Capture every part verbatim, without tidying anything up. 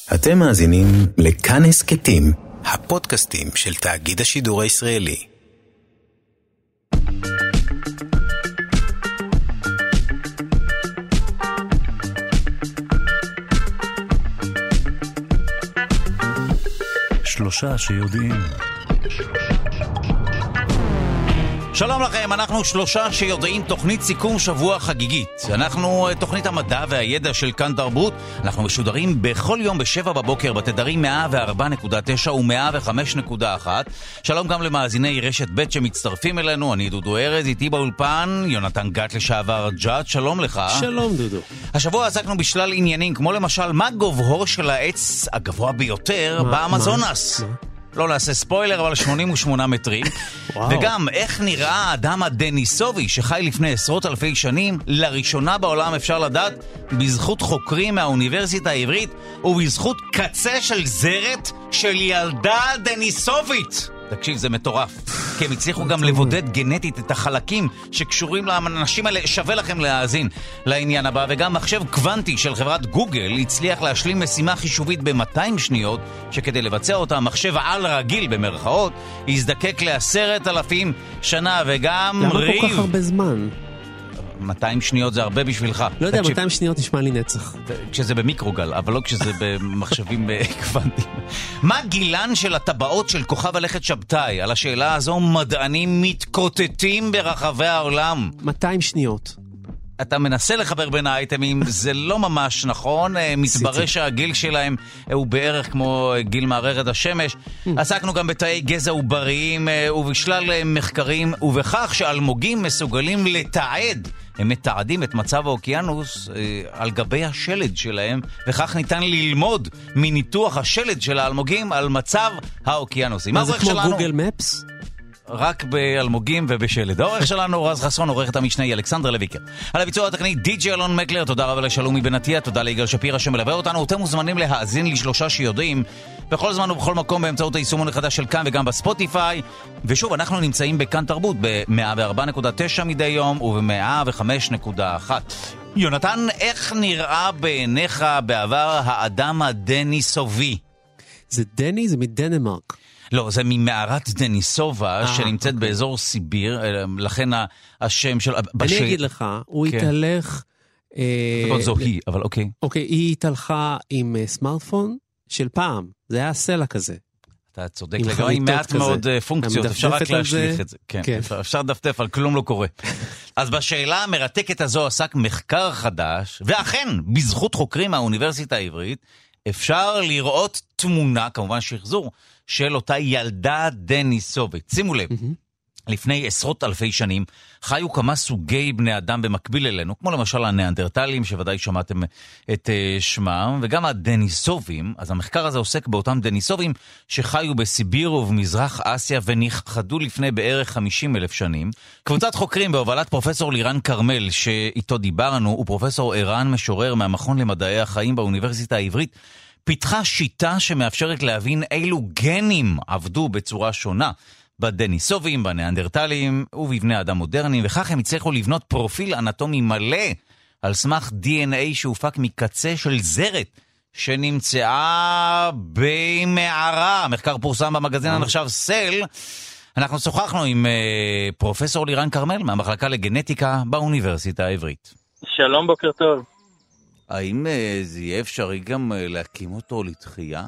אתם מאזינים לכאן הסקטים, הפודקאסטים של תאגיד השידור הישראלי. שלושה שיודעים. שלום לכם, אנחנו שלושה שיודעים, תוכנית סיכום שבוע חגיגית. אנחנו תוכנית המדע והידע של כאן תרבות. אנחנו משודרים בכל יום בשבע בבוקר בתדרים מאה וארבע נקודה תשע ו-מאה וחמש נקודה אחת. שלום גם למאזיני רשת ב' שמצטרפים אלינו. אני דודו ארז, איתי באולפן יונתן גת לשעבר ג'אט, שלום לך. שלום דודו. השבוע עסקנו בשלל עניינים, כמו למשל מה גובהו של העץ הגבוה ביותר מה, באמזונס. מה? מה? לא נעשה ספוילר, אבל שמונים ושמונה מטרים. וגם איך נראה האדם הדניסובי שחי לפני עשרות אלפי שנים, לראשונה בעולם אפשר לדעת, בזכות חוקרים מהאוניברסיטה העברית ובזכות קצה של זרת של ילדה דניסובית. תקשיב, זה מטורף. כי הם הצליחו גם לבודד גנטית את החלקים שקשורים לאנשים האלה. שווה לכם להאזין לעניין הבא. וגם מחשב קוונטי של חברת גוגל הצליח להשלים משימה חישובית ב-מאתיים שניות, שכדי לבצע אותה מחשב על רגיל במרכאות יזדקק לעשרת אלפים שנה. וגם למה ריב... כל כך הרבה זמן? מאתיים שניות זה הרבה בשבילך. לא יודע, מאתיים שניות נשמע לי נצח. כשזה במיקרוגל, אבל לא כשזה במחשבים קוונטיים. מה גילן של הטבעות של כוכב הלכת שבתאי? על השאלה הזו מדענים מתקוטטים ברחבי העולם. מאתיים שניות. אתה מנסה לחבר בין האייטמים, זה לא ממש נכון. מתברר שהגיל שלהם הוא בערך כמו גיל מערכת השמש. עסקנו גם בתאי גזע ובריים ובשלל מחקרים, ובכך שאלמוגים מסוגלים לתעד, הם מתעדים את מצב האוקיינוס אה, על גבי השלד שלהם, וכך ניתן ללמוד מניתוח השלד של האלמוגים על מצב האוקיינוסים. מה זה כמו שלנו? גוגל מפס? רק באלמוגים ובשלד. העורך שלנו רז חסון, עורכת המשנה אלכסנדר לויקר. על הביצוע הטכני די.ג'יי אלון מקלר, תודה רבה לשלומי בנתיה, תודה ליגאל שפירא שמלווה אותנו. אתם מוזמנים להאזין לשלושה שיודעים בכל זמן ובכל מקום באמצעות היישומון החדש של כאן וגם בספוטיפיי. ושוב, אנחנו נמצאים בכאן תרבות ב-מאה וארבע נקודה תשע מדי יום וב-מאה וחמש נקודה אחת. יונתן, איך נראה בעיניך בעבר האדם הדניסובי? זה דני? זה מדנמרק. לא, זה ממערת דניסובה, שנמצאת באזור סיביר, לכן השם של... אני אגיד לך, הוא התהלך... זו היא, אבל אוקיי. אוקיי, היא התהלכה עם סמארטפון של פעם, זה היה סלע כזה. אתה צודק לגמרי, עם מעט מאוד פונקציות, אפשר רק להשליך את זה. כן, אפשר לדפדף, על כלום לא קורה. אז בשאלה המרתקת הזו עסק מחקר חדש, ואכן, בזכות חוקרים מהאוניברסיטה העברית, אפשר לראות תמונה, כמובן שחזור, של אותה ילדה דניסובית. שימו לב, לפני עשרות אלפי שנים חיו כמה סוגי בני אדם במקביל אלינו, כמו למשל הניאנדרטלים, שוודאי שמעתם את שמם, וגם הדניסובים. אז המחקר הזה עוסק באותם דניסובים שחיו בסיביר ובמזרח אסיה ונכחדו לפני בערך חמישים אלף שנים. קבוצת חוקרים בהובלת פרופסור לירן קרמל, שאיתו דיברנו, ופרופסור ערן משורר מהמכון למדעי החיים באוניברסיטה העברית, פיתחה שיטה שמאפשרת להבין אילו גנים עבדו בצורה שונה בדניסובים, בניאנדרטלים ובבני אדם מודרניים, וכך הם הצליחו לבנות פרופיל אנטומי מלא על סמך די אן איי שהופק מקצה של זרת שנמצאה במערה. המחקר פורסם במגזין הנחשב סל. אנחנו שוחחנו עם uh, פרופסור לירן קרמל מהמחלקה לגנטיקה באוניברסיטה העברית. שלום, בוקר טוב. האם זה יהיה אפשרי גם להקים אותו לתחייה?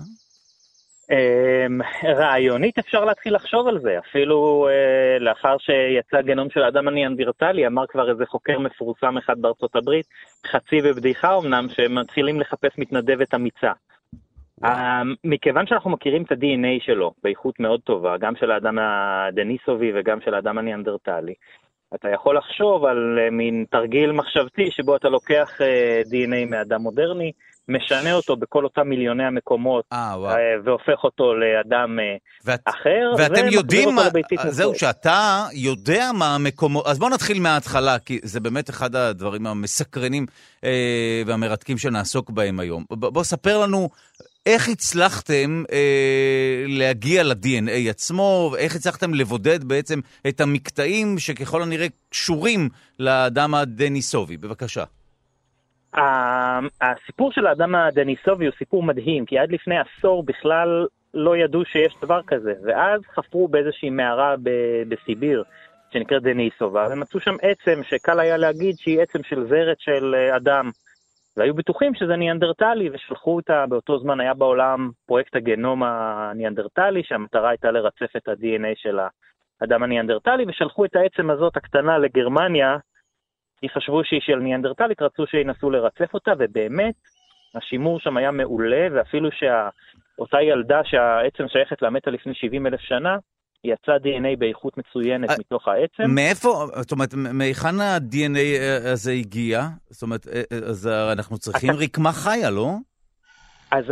רעיונית אפשר להתחיל לחשוב על זה, אפילו לאחר שיצא גנום של האדם הניאנדרטלי, אמר כבר איזה חוקר מפורסם אחד בארצות הברית, חצי בבדיחה אמנם, שמתחילים לחפש מתנדבת אמיצה. מכיוון שאנחנו מכירים את ה-די אן איי שלו באיכות מאוד טובה, גם של האדם הדניסובי וגם של האדם הניאנדרטלי, אתה יכול לחשוב על מין תרגיל מחשבתי שבו אתה לוקח די אן איי מאדם מודרני, משנה אותו בכל אותם מיליוני המקומות, והופך אותו לאדם אחר. ואתם יודעים, זהו, שאתה יודע מה המקומות, אז בואו נתחיל מההתחלה, כי זה באמת אחד הדברים המסקרנים והמרתקים שנעסוק בהם היום. בואו ספר לנו איך הצלחתם אה, להגיע ל-די אן איי עצמו, ואיך הצלחתם לבודד בעצם את המקטעים שככל הנראה קשורים לאדם הדניסובי. בבקשה. הסיפור של האדם הדניסובי הוא סיפור מדהים, כי עד לפני עשור בכלל לא ידעו שיש דבר כזה, ואז חפרו באיזושהי מערה בסיביר, שנקראת דניסובה, ומצאו שם עצם שקל היה להגיד שהיא עצם של זרת של אדם, והיו בטוחים שזה ניאנדרטלי, ושלחו אותה, באותו זמן היה בעולם פרויקט הגנום הניאנדרטלי, שהמטרה הייתה לרצף את ה-די אן איי של האדם הניאנדרטלי, ושלחו את העצם הזאת הקטנה לגרמניה, כי חשבו שהיא של ניאנדרטלית, רצו שינסו לרצף אותה, ובאמת השימור שם היה מעולה, ואפילו שאותה ילדה שהעצם שייכת לה מתה לפני שבעים אלף שנה, יצא די אן איי באיכות מצוינת מתוך העצם. מאיפה, זאת אומרת, מהיכן ה-די אן איי הזה הגיע? זאת אומרת, אז אנחנו צריכים רקמה חיה, לא? אז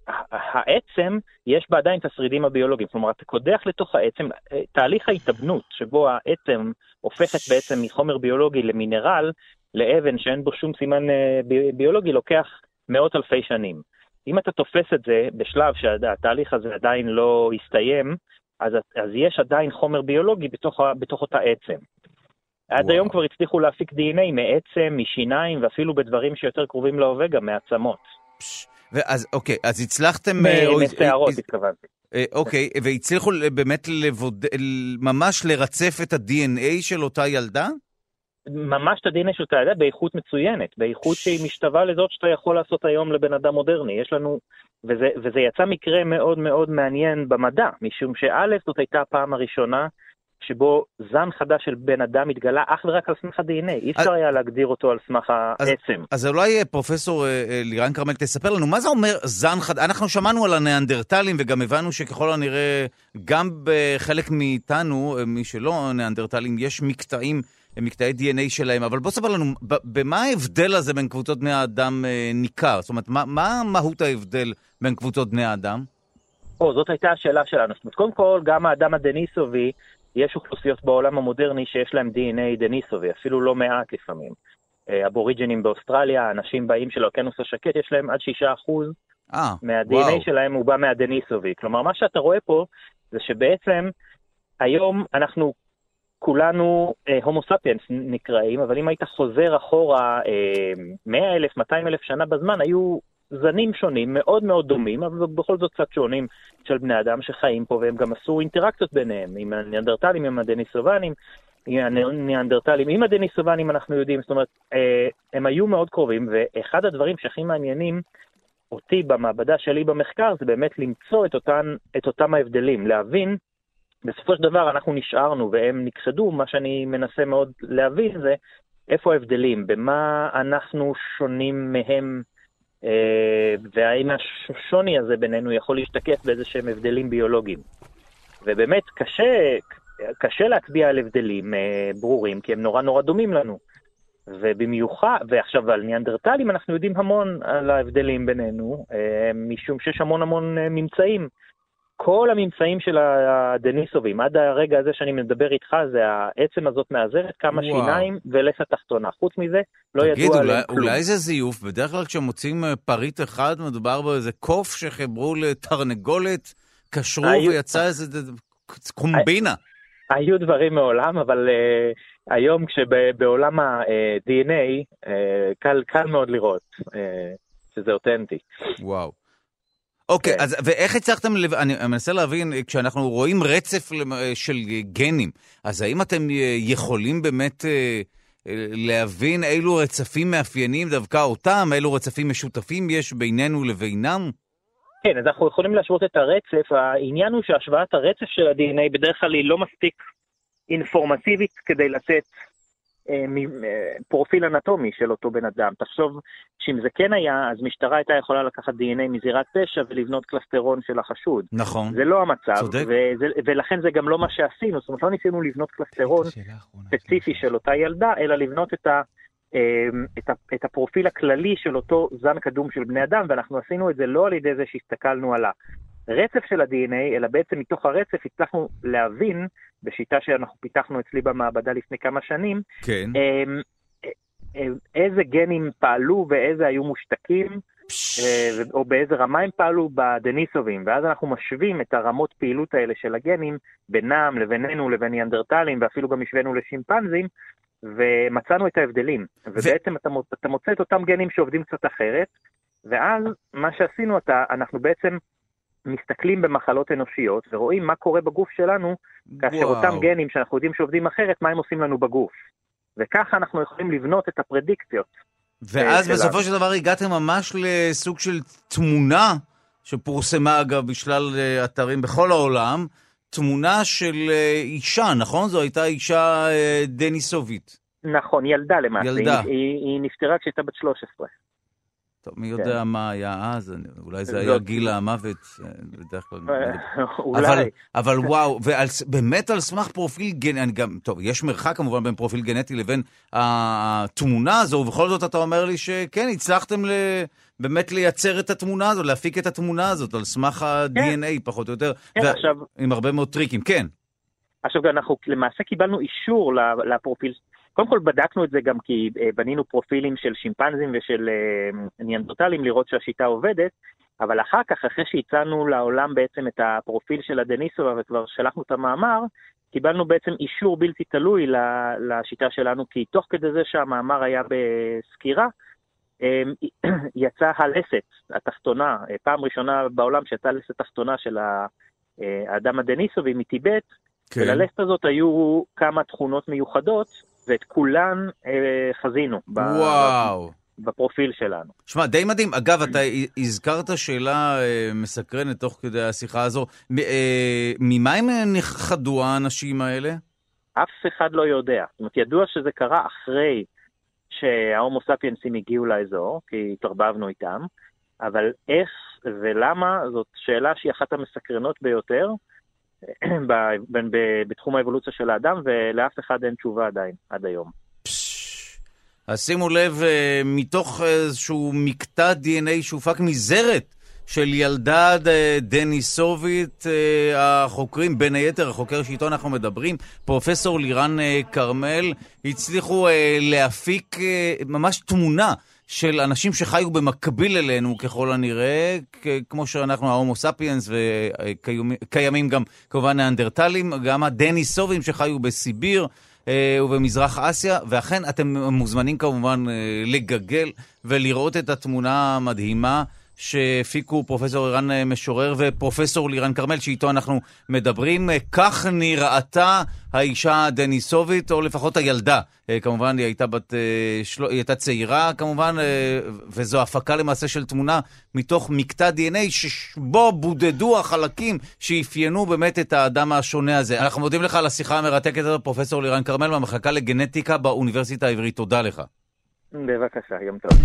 העצם, יש בה עדיין את השרידים הביולוגיים. כלומר, אתה קודח לתוך העצם, תהליך ההתאבנות, שבו העצם הופכת בעצם מחומר ביולוגי למינרל, לאבן שאין בו שום סימן ביולוגי, לוקח מאות אלפי שנים. אם אתה תופס את זה בשלב שהתהליך הזה עדיין לא הסתיים, אז, אז יש עדיין חומר ביולוגי בתוך, בתוך אותה עצם. עד וואו. היום כבר הצליחו להפיק די אן איי מעצם, משיניים, ואפילו בדברים שיותר קרובים להווה, גם מעצמות. ואז, אוקיי, אז הצלחתם... מסערות, התכוונתי. אוקיי, והצליחו באמת לבוד... ממש לרצף את ה-די אן איי של אותה ילדה? ממש את ה-די אן איי של אותה ילדה באיכות מצוינת, באיכות שהיא משתווה לזאת שאתה יכול לעשות היום לבן אדם מודרני. יש לנו... וזה, וזה יצא מקרה מאוד מאוד מעניין במדע, משום שא' זאת הייתה הפעם הראשונה שבו זן חדש של בן אדם התגלה אך ורק על סמך ה-די אן איי. אי אפשר היה להגדיר אותו על סמך העצם. אז אולי פרופסור לירן קרמל תספר לנו, מה זה אומר זן חדש? אנחנו שמענו על הניאנדרטלים וגם הבנו שככל הנראה גם בחלק מאיתנו, מי שלא ניאנדרטלים, יש מקטעים, מקטעי די אן איי שלהם, אבל בוא ספר לנו, במה ההבדל הזה בין קבוצות בני האדם ניכר? זאת אומרת, מה, מה מהות ההבדל בין קבוצות בני האדם? או, זאת הייתה השאלה שלנו. זאת אומרת, קודם כל, גם האדם הדניסובי, יש אוכלוסיות בעולם המודרני שיש להם די אן איי דניסובי, אפילו לא מעט לפעמים. אבוריג'ינים באוסטרליה, אנשים באים של האוקיינוס השקט, יש להם עד שישה אחוז מה-די אן איי שלהם הוא בא מהדניסובי. כלומר, מה שאתה רואה פה זה שבעצם היום אנחנו כולנו הומו ספיאנס נקראים, אבל אם היית חוזר אחורה מאה אלף, מאתיים אלף שנה בזמן, היו זנים שונים, מאוד מאוד דומים, אבל בכל זאת קצת שונים של בני אדם שחיים פה, והם גם עשו אינטראקציות ביניהם, עם הניאנדרטלים, עם הדניסובנים, עם הניאנדרטלים, עם הדניסובנים אנחנו יודעים, זאת אומרת, הם היו מאוד קרובים, ואחד הדברים שהכי מעניינים אותי במעבדה שלי במחקר, זה באמת למצוא את אותם, את אותם ההבדלים, להבין, בסופו של דבר אנחנו נשארנו והם נכחדו, מה שאני מנסה מאוד להבין זה, איפה ההבדלים, במה אנחנו שונים מהם, והאם השוני הזה בינינו יכול להשתקף באיזה שהם הבדלים ביולוגיים. ובאמת קשה, קשה להצביע על הבדלים ברורים, כי הם נורא נורא דומים לנו. ובמיוחד, ועכשיו על ניאנדרטלים אנחנו יודעים המון על ההבדלים בינינו, משום שיש המון המון ממצאים. כל הממצאים של הדניסובים, עד הרגע הזה שאני מדבר איתך, זה העצם הזאת מעזרת, כמה וואו. שיניים ולסת תחתונה. חוץ מזה, לא תגיד, ידוע אולי, עליהם כלום. אולי זה זיוף, בדרך כלל כשמוצאים פריט אחד, מדובר באיזה קוף שחיברו לתרנגולת, קשרו היו... ויצא איזה קומבינה. היו דברים מעולם, אבל uh, היום כשבעולם ה-די אן איי, uh, קל, קל מאוד לראות uh, שזה אותנטי. וואו. אוקיי, אז ואיך הצלחתם, אני מנסה להבין, כשאנחנו רואים רצף של גנים, אז האם אתם יכולים באמת להבין אילו רצפים מאפיינים דווקא אותם, אילו רצפים משותפים יש בינינו לבינם? כן, אז אנחנו יכולים להשוות את הרצף. העניין הוא שהשוואת הרצף של ה-די אן איי בדרך כלל היא לא מספיק אינפורמטיבית כדי לתת פרופיל אנטומי של אותו בן אדם. תחשוב שאם זה כן היה, אז משטרה הייתה יכולה לקחת די אן איי מזירת פשע ולבנות קלסטרון של החשוד. נכון. זה לא המצב, צודק. וזה, ולכן זה גם לא מה שעשינו. זאת אומרת, לא ניסינו לבנות קלסטרון ספציפי של אותה ילדה, אלא לבנות את, ה, את, ה, את הפרופיל הכללי של אותו זן קדום של בני אדם, ואנחנו עשינו את זה לא על ידי זה שהסתכלנו על הרצף של ה-די אן איי, אלא בעצם מתוך הרצף הצלחנו להבין, בשיטה שאנחנו פיתחנו אצלי במעבדה לפני כמה שנים, כן. איזה גנים פעלו ואיזה היו מושתקים, או באיזה רמה הם פעלו בדניסובים, ואז אנחנו משווים את הרמות פעילות האלה של הגנים, בינם, לבינינו, לבין ניאנדרטלים, ואפילו גם השווינו לשימפנזים, ומצאנו את ההבדלים. ובעצם אתה, אתה מוצא את אותם גנים שעובדים קצת אחרת, ואז מה שעשינו, אתה, אנחנו בעצם מסתכלים במחלות אנושיות, ורואים מה קורה בגוף שלנו, כאשר וואו. אותם גנים שאנחנו יודעים שעובדים אחרת, מה הם עושים לנו בגוף. וככה אנחנו יכולים לבנות את הפרדיקציות. ואז בסופו של דבר הגעתם ממש לסוג של תמונה, שפורסמה אגב בשלל אתרים בכל העולם, תמונה של אישה, נכון? זו הייתה אישה דניסובית. נכון, ילדה למעשה. ילדה. היא, היא, היא נפטרה כשהייתה בת שלוש עשרה. טוב, מי יודע מה היה אז, אולי זה היה גיל המוות, בדרך כלל. אולי. אבל וואו, ובאמת על סמך פרופיל גנטי, טוב, יש מרחק כמובן בין פרופיל גנטי לבין התמונה הזו, ובכל זאת אתה אומר לי שכן, הצלחתם באמת לייצר את התמונה הזו, להפיק את התמונה הזאת על סמך ה-די אן איי פחות או יותר, עם הרבה מאוד טריקים, כן. עכשיו אנחנו למעשה קיבלנו אישור לפרופיל, קודם כל בדקנו את זה גם כי בנינו פרופילים של שימפנזים ושל ניאנדרטלים לראות שהשיטה עובדת, אבל אחר כך, אחרי שהצענו לעולם בעצם את הפרופיל של הדניסובה וכבר שלחנו את המאמר, קיבלנו בעצם אישור בלתי תלוי לשיטה שלנו, כי תוך כדי זה שהמאמר היה בסקירה, יצאה הלסת התחתונה, פעם ראשונה בעולם שיצאה הלסת תחתונה של האדם הדניסובי מטיבט, כן. וללסת הזאת היו כמה תכונות מיוחדות, ואת כולן אה, חזינו וואו. בפרופיל שלנו. שמע, די מדהים. אגב, אתה הזכרת שאלה אה, מסקרנת תוך כדי השיחה הזו. אה, ממה הם נחדו האנשים האלה? אף אחד לא יודע. זאת אומרת, ידוע שזה קרה אחרי שההומו ספיינסים הגיעו לאזור, כי התרבבנו איתם, אבל איך ולמה זאת שאלה שהיא אחת המסקרנות ביותר, בתחום האבולוציה של האדם, ולאף אחד אין תשובה עדיין, עד היום. אז שימו לב, מתוך איזשהו מקטע די אן איי שהופק מזרת של ילדה דניסובית, החוקרים, בין היתר, החוקר שאיתו אנחנו מדברים, פרופסור לירן קרמל, הצליחו להפיק ממש תמונה של אנשים שחיו במקביל אלינו ככל הנראה, כמו שאנחנו ההומו ספיאנס, וקיימים גם כמובן ניאנדרטלים, גם הדניסובים שחיו בסיביר ובמזרח אסיה, ואכן אתם מוזמנים כמובן לגגל ולראות את התמונה המדהימה שהפיקו פרופסור לירן משורר ופרופסור לירן קרמל, שאיתו אנחנו מדברים. כך נראתה האישה הדניסובית, או לפחות הילדה. כמובן, היא הייתה, בת, היא הייתה צעירה, כמובן, וזו הפקה למעשה של תמונה מתוך מקטע די אן איי, שבו בודדו החלקים שאפיינו באמת את האדם השונה הזה. אנחנו מודים לך על השיחה המרתקת הזאת, פרופסור לירן קרמל, מהמחלקה לגנטיקה באוניברסיטה העברית. תודה לך. בבקשה, יום טוב.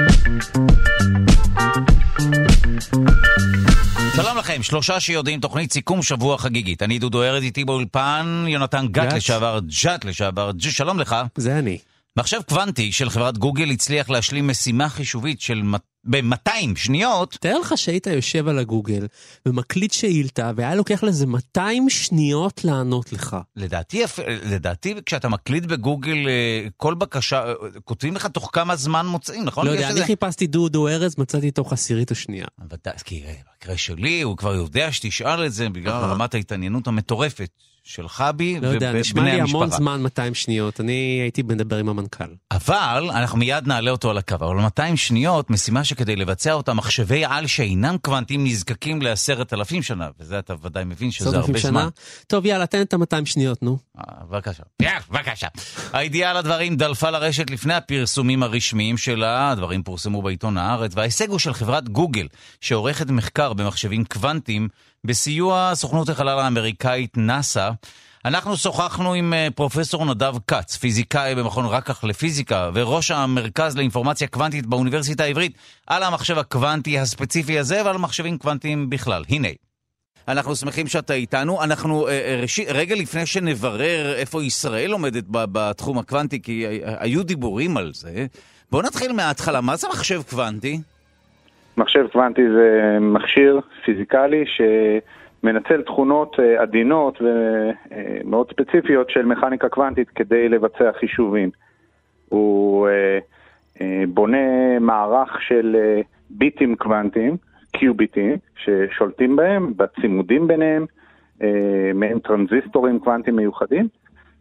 שלום לכם, שלושה שיודעים, תוכנית סיכום שבוע חגיגית. אני דודו ארז, איתי באולפן, יונתן גת לשעבר, ג'ת לשעבר, ג' שלום לך. זה אני. מחשב קוונטי של חברת גוגל הצליח להשלים משימה חישובית של ב-מאתיים שניות. תאר לך שהיית יושב על הגוגל ומקליט שאילתה, והיה לוקח לזה מאתיים שניות לענות לך. לדעתי, לדעתי כשאתה מקליט בגוגל כל בקשה, כותבים לך תוך כמה זמן מוצאים, נכון? לא יודע, אני חיפשתי דודו ארז, מצאתי תוך עשירית השנייה. כי במקרה שלי, הוא כבר יודע שתשאל את זה, בגלל רמת ההתעניינות המטורפת שלך בי לא יודע, נשמע לי המון זמן מאתיים שניות, אני הייתי מדבר עם המנכ"ל. אבל אנחנו מיד נעלה אותו על הקו, אבל מאתיים שניות, משימה שכדי לבצע אותה מחשבי על שאינם קוונטים נזקקים לעשרת אלפים שנה, וזה אתה ודאי מבין שזה הרבה זמן. טוב, יאללה, תן את ה-מאתיים שניות, נו. בבקשה. יאללה, בבקשה. הידיעה לדברים דלפה לרשת לפני הפרסומים הרשמיים שלה, הדברים פורסמו בעיתון הארץ, וההישג הוא של חברת גוגל, שעורכת מחקר במחשבים קוונטיים, בסיוע סוכנות החלל האמריקאית נאסא. אנחנו שוחחנו עם פרופסור נדב קץ, פיזיקאי במכון רקח לפיזיקה, וראש המרכז לאינפורמציה קוונטית באוניברסיטה העברית, על המחשב הקוונטי הספציפי הזה, ועל מחשבים קוונטיים בכלל. הנה. אנחנו שמחים שאתה איתנו. אנחנו ראשית, רגע לפני שנברר איפה ישראל עומדת בתחום הקוונטי, כי היו דיבורים על זה, בואו נתחיל מההתחלה. מה זה מחשב קוונטי? מחשב קוונטי זה מכשיר פיזיקלי שמנצל תכונות עדינות ומאוד ספציפיות של מכניקה קוונטית כדי לבצע חישובים. הוא בונה מערך של ביטים קוונטיים, קיוביטים, ששולטים בהם, בצימודים ביניהם, מהם טרנזיסטורים קוונטיים מיוחדים,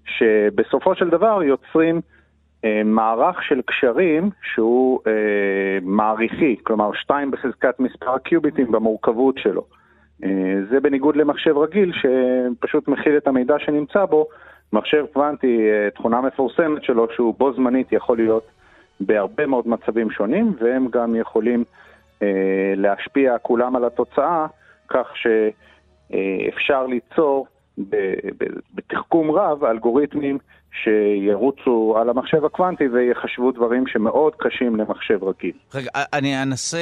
שבסופו של דבר יוצרים אה, מערך של קשרים שהוא אה, מעריכי, כלומר שתיים בחזקת מספר הקיוביטים במורכבות שלו. אה, זה בניגוד למחשב רגיל שפשוט מכיל את המידע שנמצא בו. מחשב קוונטי, אה, תכונה מפורסמת שלו שהוא בו זמנית יכול להיות בהרבה מאוד מצבים שונים, והם גם יכולים אה, להשפיע כולם על התוצאה, כך שאפשר ליצור בתחכום רב אלגוריתמים שירוצו על המחשב הקוונטי ויחשבו דברים שמאוד קשים למחשב רגיל. רגע, אני אנסה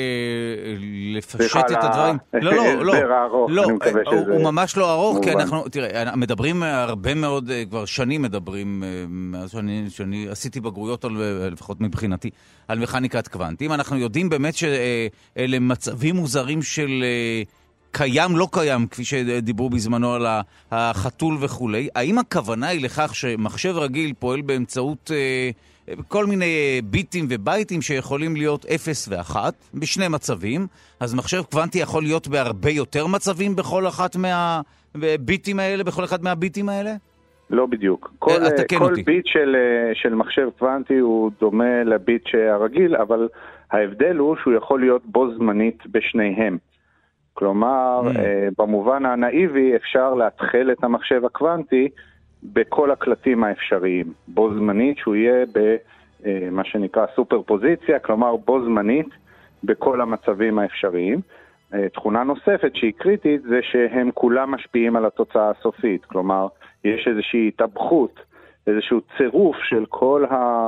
לפשט את הדברים. לא, לא, לא. זה ארוך, אני מקווה שזה... הוא ממש לא ארוך, כי אנחנו, תראה, מדברים הרבה מאוד, כבר שנים מדברים, מאז שאני עשיתי בגרויות, לפחות מבחינתי, על מכניקת קוונטים. אנחנו יודעים באמת שאלה מצבים מוזרים של... קיים, לא קיים, כפי שדיברו בזמנו על החתול וכולי. האם הכוונה היא לכך שמחשב רגיל פועל באמצעות אה, כל מיני ביטים ובייטים שיכולים להיות אפס ואחת בשני מצבים, אז מחשב קוונטי יכול להיות בהרבה יותר מצבים בכל אחת מהביטים האלה, בכל אחד מהביטים האלה? לא בדיוק. כל, כל ביט של, של מחשב קוונטי הוא דומה לביט הרגיל, אבל ההבדל הוא שהוא יכול להיות בו זמנית בשניהם. כלומר, mm. במובן הנאיבי אפשר להתחיל את המחשב הקוונטי בכל הקלטים האפשריים. בו זמנית שהוא יהיה במה שנקרא סופר פוזיציה, כלומר בו זמנית בכל המצבים האפשריים. תכונה נוספת שהיא קריטית זה שהם כולם משפיעים על התוצאה הסופית. כלומר, יש איזושהי התאבכות, איזשהו צירוף של כל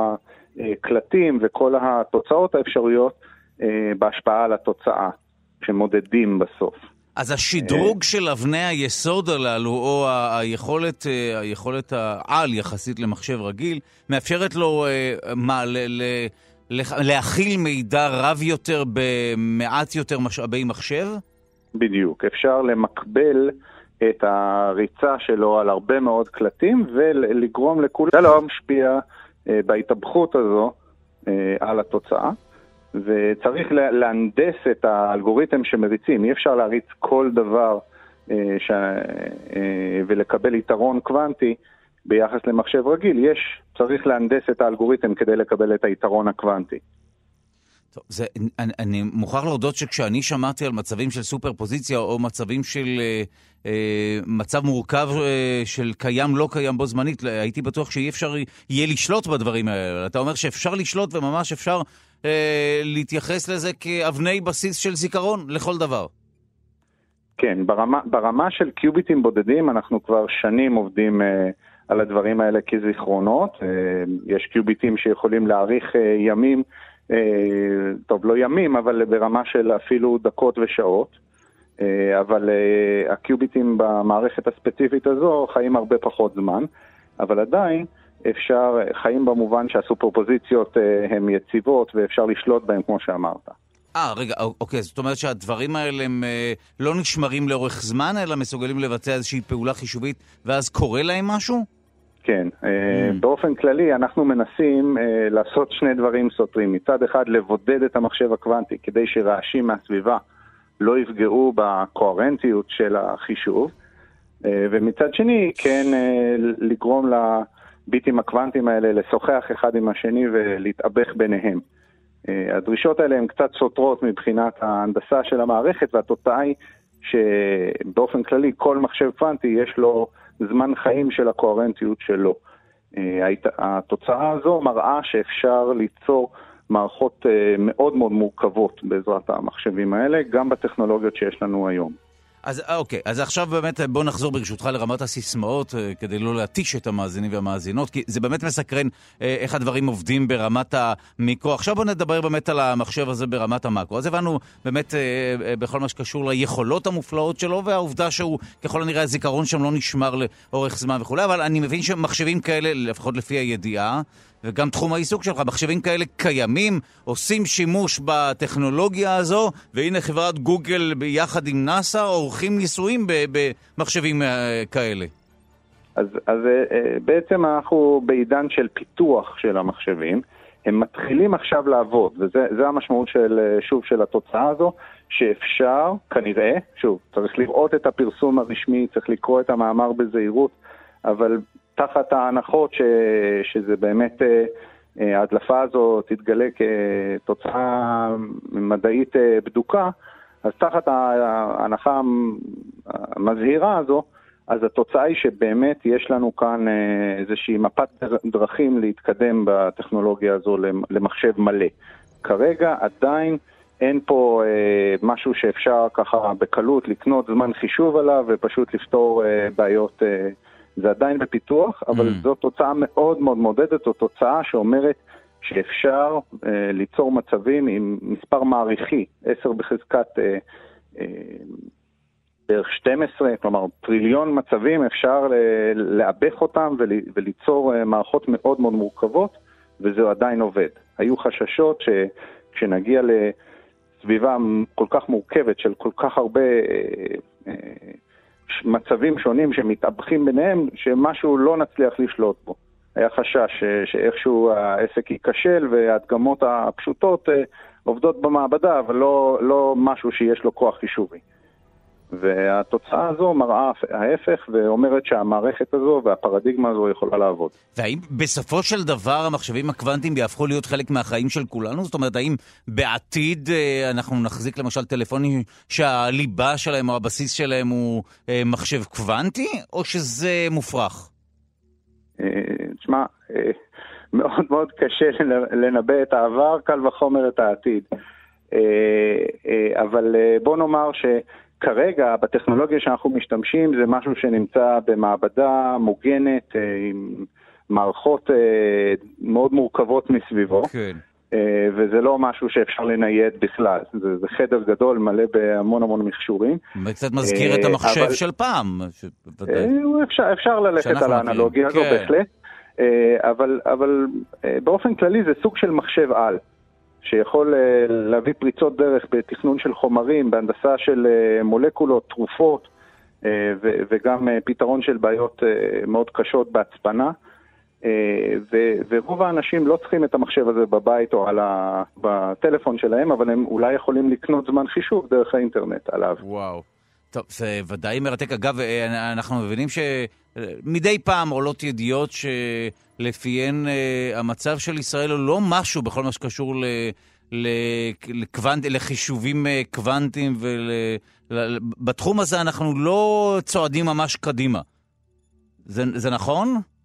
הקלטים וכל התוצאות האפשריות בהשפעה על התוצאה. שמודדים בסוף. אז השדרוג של אבני היסוד הללו, או היכולת, היכולת העל יחסית למחשב רגיל, מאפשרת לו מה, להכיל מידע רב יותר במעט יותר משאבי מחשב? בדיוק. אפשר למקבל את הריצה שלו על הרבה מאוד קלטים, ולגרום לכולם, זה לא משפיע בהתאבכות הזו על התוצאה. וצריך להנדס את האלגוריתם שמריצים. אי אפשר להריץ כל דבר אה, ש... אה, ולקבל יתרון קוונטי ביחס למחשב רגיל. יש, צריך להנדס את האלגוריתם כדי לקבל את היתרון הקוונטי. טוב, זה, אני, אני מוכרח להודות שכשאני שמעתי על מצבים של סופר פוזיציה או מצבים של אה, אה, מצב מורכב אה, של קיים לא קיים בו זמנית, הייתי בטוח שאי אפשר יהיה לשלוט בדברים האלה. אתה אומר שאפשר לשלוט וממש אפשר אה, להתייחס לזה כאבני בסיס של זיכרון לכל דבר. כן, ברמה, ברמה של קיוביטים בודדים אנחנו כבר שנים עובדים אה, על הדברים האלה כזיכרונות. אה, יש קיוביטים שיכולים להאריך אה, ימים, טוב, לא ימים, אבל ברמה של אפילו דקות ושעות. אבל הקיוביטים במערכת הספציפית הזו חיים הרבה פחות זמן, אבל עדיין אפשר, חיים במובן שהסופרפוזיציות הן יציבות ואפשר לשלוט בהן כמו שאמרת. אה, רגע, אוקיי, זאת אומרת שהדברים האלה הם לא נשמרים לאורך זמן, אלא מסוגלים לבצע איזושהי פעולה חישובית ואז קורה להם משהו? כן, mm. באופן כללי אנחנו מנסים לעשות שני דברים סותרים. מצד אחד לבודד את המחשב הקוונטי כדי שרעשים מהסביבה לא יפגעו בקוהרנטיות של החישוב, ומצד שני כן לגרום לביטים הקוונטיים האלה לשוחח אחד עם השני ולהתאבך ביניהם. הדרישות האלה הן קצת סותרות מבחינת ההנדסה של המערכת, והתוצאה היא שבאופן כללי כל מחשב קוונטי יש לו זמן חיים של הקוהרנטיות שלו. התוצאה הזו מראה שאפשר ליצור מערכות מאוד מאוד מורכבות בעזרת המחשבים האלה, גם בטכנולוגיות שיש לנו היום. אז אוקיי, אז עכשיו באמת בוא נחזור ברשותך לרמת הסיסמאות, כדי לא להתיש את המאזינים והמאזינות, כי זה באמת מסקרן איך הדברים עובדים ברמת המיקרו. עכשיו בוא נדבר באמת על המחשב הזה ברמת המקרו. אז הבנו באמת בכל מה שקשור ליכולות המופלאות שלו, והעובדה שהוא ככל הנראה הזיכרון שם לא נשמר לאורך זמן וכו', אבל אני מבין שמחשבים כאלה, לפחות לפי הידיעה, וגם תחום העיסוק שלך, מחשבים כאלה קיימים, עושים שימוש בטכנולוגיה הזו, והנה חברת גוגל ביחד עם נאסא עורכים ניסויים במחשבים כאלה. אז, אז בעצם אנחנו בעידן של פיתוח של המחשבים, הם מתחילים עכשיו לעבוד, וזה המשמעות של, שוב, של התוצאה הזו, שאפשר, כנראה, שוב, צריך לראות את הפרסום הרשמי, צריך לקרוא את המאמר בזהירות, אבל תחת ההנחות ש, שזה באמת, ההדלפה הזו תתגלה כתוצאה מדעית בדוקה, אז תחת ההנחה המזהירה הזו, אז התוצאה היא שבאמת יש לנו כאן איזושהי מפת דרכים להתקדם בטכנולוגיה הזו למחשב מלא. כרגע עדיין אין פה אה, משהו שאפשר ככה בקלות לקנות זמן חישוב עליו ופשוט לפתור אה, בעיות. אה, זה עדיין בפיתוח, אבל mm. זו תוצאה מאוד מאוד מודדת, זו תוצאה שאומרת שאפשר אה, ליצור מצבים עם מספר מעריכי, עשר בחזקת אה, אה, בערך שתים עשרה, כלומר טריליון מצבים, אפשר לאבך אותם ול, וליצור אה, מערכות מאוד מאוד מורכבות, וזה עדיין עובד. היו חששות שכשנגיע לסביבה כל כך מורכבת של כל כך הרבה אה, אה, מצבים שונים שמתאבכים ביניהם, שמשהו לא נצליח לשלוט בו. היה חשש שאיכשהו העסק ייכשל וההדגמות הפשוטות עובדות במעבדה, אבל לא, לא משהו שיש לו כוח חישובי. והתוצאה הזו מראה ההפך ואומרת שהמערכת הזו והפרדיגמה הזו יכולה לעבוד. והאם בסופו של דבר המחשבים הקוונטיים יהפכו להיות חלק מהחיים של כולנו? זאת אומרת, האם בעתיד אנחנו נחזיק למשל טלפונים שהליבה שלהם או הבסיס שלהם הוא מחשב קוונטי, או שזה מופרך? תשמע, מאוד מאוד קשה לנבא את העבר, קל וחומר את העתיד. אבל בוא נאמר ש... כרגע, בטכנולוגיה שאנחנו משתמשים, זה משהו שנמצא במעבדה מוגנת, עם מערכות מאוד מורכבות מסביבו, כן. וזה לא משהו שאפשר לנייד בכלל. זה, זה חדר גדול מלא בהמון המון מכשורים. קצת מזכיר את המחשב אבל, של פעם. אפשר, אפשר ללכת על האנלוגיה הזו, כן. בהחלט. אבל, אבל באופן כללי זה סוג של מחשב על. שיכול להביא פריצות דרך בתכנון של חומרים, בהנדסה של מולקולות, תרופות, וגם פתרון של בעיות מאוד קשות בהצפנה. ורוב האנשים לא צריכים את המחשב הזה בבית או בטלפון שלהם, אבל הם אולי יכולים לקנות זמן חישוב דרך האינטרנט עליו. וואו. טוב, זה ודאי מרתק. אגב, אנחנו מבינים שמדי פעם עולות ידיעות שלפיהן המצב של ישראל הוא לא משהו בכל מה שקשור לחישובים קוונטיים, ובתחום הזה אנחנו לא צועדים ממש קדימה. זה, זה נכון?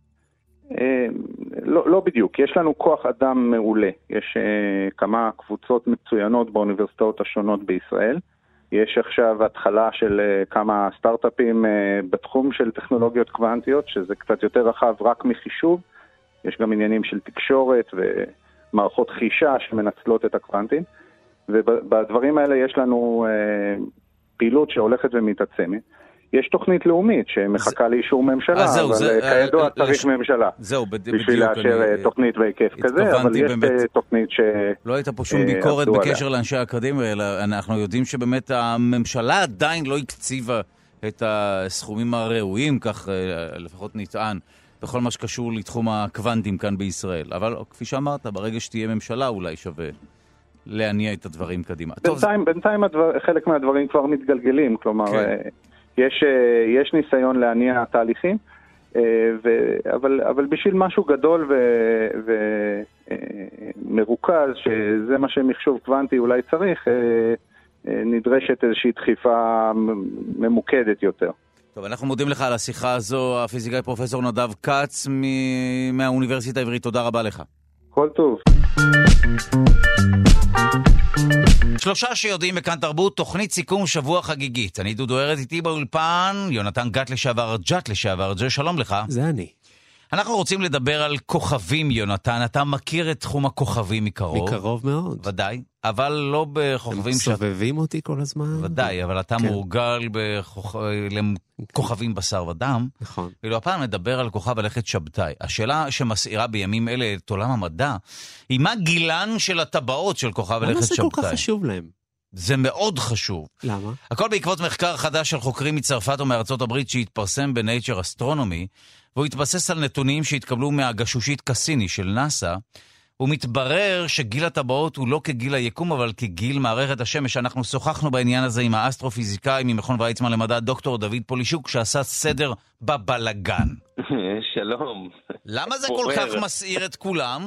לא, לא בדיוק. יש לנו כוח אדם מעולה. יש כמה קבוצות מצוינות באוניברסיטאות השונות בישראל. יש עכשיו התחלה של כמה סטארט-אפים בתחום של טכנולוגיות קוונטיות, שזה קצת יותר רחב רק מחישוב. יש גם עניינים של תקשורת ומערכות חישה שמנצלות את הקוונטים. ובדברים האלה יש לנו פעילות שהולכת ומתעצמת. יש תוכנית לאומית שמחכה לאישור ממשלה, אבל כידוע צריך ממשלה בשביל לאשר תוכנית בהיקף כזה, אבל יש תוכנית ש... לא הייתה פה שום ביקורת בקשר לאנשי האקדמיה, אלא אנחנו יודעים שבאמת הממשלה עדיין לא הקציבה את הסכומים הראויים, כך לפחות נטען, בכל מה שקשור לתחום הקוונטים כאן בישראל. אבל כפי שאמרת, ברגע שתהיה ממשלה אולי שווה להניע את הדברים קדימה. בינתיים חלק מהדברים כבר מתגלגלים, כלומר... יש, יש ניסיון להניע תהליכים, ו, אבל, אבל בשביל משהו גדול ומרוכז, שזה מה שמחשוב קוונטי אולי צריך, נדרשת איזושהי דחיפה ממוקדת יותר. טוב, אנחנו מודים לך על השיחה הזו, הפיזיקאי פרופסור נדב קץ מהאוניברסיטה העברית. תודה רבה לך. כל טוב. שלושה שיודעים בכאן תרבות, תוכנית סיכום שבוע חגיגית. אני דודו ארז, איתי באולפן, יונתן גת לשעבר, ג'ת לשעבר, ג'ה, שלום לך. זה אני. אנחנו רוצים לדבר על כוכבים, יונתן. אתה מכיר את תחום הכוכבים מקרוב? מקרוב מאוד. ודאי, אבל לא בכוכבים... הם סובבים שאת... אותי כל הזמן. ודאי, אבל אתה כן. מורגל בכוכ... לכוכבים בשר ודם. נכון. ואילו הפעם נדבר על כוכב הלכת שבתאי. השאלה שמסעירה בימים אלה את עולם המדע, היא מה גילן של הטבעות של כוכב הלכת שבתאי. למה זה כל כך חשוב להם? זה מאוד חשוב. למה? הכל בעקבות מחקר חדש של חוקרים מצרפת ומארצות הברית שהתפרסם ב-Nature Astronomy, והוא התבסס על נתונים שהתקבלו מהגשושית קסיני של נאסא, הוא מתברר שגיל הטבעות הוא לא כגיל היקום, אבל כגיל מערכת השמש. אנחנו שוחחנו בעניין הזה עם האסטרופיזיקאי ממכון ויצמן למדע, דוקטור דוד פולישוק, שעשה סדר בבלגן. שלום. למה זה כל כך מסעיר את כולם?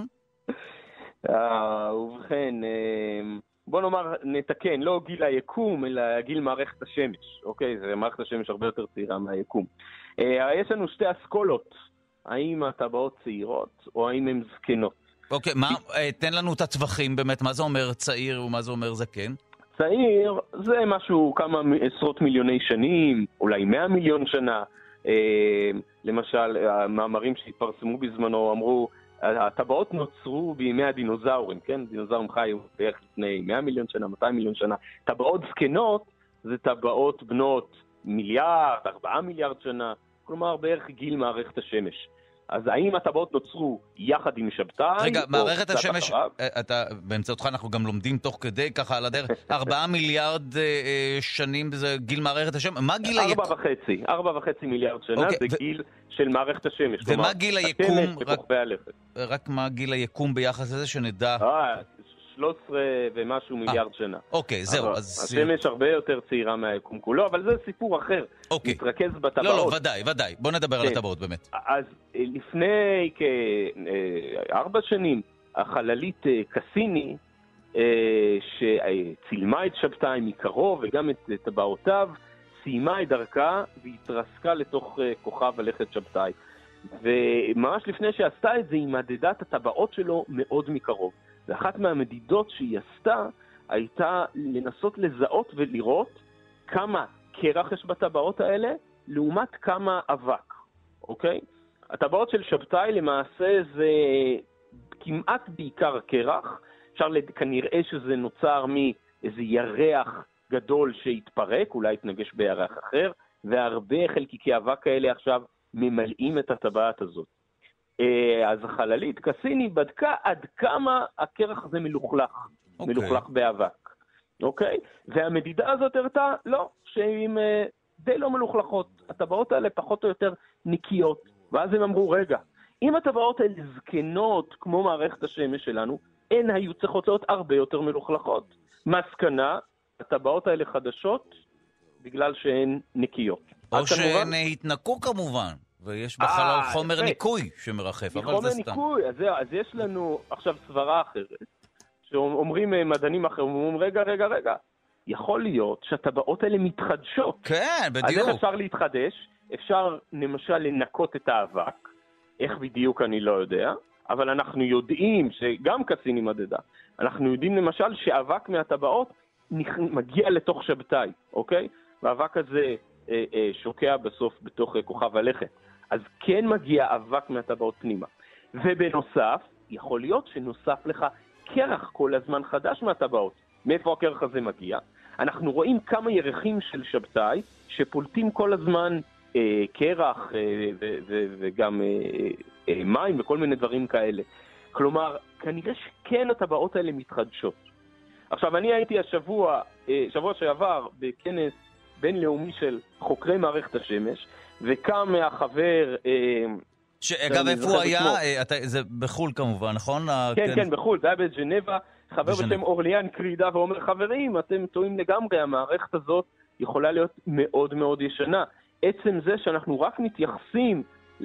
ובכן, בוא נאמר, נתקן, לא גיל היקום, אלא גיל מערכת השמש. אוקיי, זה מערכת השמש הרבה יותר צעירה מהיקום. יש לנו שתי אסכולות, האם הטבעות צעירות או האם הן זקנות. אוקיי, מה, תן לנו את הטווחים באמת, מה זה אומר צעיר ומה זה אומר זקן? צעיר זה משהו כמה עשרות מיליוני שנים, אולי מאה מיליון שנה. למשל, המאמרים שהתפרסמו בזמנו אמרו, הטבעות נוצרו בימי הדינוזאורים, כן? דינוזאורים חיו בערך לפני מאה מיליון שנה, מאתיים מיליון שנה. טבעות זקנות זה טבעות בנות מיליארד, ארבעה מיליארד שנה, כלומר בערך גיל מערכת השמש. אז האם הטבעות נוצרו יחד עם שבתאי? רגע, מערכת השמש, אתה, באמצעותך אנחנו גם לומדים תוך כדי, ככה על הדרך, ארבעה מיליארד אה, שנים זה גיל מערכת השמש, מה גיל היקום? ארבע וחצי, ארבע וחצי מיליארד שנה okay, זה ו... גיל של מערכת השמש. ומה כלומר, גיל היקום? רק, רק, רק מה גיל היקום ביחס לזה שנדע? אה, שלוש עשרה ומשהו מיליארד שנה. אוקיי, זהו. אז השמש הרבה יותר צעירה מהיקום כולו, אבל זה סיפור אחר. אוקיי. נתרכז בטבעות. לא, לא, ודאי, ודאי. בוא נדבר על הטבעות באמת. אז לפני כארבע שנים, החללית קסיני, שצילמה את שבתאי מקרוב וגם את טבעותיו, סיימה את דרכה והתרסקה לתוך כוכב הלכת שבתאי. וממש לפני שעשתה את זה, היא מדדה את הטבעות שלו מאוד מקרוב. ואחת מהמדידות שהיא עשתה הייתה לנסות לזהות ולראות כמה קרח יש בטבעות האלה לעומת כמה אבק, אוקיי? הטבעות של שבתאי למעשה זה כמעט בעיקר קרח, אפשר כנראה שזה נוצר מאיזה ירח גדול שהתפרק, אולי התנגש בירח אחר, והרבה חלקיקי אבק כאלה עכשיו ממלאים את הטבעת הזאת. אז החללית קסיני בדקה עד כמה הקרח הזה מלוכלך, okay. מלוכלך באבק, אוקיי? והמדידה הזאת הראתה, לא, שהן די לא מלוכלכות, הטבעות האלה פחות או יותר נקיות, ואז הם אמרו, רגע, אם הטבעות האלה זקנות כמו מערכת השמש שלנו, הן היו צריכות להיות הרבה יותר מלוכלכות. מסקנה, הטבעות האלה חדשות, בגלל שהן נקיות. או שהן כמובן... התנקו כמובן. ויש בחלל 아, חומר יפה. ניקוי שמרחף, אבל זה סתם. חומר ניקוי, אז, אז יש לנו עכשיו סברה אחרת, שאומרים מדענים אחרים, אומרים רגע, רגע, רגע, יכול להיות שהטבעות האלה מתחדשות. כן, בדיוק. אז איך אפשר להתחדש? אפשר למשל לנקות את האבק, איך בדיוק אני לא יודע, אבל אנחנו יודעים שגם קסיני מדדה, אנחנו יודעים למשל שאבק מהטבעות מגיע לתוך שבתאי, אוקיי? והאבק הזה אה, אה, שוקע בסוף בתוך אה, כוכב הלכת. אז כן מגיע אבק מהטבעות פנימה. ובנוסף, יכול להיות שנוסף לך קרח כל הזמן חדש מהטבעות. מאיפה הקרח הזה מגיע? אנחנו רואים כמה ירחים של שבתאי שפולטים כל הזמן אה, קרח אה, ו- ו- וגם אה, אה, מים וכל מיני דברים כאלה. כלומר, כנראה שכן הטבעות האלה מתחדשות. עכשיו, אני הייתי השבוע, אה, שבוע שעבר, בכנס בינלאומי של חוקרי מערכת השמש, וקם מהחבר... שאגב, איפה הוא היה? זה בחול כמובן, נכון? כן, כן, בחול, זה היה בג'נבה, חבר בשם אורליאן קרידה, ואומר, חברים, אתם טועים לגמרי, המערכת הזאת יכולה להיות מאוד מאוד ישנה. עצם זה שאנחנו רק מתייחסים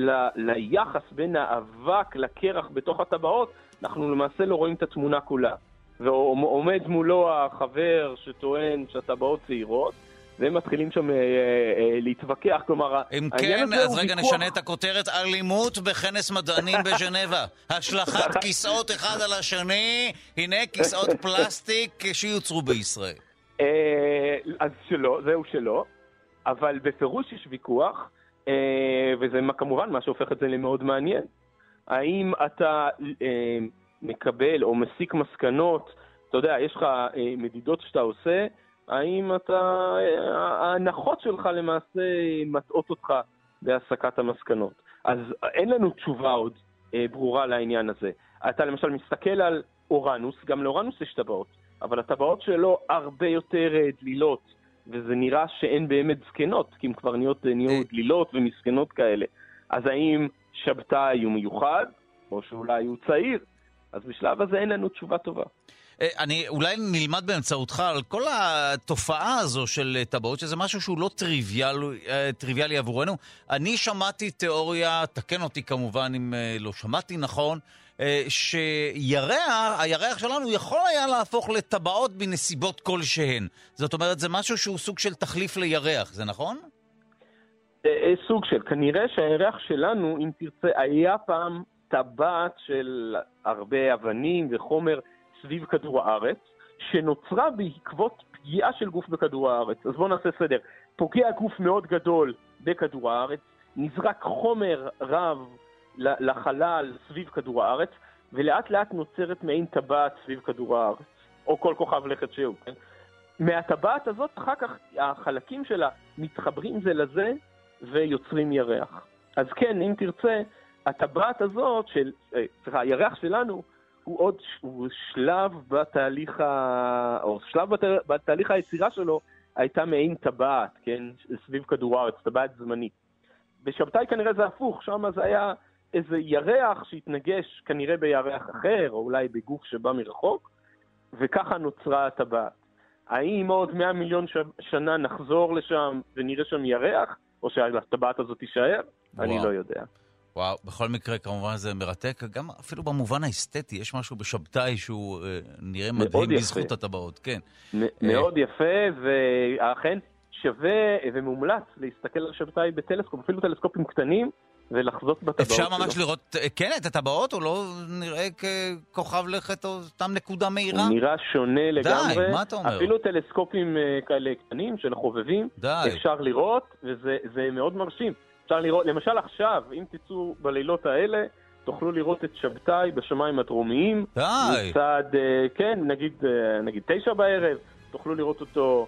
ליחס בין האבק לקרח בתוך הטבעות, אנחנו למעשה לא רואים את התמונה כולה. ועומד מולו החבר שטוען שהטבעות צעירות, והם מתחילים שם אה, אה, להתווכח, כלומר, אם כן, אז רגע ויכוח... נשנה את הכותרת, אלימות בכנס מדענים בז'נבה. השלכת כיסאות אחד על השני, הנה כיסאות פלסטיק שיוצרו בישראל. אה, אז שלא, זהו שלא, אבל בפירוש יש ויכוח, אה, וזה כמובן מה שהופך את זה למאוד מעניין. האם אתה אה, מקבל או מסיק מסקנות, אתה יודע, יש לך אה, מדידות שאתה עושה, האם אתה, ההנחות שלך למעשה מטעות אותך בהסקת המסקנות. אז אין לנו תשובה עוד אה, ברורה לעניין הזה. אתה למשל מסתכל על אורנוס, גם לאורנוס יש טבעות, אבל הטבעות שלו הרבה יותר דלילות, וזה נראה שאין באמת זקנות, כי הם כבר נהיות, נהיות דלילות ומסקנות כאלה. אז האם שבתאי הוא מיוחד, או שאולי הוא צעיר? אז בשלב הזה אין לנו תשובה טובה. אני אולי נלמד באמצעותך על כל התופעה הזו של טבעות, שזה משהו שהוא לא טריוויאלי, טריוויאלי עבורנו. אני שמעתי תיאוריה, תקן אותי כמובן אם לא שמעתי נכון, שירח, הירח שלנו יכול היה להפוך לטבעות בנסיבות כלשהן. זאת אומרת, זה משהו שהוא סוג של תחליף לירח, זה נכון? סוג של, כנראה שהירח שלנו, אם תרצה, היה פעם טבעת של הרבה אבנים וחומר סביב כדור הארץ, שנוצרה בעקבות פגיעה של גוף בכדור הארץ. אז בואו נעשה סדר. פוגע גוף מאוד גדול בכדור הארץ, נזרק חומר רב לחלל סביב כדור הארץ, ולאט לאט נוצרת מעין טבעת סביב כדור הארץ, או כל כוכב לכת שהוא. כן? מהטבעת הזאת, אחר כך החלקים שלה מתחברים זה לזה, ויוצרים ירח. אז כן, אם תרצה, הטבעת הזאת, של, סליחה, הירח שלנו, הוא עוד הוא שלב בתהליך, ה... או שלב בת... בתהליך היצירה שלו, הייתה מעין טבעת, כן, סביב כדור הארץ, טבעת זמנית. בשבתאי כנראה זה הפוך, שם זה היה איזה ירח שהתנגש כנראה בירח אחר, או אולי בגוף שבא מרחוק, וככה נוצרה הטבעת. האם עוד מאה מיליון ש... שנה נחזור לשם ונראה שם ירח, או שהטבעת הזאת תישאר? וואו. אני לא יודע. וואו, בכל מקרה כמובן זה מרתק, גם אפילו במובן האסתטי, יש משהו בשבתאי שהוא אה, נראה מדהים בזכות הטבעות, כן. מ- מאוד יפה, ואכן שווה ומומלץ להסתכל על שבתאי בטלסקופ, אפילו טלסקופים קטנים, ולחזות בטבעות. אפשר ממש לראות, כן, את הטבעות, הוא לא נראה ככוכב לכת או סתם נקודה מהירה? הוא נראה שונה לגמרי. די, מה אתה אומר? אפילו טלסקופים כאלה קטנים של החובבים, אפשר לראות, וזה מאוד מרשים. אפשר לראות, למשל עכשיו, אם תצאו בלילות האלה, תוכלו לראות את שבתאי בשמיים הדרומיים. די. מצד, כן, נגיד, נגיד תשע בערב, תוכלו לראות אותו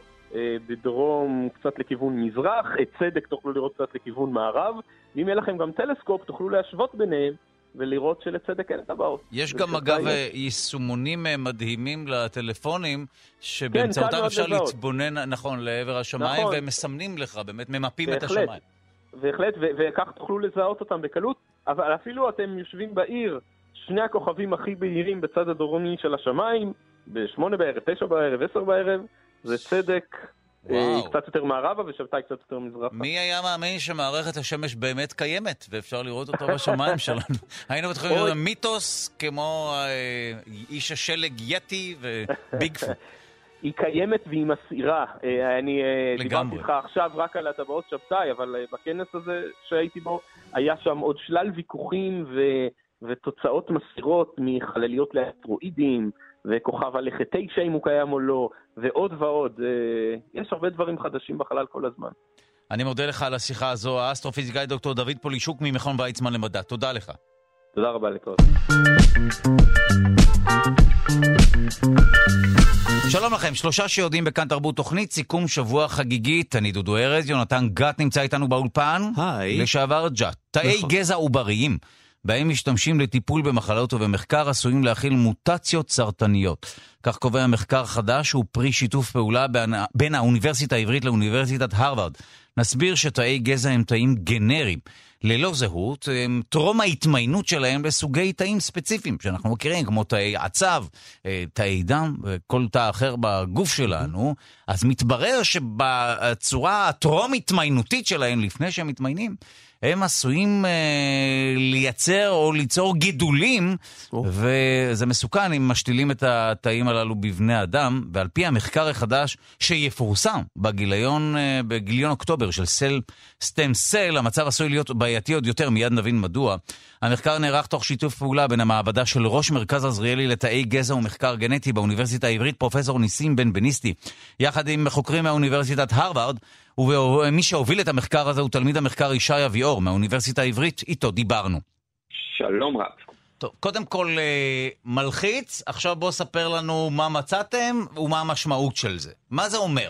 בדרום קצת לכיוון מזרח, את צדק תוכלו לראות קצת לכיוון מערב, ואם יהיה לכם גם טלסקופ, תוכלו להשוות ביניהם ולראות שלצדק אין טבעות. יש גם אגב יישומונים מדהימים לטלפונים, שבאמצעותם אפשר להתבונן, נכון, לעבר השמיים, והם מסמנים לך, באמת ממפים את השמיים. בהחלט, וכך תוכלו לזהות אותם בקלות, אבל אפילו אתם יושבים בעיר, שני הכוכבים הכי בהירים בצד הדרומי של השמיים, בשמונה בערב, תשע בערב, עשר בערב, זה צדק אה, קצת יותר מערבה ושבתאי קצת יותר מזרחה. מי היה מאמין שמערכת השמש באמת קיימת, ואפשר לראות אותו בשמיים שלנו? היינו בתחילים לראות מיתוס כמו אה, איש השלג יתי וביגפוט. היא קיימת והיא מסעירה. אני דיברתי איתך עכשיו רק על הטבעות שבתאי, אבל בכנס הזה שהייתי בו, היה שם עוד שלל ויכוחים ו... ותוצאות מסעירות מחלליות לאסטרואידים, וכוכב הלכת תשע אם הוא קיים או לא, ועוד ועוד. יש הרבה דברים חדשים בחלל כל הזמן. אני מודה לך על השיחה הזו, האסטרופיזיקאי דוקטור דוד פולישוק ממכון ויצמן למדע. תודה לך. תודה רבה לכל. שלום לכם, שלושה שיודעים בכאן תרבות תוכנית, סיכום שבוע חגיגית. אני דודו ארז, יונתן גת נמצא איתנו באולפן. היי. לשעבר ג'ת. תאי גזע עובריים, בהם משתמשים לטיפול במחלות ובמחקר, עשויים להכיל מוטציות סרטניות. כך קובע המחקר חדש, הוא פרי שיתוף פעולה בין, בין האוניברסיטה העברית לאוניברסיטת הרווארד. נסביר שתאי גזע הם תאים גנריים, ללא זהות, הם טרום ההתמיינות שלהם לסוגי תאים ספציפיים, שאנחנו מכירים, כמו תאי עצב, תאי דם, וכל תא אחר בגוף שלנו. אז מתברר שבצורה הטרום התמיינותית שלהם, לפני שהם מתמיינים, הם עשויים אה, לייצר או ליצור גידולים, oh. וזה מסוכן אם משתילים את התאים הללו בבני אדם, ועל פי המחקר החדש שיפורסם בגיליון, אה, בגיליון אוקטובר של סל סטם סל, המצב עשוי להיות בעייתי עוד יותר, מיד נבין מדוע. המחקר נערך תוך שיתוף פעולה בין המעבדה של ראש מרכז עזריאלי לתאי גזע ומחקר גנטי באוניברסיטה העברית, פרופסור ניסים בן בניסטי, יחד עם חוקרים מהאוניברסיטת הרווארד, ומי שהוביל את המחקר הזה הוא תלמיד המחקר ישי אביאור מהאוניברסיטה העברית, איתו דיברנו. שלום רב. טוב, קודם כל מלחיץ, עכשיו בוא ספר לנו מה מצאתם ומה המשמעות של זה. מה זה אומר?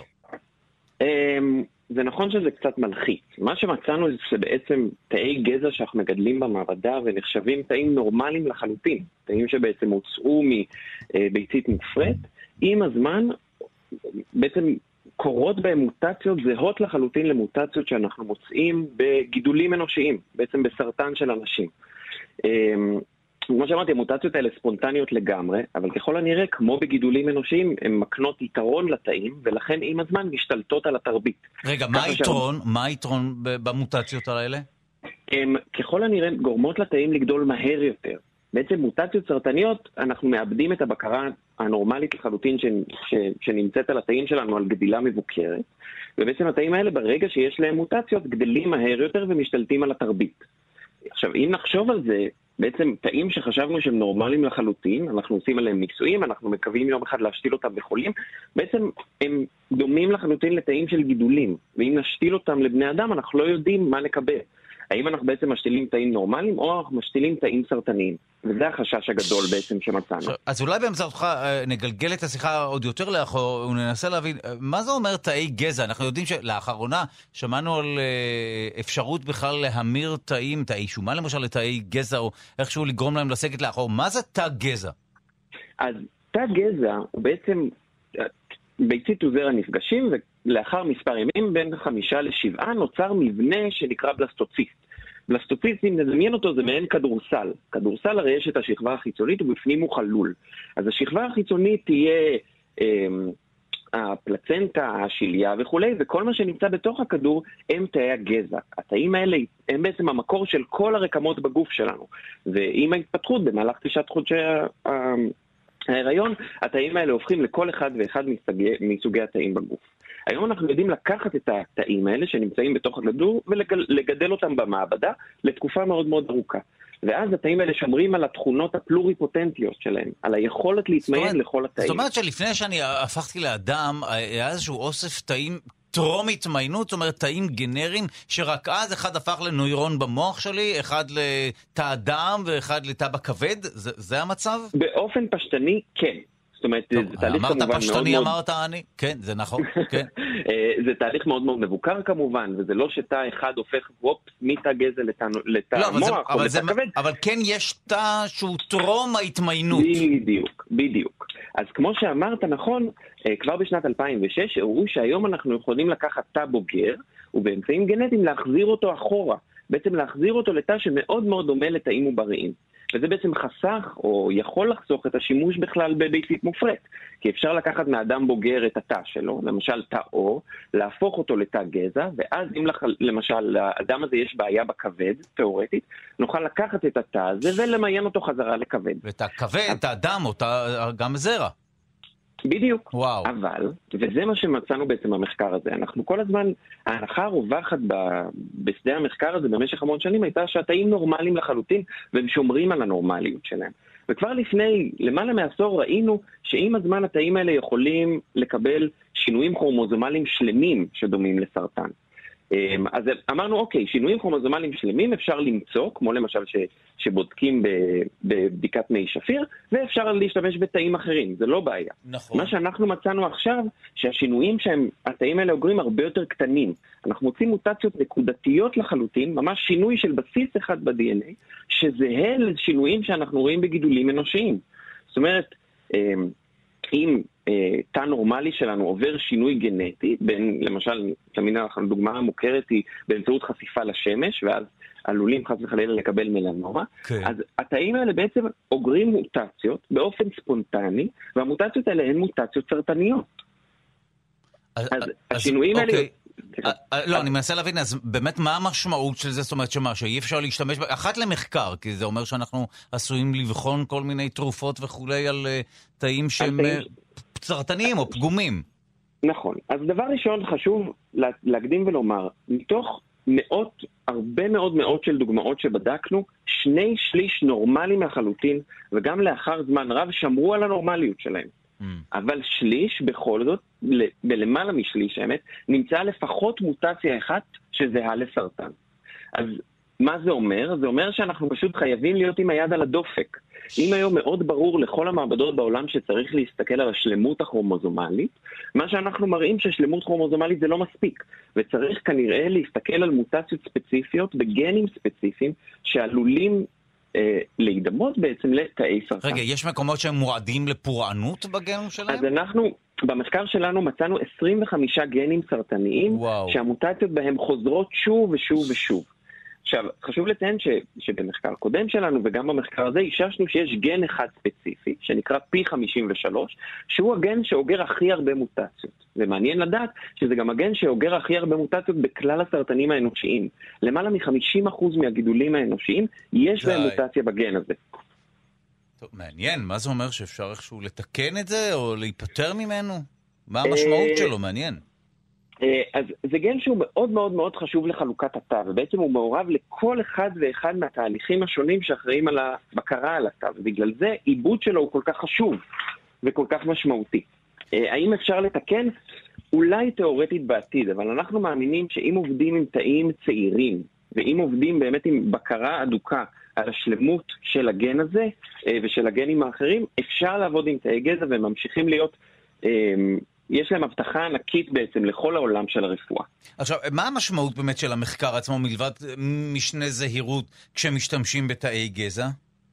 זה נכון שזה קצת מלחיץ. מה שמצאנו זה שבעצם תאי גזע שאנחנו מגדלים במעבדה ונחשבים תאים נורמליים לחלוטין, תאים שבעצם הוצאו מביצית מופרית, עם הזמן בעצם קורות בהם מוטציות זהות לחלוטין למוטציות שאנחנו מוצאים בגידולים אנושיים, בעצם בסרטן של אנשים. כמו שאמרתי, המוטציות האלה ספונטניות לגמרי, אבל ככל הנראה, כמו בגידולים אנושיים, הן מקנות יתרון לתאים, ולכן עם הזמן משתלטות על התרבית. רגע, מה היתרון? ש... מה היתרון במוטציות האלה? הן ככל הנראה גורמות לתאים לגדול מהר יותר. בעצם מוטציות סרטניות, אנחנו מאבדים את הבקרה הנורמלית לחלוטין ש... ש... שנמצאת על התאים שלנו, על גדילה מבוקרת, ובעצם התאים האלה, ברגע שיש להם מוטציות, גדלים מהר יותר ומשתלטים על התרבית. עכשיו, אם נחשוב על זה, בעצם תאים שחשבנו שהם נורמליים לחלוטין, אנחנו עושים עליהם ניסויים, אנחנו מקווים יום אחד להשתיל אותם בחולים, בעצם הם דומים לחלוטין לתאים של גידולים, ואם נשתיל אותם לבני אדם, אנחנו לא יודעים מה נקבל. האם אנחנו בעצם משתילים תאים נורמליים, או אנחנו משתילים תאים סרטניים. וזה החשש הגדול בעצם שמצאנו. אז אולי באמצעותך נגלגל את השיחה עוד יותר לאחור, וננסה להבין, מה זה אומר תאי גזע? אנחנו יודעים שלאחרונה שמענו על אפשרות בכלל להמיר תאים, תאי שומן למשל לתאי גזע, או איכשהו לגרום להם לסגת לאחור. מה זה תא גזע? אז תא גזע הוא בעצם ביצית וזרע נפגשים, ולאחר מספר ימים, בין חמישה לשבעה, נוצר מבנה שנקרא בלסטוציסט. בלסטוציסט, אם נדמיין אותו, זה מעין כדורסל. כדורסל הרי יש את השכבה החיצונית, ובפנים הוא חלול. אז השכבה החיצונית תהיה אה, הפלצנטה, השיליה וכו', וכל מה שנמצא בתוך הכדור הם תאי הגזע. התאים האלה הם בעצם המקור של כל הרקמות בגוף שלנו. ועם ההתפתחות, במהלך תשעת חודשי ההיריון, התאים האלה הופכים לכל אחד ואחד מסוגי, מסוגי התאים בגוף. היום אנחנו יודעים לקחת את התאים האלה שנמצאים בתוך הכדור ולגדל אותם במעבדה לתקופה מאוד מאוד ארוכה. ואז התאים האלה שומרים על התכונות הפלוריפוטנטיות שלהם, על היכולת להתמיין לכל התאים. זאת אומרת שלפני שאני הפכתי לאדם, היה איזשהו אוסף תאים טרום התמיינות, זאת אומרת תאים גנריים, שרק אז אחד הפך לנוירון במוח שלי, אחד לתא דם ואחד לתא בכבד, זה, זה המצב? באופן פשטני, כן. זאת אומרת, טוב, זה תהליך אמרת כמובן פשטני, מאוד אמרת מאוד... אני? כן, זה נכון, כן. זה תהליך מאוד מאוד מבוקר כמובן, וזה לא שתא אחד הופך וופס מתא גזע לתא, לתא לא, המוח זה, או לתא זה, כבד. אבל כן יש תא שהוא טרום ההתמיינות. בדיוק, בדיוק. אז כמו שאמרת נכון, כבר בשנת אלפיים ושש הראו שהיום אנחנו יכולים לקחת תא בוגר, ובאמצעים גנטיים להחזיר אותו אחורה. בעצם להחזיר אותו לתא שמאוד מאוד דומה לתאים עובריים. וזה בעצם חסך, או יכול לחסוך את השימוש בכלל בביצית מופרית. כי אפשר לקחת מאדם בוגר את התא שלו, למשל תא אור, להפוך אותו לתא גזע, ואז אם למשל לאדם הזה יש בעיה בכבד, תיאורטית, נוכל לקחת את התא הזה ולמיין אותו חזרה לכבד. ואת הכבד, את האדם, או גם זרע. בדיוק. וואו. אבל, וזה מה שמצאנו בעצם במחקר הזה, אנחנו כל הזמן, ההנחה הרווחת ב, בשדה המחקר הזה במשך המון שנים הייתה שהתאים נורמליים לחלוטין, והם שומרים על הנורמליות שלהם. וכבר לפני, למעלה מעשור ראינו שעם הזמן התאים האלה יכולים לקבל שינויים כרומוזומליים שלמים שדומים לסרטן. אז אמרנו, אוקיי, שינויים כרומוזומליים שלמים אפשר למצוא, כמו למשל ש, שבודקים בבדיקת מי שפיר, ואפשר להשתמש בתאים אחרים, זה לא בעיה. נכון. מה שאנחנו מצאנו עכשיו, שהשינויים שהם, התאים האלה אוגרים הרבה יותר קטנים. אנחנו מוצאים מוטציות נקודתיות לחלוטין, ממש שינוי של בסיס אחד ב-די אן איי, שזהה לשינויים שאנחנו רואים בגידולים אנושיים. זאת אומרת, אם תא נורמלי שלנו עובר שינוי גנטי, בין, למשל, תמיד הדוגמה המוכרת היא באמצעות חשיפה לשמש, ואז עלולים חס וחלילה לקבל מלנומה, כן. אז התאים האלה בעצם אוגרים מוטציות באופן ספונטני, והמוטציות האלה הן מוטציות סרטניות. אז, אז השינויים אוקיי. האלה... לא, אני מנסה להבין, אז באמת מה המשמעות של זה? זאת אומרת שמה, שאי אפשר להשתמש, אחת למחקר, כי זה אומר שאנחנו עשויים לבחון כל מיני תרופות וכולי על תאים שהם סרטניים או פגומים. נכון. אז דבר ראשון חשוב להקדים ולומר, מתוך מאות, הרבה מאוד מאות של דוגמאות שבדקנו, שני שליש נורמליים לחלוטין, וגם לאחר זמן רב שמרו על הנורמליות שלהם. Mm. אבל שליש בכל זאת, בלמעלה משליש האמת, נמצאה לפחות מוטציה אחת שזהה לסרטן. אז מה זה אומר? זה אומר שאנחנו פשוט חייבים להיות עם היד על הדופק. אם היום מאוד ברור לכל המעבדות בעולם שצריך להסתכל על השלמות הכרומוזומלית, מה שאנחנו מראים ששלמות כרומוזומלית זה לא מספיק, וצריך כנראה להסתכל על מוטציות ספציפיות בגנים ספציפיים שעלולים אה, להידמות בעצם לתאי סרטן. רגע, יש מקומות שהם מועדים לפורענות בגנים שלהם? אז אנחנו, במחקר שלנו מצאנו עשרים וחמישה גנים סרטניים, וואו. שהמוטציות בהם חוזרות שוב ושוב ושוב. עכשיו, חשוב לציין ש, שבמחקר קודם שלנו וגם במחקר הזה איששנו שיש גן אחד ספציפי, שנקרא פי חמישים ושלוש, שהוא הגן שאוגר הכי הרבה מוטציות. ומעניין לדעת שזה גם הגן שאוגר הכי הרבה מוטציות בכלל הסרטנים האנושיים. למעלה מ-חמישים אחוז מהגידולים האנושיים יש בהם מוטציה בגן הזה. טוב, מעניין. מה זה אומר, שאפשר איכשהו לתקן את זה או להיפטר ממנו? מה המשמעות שלו? מעניין. אז זה גן שהוא מאוד מאוד מאוד חשוב לחלוקת התא, ובעצם הוא מעורב לכל אחד ואחד מהתהליכים השונים שאחראים על הבקרה על התא, ובגלל זה עיבוד שלו הוא כל כך חשוב וכל כך משמעותי. האם אפשר לתקן? אולי תיאורטית בעתיד, אבל אנחנו מאמינים שאם עובדים עם תאים צעירים, ואם עובדים באמת עם בקרה אדוקה על השלמות של הגן הזה ושל הגנים האחרים, אפשר לעבוד עם תאי גזע וממשיכים להיות... יש להם הבטחה ענקית בעצם לכל העולם של הרפואה. עכשיו, מה המשמעות באמת של המחקר עצמו מלבד משנה זהירות כשמשתמשים בתאי גזע?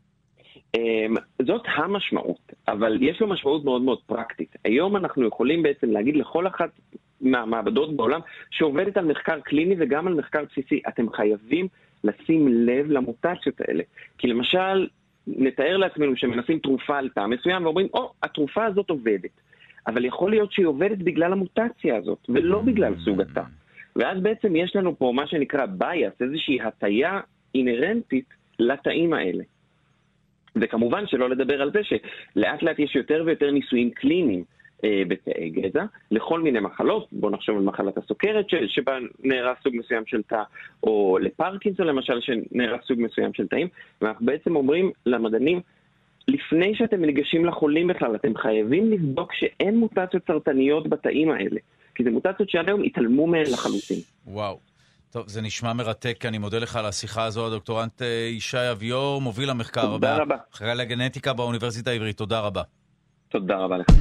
זאת המשמעות, אבל יש לו משמעות מאוד מאוד פרקטית. היום אנחנו יכולים בעצם להגיד לכל אחת מהמעבדות בעולם שעובדת על מחקר קליני וגם על מחקר בסיסי, אתם חייבים לשים לב למוטציות האלה. כי למשל, נתאר לעצמנו שמנסים תרופה על תא מסוים ואומרים, או, התרופה הזאת עובדת. אבל יכול להיות שהיא עובדת בגלל המוטציה הזאת, ולא בגלל סוג התא. ואז בעצם יש לנו פה מה שנקרא bias, איזושהי הטיה אינרנטית לתאים האלה. וכמובן שלא לדבר על זה שלאט לאט יש יותר ויותר ניסויים קליניים אה, בתאי גזע, לכל מיני מחלות, בואו נחשוב על מחלת הסוכרת ש- שבה נערס סוג מסוים של תא, או לפרקינסון למשל שנערס סוג מסוים של תאים, ואנחנו בעצם אומרים למדענים, לפני שאתם ניגשים לחולים בכלל, אתם חייבים לבדוק שאין מוטציות סרטניות בתאים האלה. כי זה מוטציות שעד היום התעלמו מהן לחלוטין. וואו. טוב, זה נשמע מרתק. אני מודה לך על השיחה הזו, הדוקטורנט ישי אביור, מוביל המחקר. תודה רבה. אחראי לגנטיקה באוניברסיטה העברית. תודה רבה. תודה רבה לך.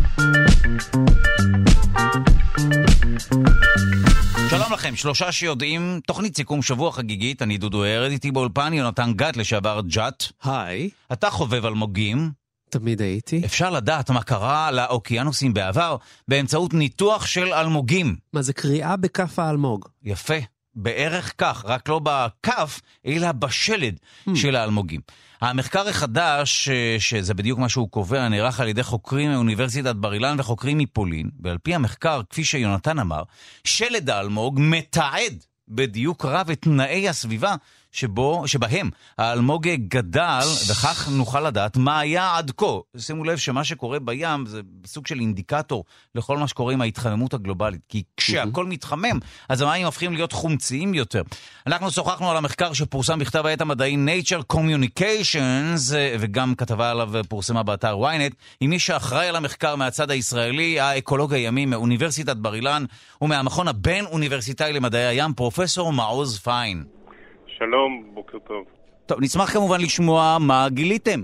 שלום לכם, שלושה שיודעים, תוכנית סיכום שבוע חגיגית, אני דודו ארד, איתי באולפן, יונתן גת לשעבר ג'אט. היי. אתה חובב אלמוגים. תמיד הייתי. אפשר לדעת מה קרה לאוקיינוסים בעבר באמצעות ניתוח של אלמוגים. מה זה קריאה בכף האלמוג? יפה, בערך כך, רק לא בכף, אלא בשלד hmm. של האלמוגים. המחקר החדש, שזה בדיוק מה שהוא קובע, נערך על ידי חוקרים מאוניברסיטת בר אילן וחוקרים מפולין, ועל פי המחקר, כפי שיונתן אמר, שלד האלמוג מתעד בדיוק רב את תנאי הסביבה שבו, שבהם האלמוג גדל, וכך נוכל לדעת מה היה עד כה. שימו לב שמה שקורה בים זה סוג של אינדיקטור לכל מה שקורה עם ההתחממות הגלובלית, כי כשהכל מתחמם, אז המים הופכים להיות חומציים יותר. אנחנו שוחחנו על המחקר שפורסם בכתב העת המדעי Nature Communications, וגם כתבה עליו פורסמה באתר וויינט, עם מי שאחראי על המחקר מהצד הישראלי, האקולוג הימי מאוניברסיטת בר אילן, ומהמכון הבין-אוניברסיטאי למדעי הים, פרופסור מעוז פיין. שלום, בוקר טוב. טוב, נשמח כמובן לשמוע מה גיליתם.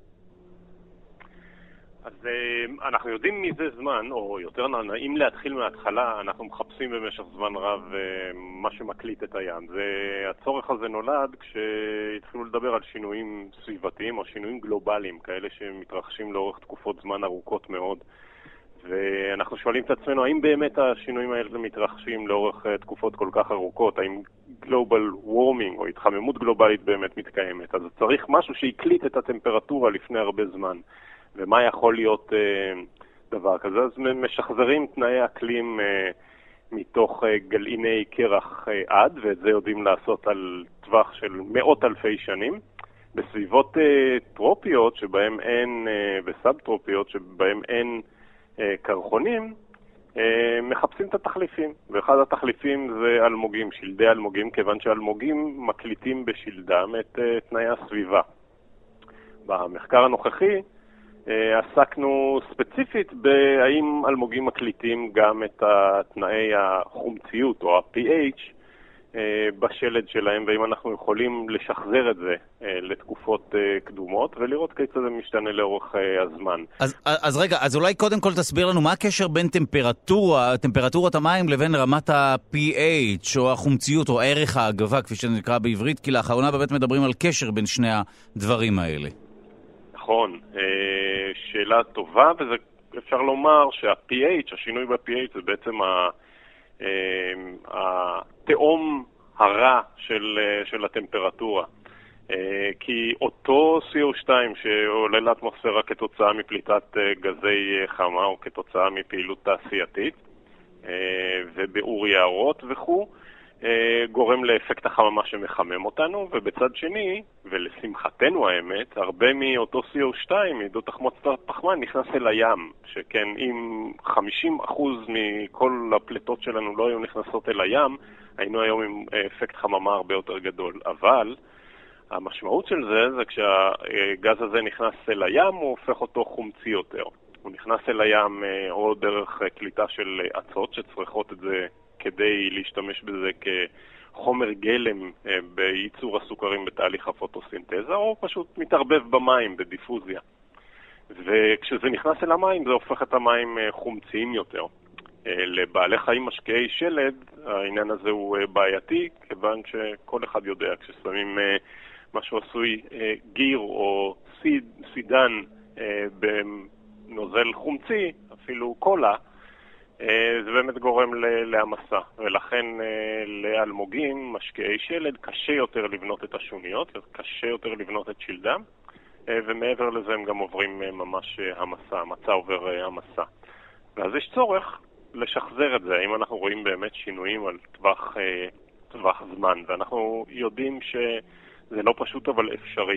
אז אנחנו יודעים מזה זמן, או יותר נעים להתחיל מההתחלה, אנחנו מחפשים במשך זמן רב מה שמקליט את הים. זה, הצורך הזה נולד כשהתחילו לדבר על שינויים סביבתיים או שינויים גלובליים, כאלה שמתרחשים לאורך תקופות זמן ארוכות מאוד. ואנחנו שואלים את עצמנו, האם באמת השינויים האלה מתרחשים לאורך תקופות כל כך ארוכות? האם גלובל וורמינג או התחממות גלובלית באמת מתקיימת? אז צריך משהו שיקליט את הטמפרטורה לפני הרבה זמן. ומה יכול להיות אה, דבר כזה? אז משחזרים תנאי אקלים אה, מתוך אה, גלעיני קרח אה, עד, ואת זה יודעים לעשות על טווח של מאות אלפי שנים. בסביבות אה, טרופיות שבהם אין, אה, וסאב-טרופיות שבהם אין קרחונים, מחפשים את התחליפים, ואחד התחליפים זה אלמוגים, שלדי אלמוגים, כיוון שאלמוגים מקליטים בשלדם את תנאי הסביבה. במחקר הנוכחי עסקנו ספציפית בהאם אלמוגים מקליטים גם את תנאי החומציות או ה-פי אייץ' בשלד שלהם, ואם אנחנו יכולים לשחזר את זה לתקופות קדומות ולראות כיצד זה משתנה לאורך הזמן. אז, אז רגע, אז אולי קודם כל תסביר לנו מה הקשר בין טמפרטורה, טמפרטורת המים לבין רמת ה-פי אייץ' או החומציות או ערך האגבה, כפי שזה נקרא בעברית, כי לאחרונה באמת מדברים על קשר בין שני הדברים האלה. נכון, שאלה טובה, ואפשר לומר שה-פי אייץ', השינוי ב-פי אייץ' זה בעצם ה... התאום הרע של, של הטמפרטורה. כי אותו סי או שתיים שעולה לאטמוספירה כתוצאה מפליטת גזי חמה או כתוצאה מפעילות תעשייתית ובעור יערות וכו', גורם לאפקט החממה שמחמם אותנו, ובצד שני, ולשמחתנו האמת, הרבה מאותו סי או שתיים, מעידוד תחמוצת הפחמן, נכנס אל הים, שכן אם חמישים אחוז מכל הפליטות שלנו לא היו נכנסות אל הים, היינו היום עם אפקט חממה הרבה יותר גדול. אבל המשמעות של זה, זה כשהגז הזה נכנס אל הים, הוא הופך אותו חומצי יותר. הוא נכנס אל הים או דרך קליטה של עצות שצריכות את זה כדי להשתמש בזה כחומר גלם בייצור הסוכרים בתהליך הפוטוסינתזה, או פשוט מתערבב במים בדיפוזיה. וכשזה נכנס אל המים, זה הופך את המים חומציים יותר. לבעלי חיים משקעי שלד, העניין הזה הוא בעייתי, כיוון שכל אחד יודע, כששמים משהו עשוי גיר או סיד, סידן בנוזל חומצי, אפילו קולה, זה באמת גורם להמסה, ולכן לאלמוגים, משקעי שלד, קשה יותר לבנות את השוניות, קשה יותר לבנות את שלדם, ומעבר לזה הם גם עוברים ממש המסה, המצה עובר המסה. ואז יש צורך לשחזר את זה, אם אנחנו רואים באמת שינויים על טווח, טווח זמן, ואנחנו יודעים שזה לא פשוט אבל אפשרי.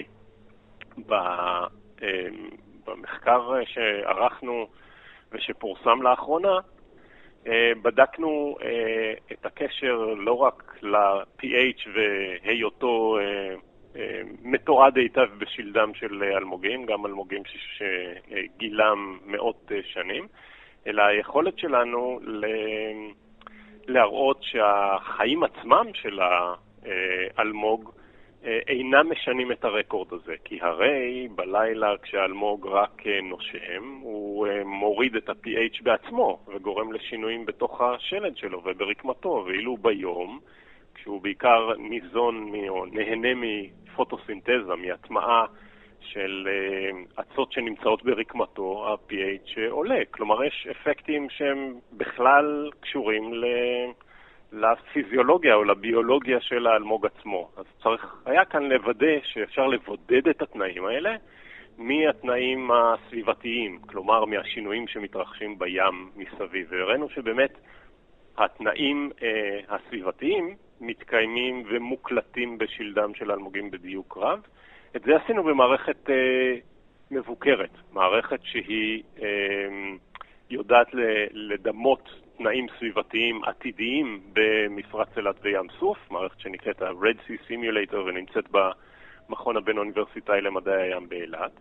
במחקר שערכנו ושפורסם לאחרונה, בדקנו את הקשר לא רק ל-פי אייץ' והיותו מתועד היטב בשלדם של אלמוגים, גם אלמוגים שגילם מאות שנים, אלא היכולת שלנו להראות שהחיים עצמם של האלמוג אינם משנים את הרקורד הזה, כי הרי בלילה כשהאלמוג רק נושם, הוא מוריד את ה-פי אייץ' בעצמו וגורם לשינויים בתוך השלד שלו וברקמתו, ואילו ביום, כשהוא בעיקר ניזון או נהנה מפוטוסינתזה, מהטמעה של עצות שנמצאות ברקמתו, ה-פי אייץ' עולה. כלומר, יש אפקטים שהם בכלל קשורים ל... לפיזיולוגיה או לביולוגיה של האלמוג עצמו. אז צריך היה כאן לוודא שאפשר לבודד את התנאים האלה מהתנאים הסביבתיים, כלומר מהשינויים שמתרחשים בים מסביב. והראינו שבאמת התנאים אה, הסביבתיים מתקיימים ומוקלטים בשלדם של אלמוגים בדיוק רב. את זה עשינו במערכת אה, מבוקרת, מערכת שהיא אה, יודעת לדמות תנאים סביבתיים עתידיים במפרץ אילת וים סוף, מערכת שנקראת ה-Red Sea Simulator ונמצאת במכון הבין-אוניברסיטאי למדעי הים באילת.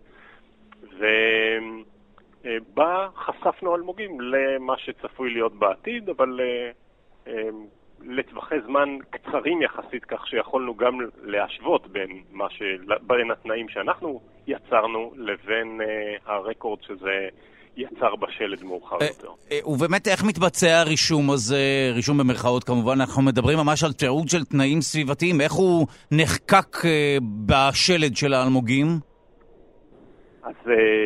ובה חשפנו אלמוגים למה שצפוי להיות בעתיד, אבל לטווחי זמן קצרים יחסית, כך שיכולנו גם להשוות בין, מה ש... בין התנאים שאנחנו יצרנו לבין הרקורד שזה יצר בשלד מאוחר יותר. ובאמת איך מתבצע הרישום הזה, רישום במרכאות כמובן, אנחנו מדברים ממש על תיעוד של תנאים סביבתיים, איך הוא נחקק בשלד של האלמוגים? אז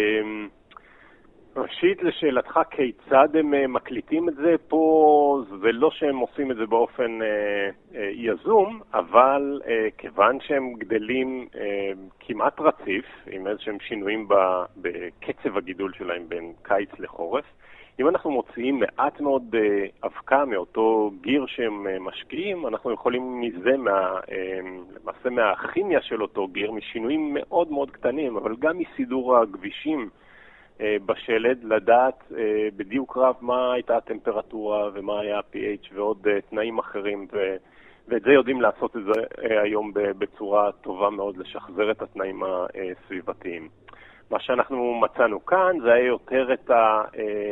ראשית לשאלתך כיצד הם מקליטים את זה, פה זה לא שהם עושים את זה באופן אה, אה, יזום, אבל אה, כיוון שהם גדלים אה, כמעט רציף, עם איזשהם שינויים בקצב הגידול שלהם בין קיץ לחורף, אם אנחנו מוציאים מעט מאוד אה, אבקה מאותו גיר שהם אה, משקיעים, אנחנו יכולים מזה, מה, אה, למעשה מהכימיה של אותו גיר, משינויים מאוד מאוד קטנים, אבל גם מסידור הכבישים, בשלד, לדעת בדיוק רב מה הייתה הטמפרטורה ומה היה ה-פי אייץ' ועוד תנאים אחרים, ו... ואת זה יודעים לעשות את זה היום בצורה טובה מאוד, לשחזר את התנאים הסביבתיים. מה שאנחנו מצאנו כאן זה היה יותר את, ה...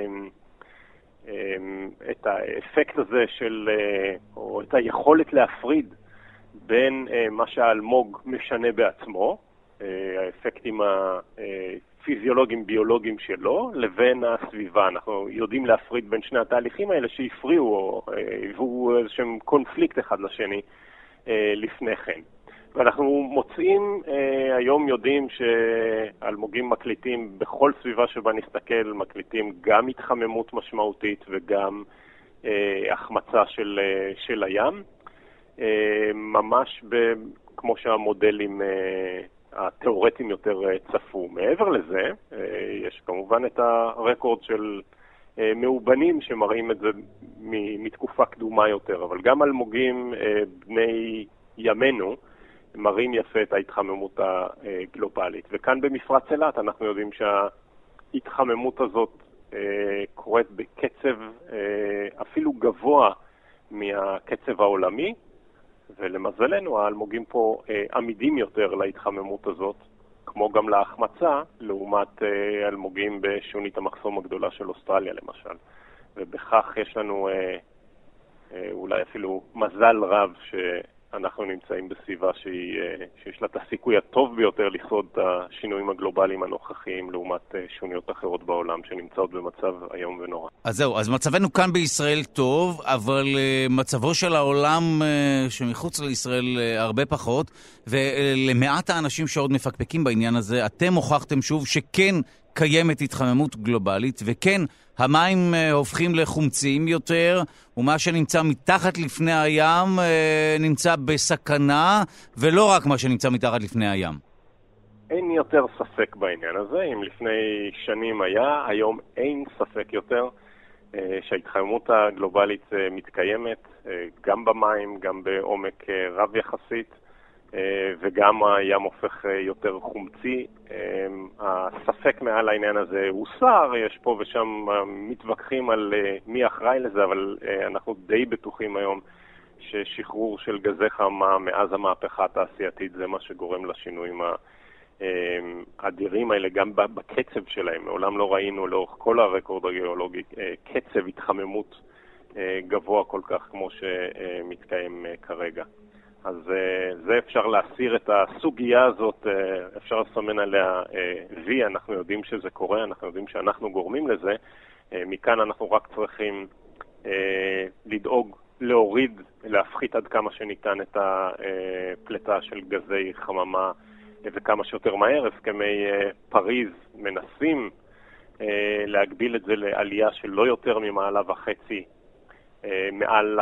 את האפקט הזה של, או את היכולת להפריד בין מה שהאלמוג משנה בעצמו, האפקטים ה... פיזיולוגיים, ביולוגיים שלו, לבין הסביבה. אנחנו יודעים להפריד בין שני התהליכים האלה שהפריעו או היוו איזשהם קונפליקט אחד לשני לפני כן. ואנחנו מוצאים, היום יודעים שאלמוגים מקליטים בכל סביבה שבה נסתכל, מקליטים גם התחממות משמעותית וגם החמצה של, של הים. ממש ב, כמו שהמודלים התיאורטיים יותר צפו. מעבר לזה, יש כמובן את הרקורד של מאובנים שמראים את זה מתקופה קדומה יותר, אבל גם אלמוגים בני ימינו מראים יפה את ההתחממות הגלובלית. וכאן במפרץ אילת אנחנו יודעים שההתחממות הזאת קורית בקצב אפילו גבוה מהקצב העולמי, ולמזלנו האלמוגים פה עמידים יותר להתחממות הזאת, כמו גם להחמצה, לעומת אלמוגים בשונית המחסום הגדולה של אוסטרליה למשל. ובכך יש לנו אולי אפילו מזל רב שאנחנו נמצאים בסביבה שהיא, שיש לה את הסיכוי הטוב ביותר לשרוד את השינויים הגלובליים הנוכחיים, לעומת שוניות אחרות בעולם שנמצאות במצב היום ונורא. אז זהו, אז מצבנו כאן בישראל טוב, אבל מצבו של העולם שמחוץ לישראל הרבה פחות, ולמעט האנשים שעוד מפקפקים בעניין הזה, אתם הוכחתם שוב שכן קיימת התחממות גלובלית, וכן המים הופכים לחומציים יותר, ומה שנמצא מתחת לפני הים נמצא בסכנה, ולא רק מה שנמצא מתחת לפני הים. אין יותר ספק בעניין הזה. אם לפני שנים היה, היום אין ספק יותר שההתחממות הגלובלית מתקיימת, גם במים, גם בעומק רב יחסית, וגם הים הופך יותר חומצי. הספק מעל העניין הזה הוסר, יש פה ושם מתווכחים על מי אחראי לזה, אבל אנחנו די בטוחים היום ששחרור של גזי חממה מאז המהפכה התעשייתית זה מה שגורם לשינויים האדירים האלה, גם בקצב שלהם. מעולם לא ראינו לאורך כל הרקורד הגיאולוגי קצב התחממות גבוה כל כך כמו שמתקיים כרגע. אז זה אפשר להסיר את הסוגיה הזאת, אפשר לסמן עליה וי, אנחנו יודעים שזה קורה, אנחנו יודעים שאנחנו גורמים לזה. מכאן אנחנו רק צריכים לדאוג, להוריד, להפחית עד כמה שניתן את הפלטה של גזי חממה וכמה שיותר מהר. הסכמי פריז מנסים להגביל את זה לעלייה של לא יותר ממעלה וחצי מעל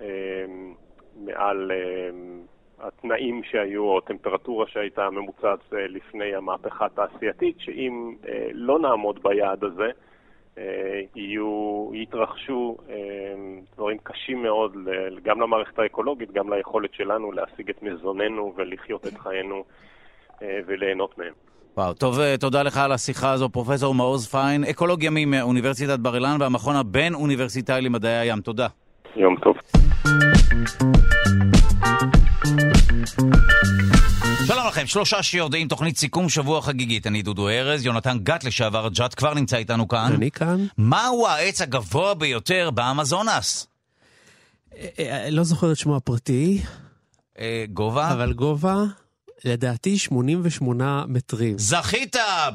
מעל uh, התנאים שהיו, או הטמפרטורה שהייתה ממוצעת uh, לפני המהפכה התעשייתית, שאם uh, לא נעמוד ביעד הזה, uh, יהיו, יתרחשו uh, דברים קשים מאוד, גם למערכת האקולוגית, גם ליכולת שלנו להשיג את מזוננו ולחיות את חיינו uh, וליהנות מהם. וואו, טוב, תודה לך על השיחה הזו, פרופסור מעוז פיין, אקולוג ימי מאוניברסיטת בר אילן והמכון הבין-אוניברסיטאי למדעי הים. תודה. יום טוב. שלום לכם, שלושה שיודעים תוכנית סיכום שבוע חגיגית. אני דודו ארז, יונתן גת לשעבר ג'ת כבר נמצא איתנו כאן. אני כאן. מהו העץ הגבוה ביותר באמזונס? לא זוכר את שמו הפרטי. גובה? אבל גובה, לדעתי שמונים ושמונה מטרים. זכית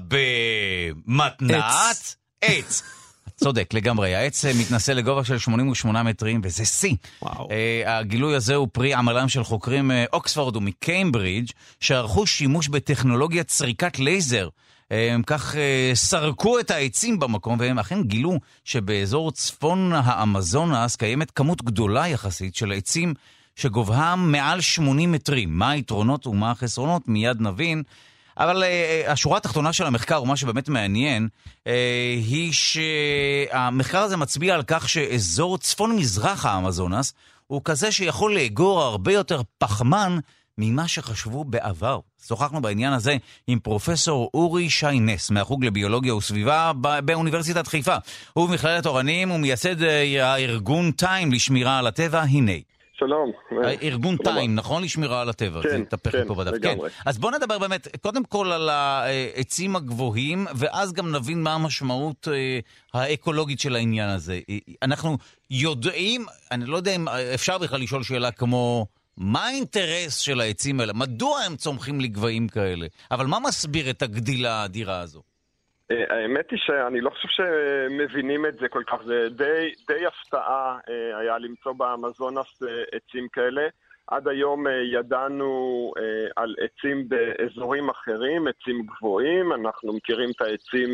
במתנת עץ. צודק, לגמרי. העץ מתנסה לגובה של שמונים ושמונה מטרים, וזה סי. וואו. הגילוי הזה הוא פרי עמלם של חוקרים אוקספורד ומקיימברידג' שערכו שימוש בטכנולוגיית סריקת לייזר. הם כך סרקו את העצים במקום, והם אכן גילו שבאזור צפון האמזונס קיימת כמות גדולה יחסית של עצים שגובהם מעל שמונים מטרים. מה היתרונות ומה החסרונות? מיד נבין. אבל uh, השורה התחתונה של המחקר, ומה שבאמת מעניין, uh, היא שהמחקר הזה מצביע על כך שאזור צפון-מזרח האמזונס הוא כזה שיכול לאגור הרבה יותר פחמן ממה שחשבו בעבר. שוחחנו בעניין הזה עם פרופסור אורי שי נס, מהחוג לביולוגיה וסביבה באוניברסיטת חיפה. הוא במכללת אורנים ומייסד הארגון טיים לשמירה על הטבע. הנה. שלום. ארגון טיים, נכון? לשמירה על הטבע. כן, כן, לגמרי. אז בוא נדבר באמת, קודם כל על העצים הגבוהים, ואז גם נבין מה המשמעות האקולוגית של העניין הזה. אנחנו יודעים, אני לא יודע אם אפשר בכלל לשאול שאלה כמו, מה האינטרס של העצים האלה? מדוע הם צומחים לגבהים כאלה? אבל מה מסביר את הגדילה האדירה הזו? האמת היא שאני לא חושב שמבינים את זה כל כך, זה די, די הפתעה היה למצוא באמזונס עצים כאלה. עד היום ידענו על עצים באזורים אחרים, עצים גבוהים, אנחנו מכירים את העצים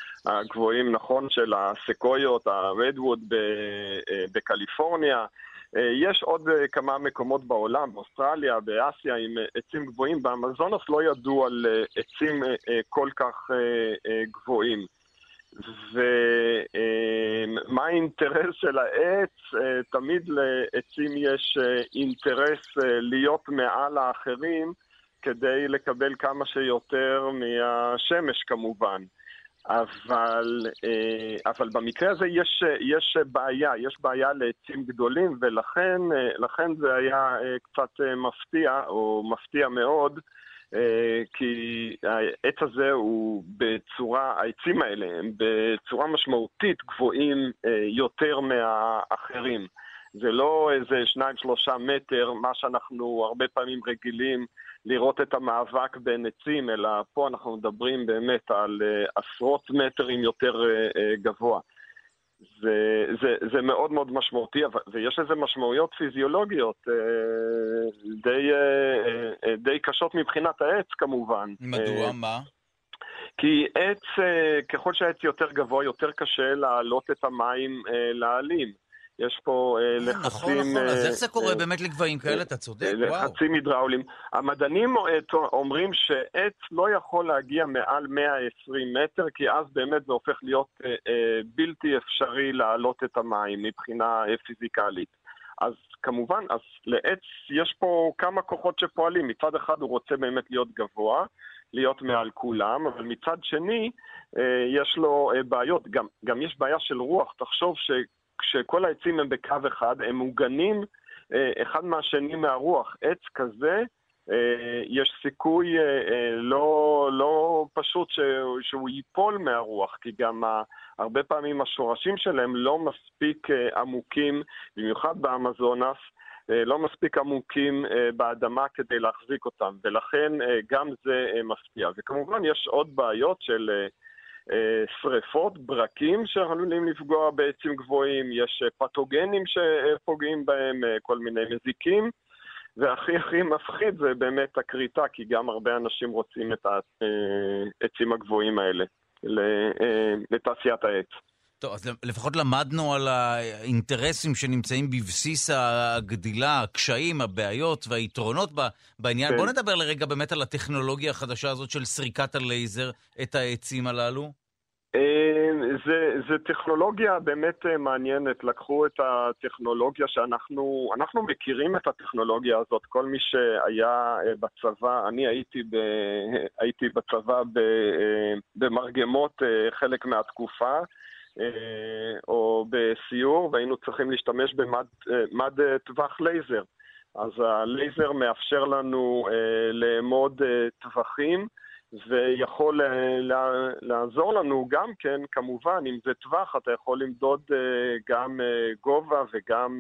הגבוהים, נכון, של הסקויות, הרדווד בקליפורניה, יש עוד כמה מקומות בעולם, באוסטרליה, באסיה, עם עצים גבוהים. באמזונס לא ידעו על עצים כל כך גבוהים. ומה האינטרס של העץ? תמיד לעצים יש אינטרס להיות מעל האחרים כדי לקבל כמה שיותר מהשמש כמובן. אבל, אבל במקרה הזה יש, יש בעיה, יש בעיה לעצים גדולים, ולכן לכן זה היה קצת מפתיע, או מפתיע מאוד, כי העץ הזה הוא בצורה, העצים האלה הם בצורה משמעותית גבוהים יותר מהאחרים. זה לא איזה שניים שלושה מטר, מה שאנחנו הרבה פעמים רגילים לראות את המאבק בין עצים, אלא פה אנחנו מדברים באמת על עשרות מטרים יותר גבוה. זה, זה, זה מאוד מאוד משמעותי, ויש לזה משמעויות פיזיולוגיות די, די קשות מבחינת העץ כמובן. מדוע? מה? כי עץ, ככל שהעץ יותר גבוה, יותר קשה להעלות את המים לעלים. יש פה לחצים... נכון, נכון, אז איך זה קורה באמת לגבהים כאלה? אתה צודק, וואו. לחצים הידראוליים. המדענים אומרים שעץ לא יכול להגיע מעל מאה ועשרים מטר, כי אז באמת זה הופך להיות בלתי אפשרי להעלות את המים מבחינה פיזיקלית. אז כמובן, אז לעץ יש פה כמה כוחות שפועלים. מצד אחד הוא רוצה באמת להיות גבוה, להיות מעל כולם, אבל מצד שני יש לו בעיות. גם, גם יש בעיה של רוח. תחשוב ש... כשכל העצים הם בקו אחד, הם מוגנים אחד מהשני מהרוח. עץ כזה, יש סיכוי לא, לא פשוט שהוא ייפול מהרוח, כי גם הרבה פעמים השורשים שלהם לא מספיק עמוקים, במיוחד באמזונס, לא מספיק עמוקים באדמה כדי להחזיק אותם, ולכן גם זה משפיע. וכמובן יש עוד בעיות של... שריפות, ברקים שעלולים לפגוע בעצים גבוהים, יש פתוגנים שפוגעים בהם, כל מיני מזיקים, והכי הכי מפחיד זה באמת הקריטה, כי גם הרבה אנשים רוצים את העצים הגבוהים האלה לתעשיית העץ. טוב, אז לפחות למדנו על האינטרסים שנמצאים בבסיס הגדילה, הקשיים, הבעיות והיתרונות בעניין. כן. בוא נדבר לרגע באמת על הטכנולוגיה החדשה הזאת של סריקת הלייזר, את העצים הללו. זה, זה טכנולוגיה באמת מעניינת. לקחו את הטכנולוגיה שאנחנו, אנחנו מכירים את הטכנולוגיה הזאת. כל מי שהיה בצבא, אני הייתי, ב, הייתי בצבא ב, במרגמות חלק מהתקופה, או בסיור, והיינו צריכים להשתמש במד מד טווח לייזר. אז הלייזר מאפשר לנו לעמוד טווחים, ויכול לעזור לנו גם כן, כמובן, אם זה טווח, אתה יכול למדוד גם גובה וגם,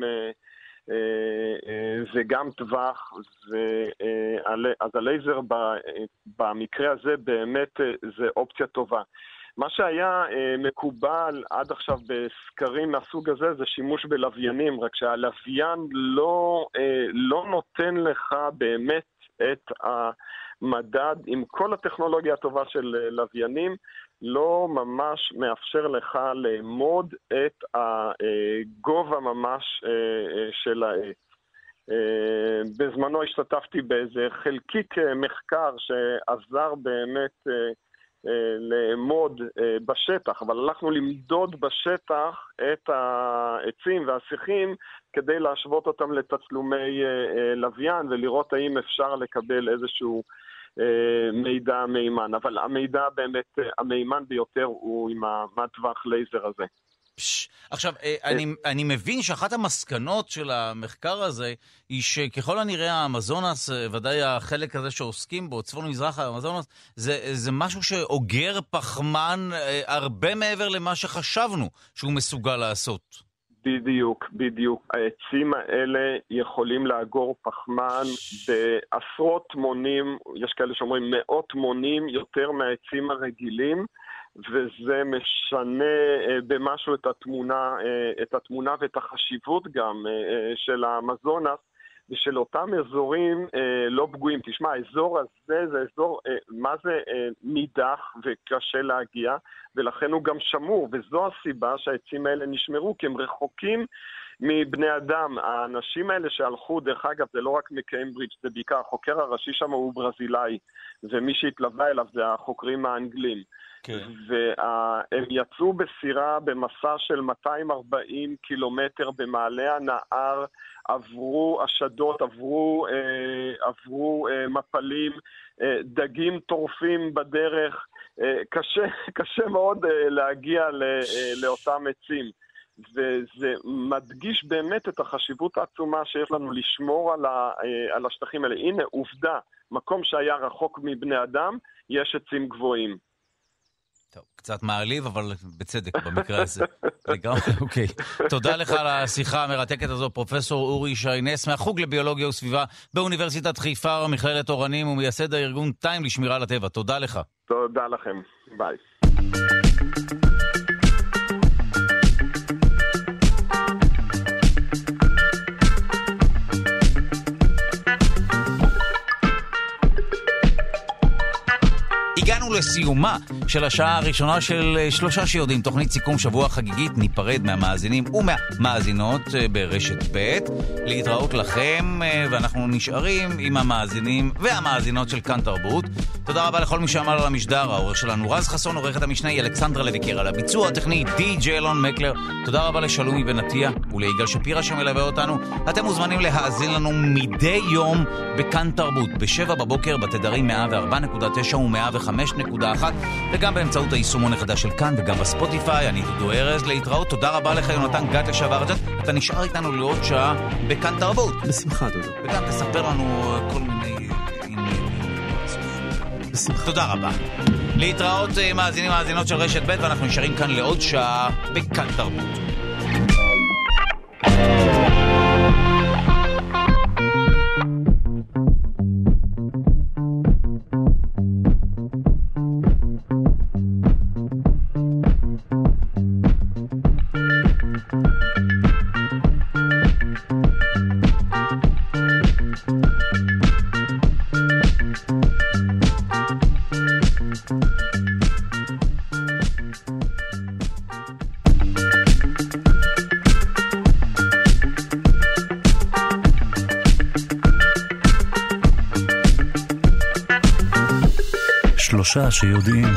וגם טווח, אז הלייזר במקרה הזה באמת זה אופציה טובה. מה שהיה מקובל עד עכשיו בסקרים מהסוג הזה זה שימוש בלוויינים, רק שהלוויין לא, לא נותן לך באמת את המדד, עם כל הטכנולוגיה הטובה של לוויינים, לא ממש מאפשר לך לאמוד את הגובה ממש של העץ. בזמנו השתתפתי באיזה חלקיק מחקר שעזר באמת לאמוד בשטח, אבל הלכנו למדוד בשטח את העצים והשיחים כדי להשוות אותם לתצלומי לוויין ולראות האם אפשר לקבל איזשהו מידע מימן, אבל המידע באמת המימן ביותר הוא עם המטווח לייזר הזה. עכשיו, אני, אני מבין שאחת המסקנות של המחקר הזה היא שככל הנראה האמזונס, ודאי החלק הזה שעוסקים בו, צפון מזרח האמזונס, זה, זה משהו שאוגר פחמן הרבה מעבר למה שחשבנו שהוא מסוגל לעשות. בדיוק, בדיוק. העצים האלה יכולים לאגור פחמן בעשרות מונים, יש כאלה שאומרים מאות מונים יותר מהעצים הרגילים, וזה משנה במשהו את התמונה, את התמונה ואת החשיבות גם של האמזונס ושל אותם אזורים לא פגועים. תשמע, האזור הזה זה אזור, מה זה נידח וקשה להגיע, ולכן הוא גם שמור, וזו הסיבה שהעצים האלה נשמרו, כי הם רחוקים מבני אדם. האנשים האלה שהלכו, דרך אגב, זה לא רק מקיימברידג', זה בעיקר החוקר הראשי שם הוא ברזילאי, ומי שהתלווה אליו זה החוקרים האנגלים. כן. והם יצאו בסירה במסע של מאתיים וארבעים קילומטר במעלה הנהר, עברו השדות, עברו, אה, עברו אה, מפלים, אה, דגים טורפים בדרך, אה, קשה, קשה מאוד אה, להגיע ל, אה, לאותם עצים. וזה מדגיש באמת את החשיבות העצומה שיש לנו לשמור על, ה, אה, על השטחים האלה. הנה, עובדה, מקום שהיה רחוק מבני אדם, יש עצים גבוהים. טוב, קצת מעליב, אבל בצדק במקרה הזה. לגמרי, אוקיי. תודה לך על השיחה המרתקת הזו, פרופסור אורי שיינס, מהחוג לביולוגיה וסביבה באוניברסיטת חיפה, מכללת אורנים, ומייסד הארגון טיים לשמירה על הטבע. תודה לך. תודה לכם. ביי. הגענו לסיומה של השעה הראשונה של שלושה שיודעים, תוכנית סיכום שבוע חגיגית. ניפרד מהמאזינים ומהמאזינות ברשת ב', להתראות לכם, ואנחנו נשארים עם המאזינים והמאזינות של כאן תרבות. תודה רבה לכל מי שעמל על המשדר. העורך שלנו רז חסון, עורכת המשנה אלכסנדרה לויקר, על הביצוע הטכני די.ג'יי אלון מקלר. תודה רבה לשלומי בנתיה וליגאל שפירא שמלווה אותנו. אתם מוזמנים להאזין לנו מדי יום בכאן תרבות בשבע בבוקר בתדרים מאה וארבע נקודה תשע ו-מאה וחמש נקודה אחת, וגם באמצעות היישומון החדש של כאן וגם בספוטיפיי. אני דודו ארז, להתראות. תודה רבה לך יונתן גת לשעבר ג'ת. אתה נשאר איתנו לעוד שעה בכאן תרבות. בשמחה דודו. וגם תספר לנו כל מיני בשמחה. תודה רבה. להתראות מאזינים מאזינות של רשת ב', ואנחנו נשארים כאן לעוד שעה בכאן תרבות. שלושה שיודעים.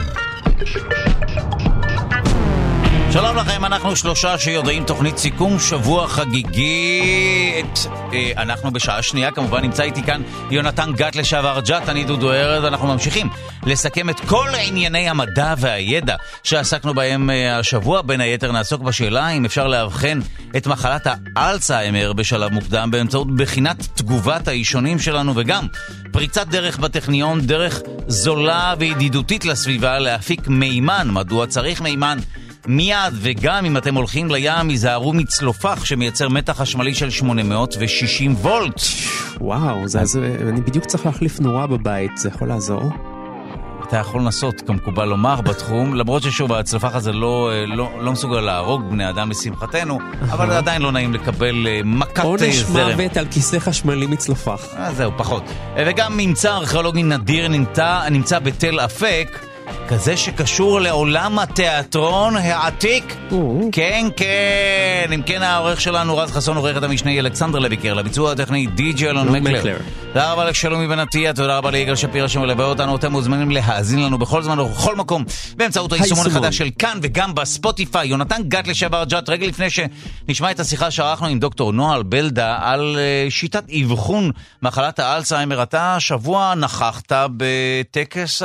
שלום לכם, אנחנו שלושה שיודעים, תוכנית סיכום שבוע חגיגית. אה, אנחנו בשעה שנייה, כמובן נמצא איתי כאן יונתן גת לשעבר ג'ת, אני דודו ארז. אנחנו ממשיכים לסכם את כל ענייני המדע והידע שעסקנו בהם אה, השבוע. בין היתר נעסוק בשאלה אם אפשר להבחן את מחלת האלצהיימר בשלב מוקדם באמצעות בחינת תגובת האישונים שלנו, וגם פריצת דרך בטכניון, דרך זולה וידידותית לסביבה להפיק מימן. מדוע צריך מימן? מיד, וגם אם אתם הולכים לים, יזהרו מצלופח שמייצר מתח חשמלי של שמונה מאות ושישים וולט. וואו, זה, זה, אני בדיוק צריך להחליף נורה בבית, זה יכול לעזור? אתה יכול לנסות, כמקובל לומר, בתחום, למרות ששוב, הצלופח הזה לא, לא, לא מסוגל להרוג בני אדם לשמחתנו, אבל עדיין לא נעים לקבל מכת זרם. עונש מוות על כיסא חשמלי מצלופח. אה, זהו, פחות. וגם ממצא ארכיאולוגי נדיר נמצא, נמצא בתל אפק, כזה שקשור לעולם התיאטרון העתיק. כן, כן. אם כן, העורך שלנו רז חסון, עורכת המשנה אלכסנדרה לויקר, לביצוע הטכני די.ג'יי אלון מקלר. תודה רבה לשלומי בנתיה, תודה רבה ליגאל שפירא שמלווה אותנו. אתם מוזמנים להאזין לנו בכל זמן ובכל מקום באמצעות היישומון החדש של כאן וגם בספוטיפיי. יונתן גת לשעבר ג'ת, רגע לפני שנשמע את השיחה שערכנו עם דוקטור נועל בלדה על שיטת אבחון מחלת האלצהיימר. אתה שבוע נכחת בטקס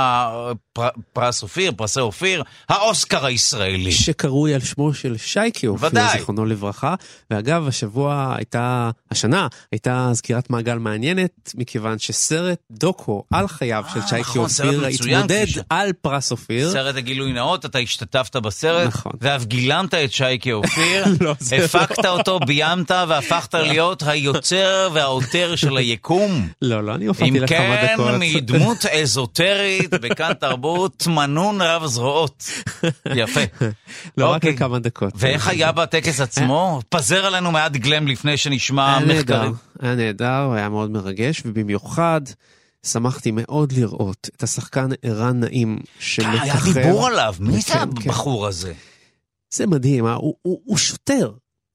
פרס אופיר, פרסי אופיר, האוסקר הישראלי. שקרוי על שמו של שייקה אופיר, זיכרונו לברכה. ואגב, השבוע הייתה, השנה הייתה סגירת מעגל מעניינת, מכיוון שסרט דוקו על חייו של שייקה אופיר התמודד על פרס אופיר. סרט הגילוי נאות, אתה השתתפת בסרט, ואף גילמת את שייקה אופיר, הפקת אותו, ביימת, והפכת להיות היוצר והאותר של היקום. לא, לא, אני הופעתי לכמה דקות. אם כן, מדמות אזוטרית, בכאן תרבות, מנון רב זרועות. יפה. לא רק לכמה דקות. ואיך היה בטקס עצמו? פזר עלינו מעט גלם לפני שנשמע מחקרים. היה נהדר, היה מאוד מרגש, ובמיוחד שמחתי מאוד לראות את השחקן ערן נעים שמככב. היה דיבור עליו, מי זה הבחור הזה? זה מדהים, הוא שוטר. הוא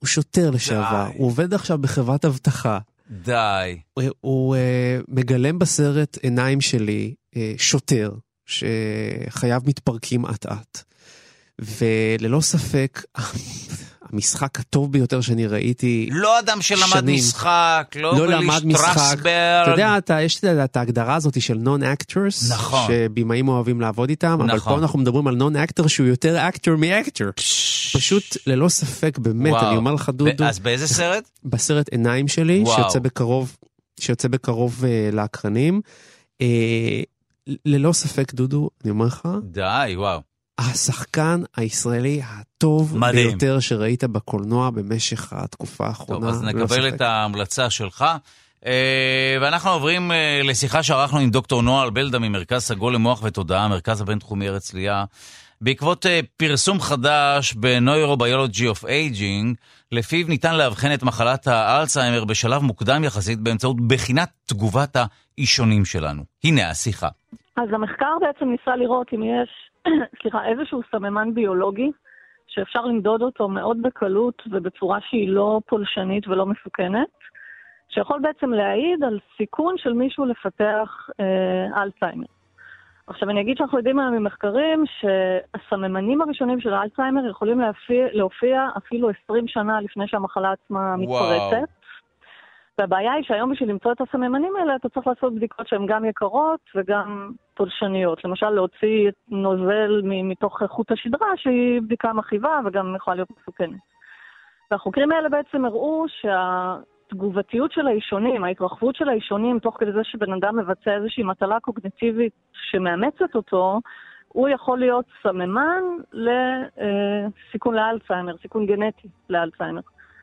הוא שוטר לשעבר, הוא עובד עכשיו בחברת אבטחה. די. הוא, הוא uh, מגלם בסרט עיניים שלי uh, שוטר, שחייו מתפרקים עט-עט. וללא ספק, המשחק הטוב ביותר שאני ראיתי לא אדם שלמד משחק, לא, לא למד משחק. אתה יודע, אתה, יש את ההגדרה הזאת של נון-אקטורס, נכון. שבימאים אוהבים לעבוד איתם, נכון. אבל פה אנחנו מדברים על נון-אקטור שהוא יותר אקטור מאקטור. פשוט ללא ספק, באמת, וואו. אני אומר לך דודו. אז באיזה סרט? בסרט עיניים שלי, וואו. שיוצא בקרוב, שיוצא בקרוב uh, לאקרנים. Uh, ללא ספק דודו, אני אומר לך. די, וואו. השחקן הישראלי הטוב מדהים. ביותר שראית בקולנוע במשך התקופה האחרונה. טוב, אז נקבל את ההמלצה שלך. ואנחנו עוברים לשיחה שערכנו עם דוקטור נועה אלבלדה ממרכז סגול למוח ותודעה, מרכז הבינתחומי הרצליה, בעקבות פרסום חדש ב-Neurobiology of Aging, לפיו ניתן להבחן את מחלת האלצהיימר בשלב מוקדם יחסית באמצעות בחינת תגובת האישונים שלנו. הנה השיחה. אז המחקר בעצם ניסה לראות אם יש סליחה, איזשהו סממן ביולוגי שאפשר למדוד אותו מאוד בקלות ובצורה שהיא לא פולשנית ולא מסוכנת, שיכול בעצם להעיד על סיכון של מישהו לפתח אה, אלצהיימר. עכשיו אני אגיד שאנחנו יודעים ממחקרים שהסממנים הראשונים של האלצהיימר יכולים להופיע, להופיע אפילו עשרים שנה לפני שהמחלה עצמה מתפרצת. והבעיה היא שהיום בשביל למצוא את הסממנים האלה, אתה צריך לעשות בדיקות שהן גם יקרות וגם פולשניות. למשל, להוציא נוזל מתוך חוט השדרה, שהיא בדיקה מכאיבה וגם יכולה להיות מסוכנת. והחוקרים האלה בעצם הראו שהתגובתיות של האישונים, ההתרחבות של האישונים, תוך כדי זה שבן אדם מבצע איזושהי מטלה קוגניטיבית שמאמצת אותו, הוא יכול להיות סממן לסיכון לאלצהיימר, סיכון גנטי לאלצהיימר.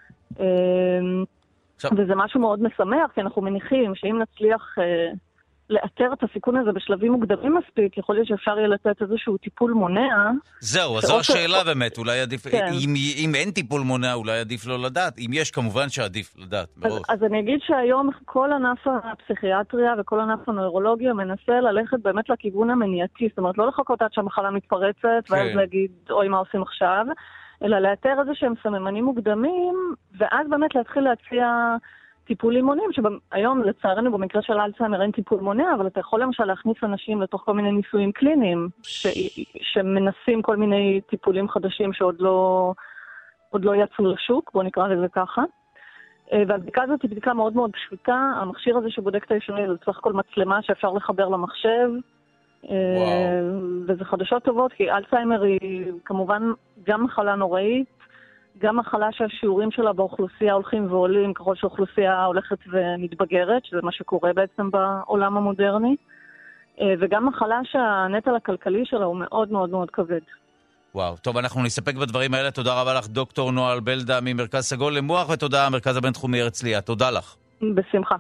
וזה משהו מאוד משמח, כי אנחנו מניחים שאם נצליח אה, לאתר את הסיכון הזה בשלבים מוקדמים מספיק, יכול להיות שאפשר יהיה לתת איזשהו טיפול מונע. זהו, אז זו השאלה ש... באמת, אולי עדיף, כן. אם, אם אין טיפול מונע, אולי עדיף לא לדעת, אם יש כמובן שעדיף לדעת. אז, אז אני אגיד שהיום כל ענף הפסיכיאטריה וכל ענף הנוירולוגיה מנסה ללכת באמת לכיוון המניעתי, זאת אומרת, לא לחכות עד שהמחלה מתפרצת, כן. ואז להגיד, אוי, מה עושים עכשיו? אלא לאתר איזה שהם סממנים מוקדמים, ואז באמת להתחיל להציע טיפולים מונעים, שהיום לצערנו במקרה של אלצהיימר אין טיפול מונע, אבל אתה יכול למשל להכניס אנשים לתוך כל מיני ניסויים קליניים, ש... שמנסים כל מיני טיפולים חדשים שעוד לא, עוד לא יצאו לשוק, בוא נקרא לזה ככה. והבדיקה הזאת היא בדיקה מאוד מאוד פשוטה, המכשיר הזה שבודק את האישונים זה צריך כל מצלמה שאפשר לחבר למחשב, וואו. וזה חדשות טובות, כי אלצהיימר היא כמובן גם מחלה נוראית, גם מחלה שהשיעורים שלה באוכלוסייה הולכים ועולים ככל שהאוכלוסייה הולכת ומתבגרת, שזה מה שקורה בעצם בעולם המודרני, וגם מחלה שהנטל הכלכלי שלה הוא מאוד מאוד מאוד כבד. וואו, טוב, אנחנו נסתפק בדברים האלה. תודה רבה לך דוקטור נועה אלבלדה ממרכז סגול למוח, ותודה מרכז הבינתחומי הרצליה. תודה לך. בשמחה.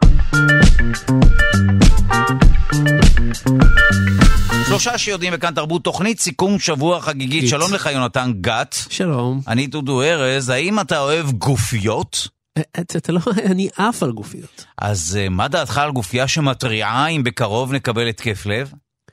שלושה שיודעים וכאן תרבות, תוכנית סיכום שבוע חגיגית. שלום לך יונתן גת. שלום. אני דודו ארז. האם אתה אוהב גופיות? אתה לא, אני אף על גופיות. אז מה דעתך על גופייה שמטריעה אם בקרוב נקבל התקף לב?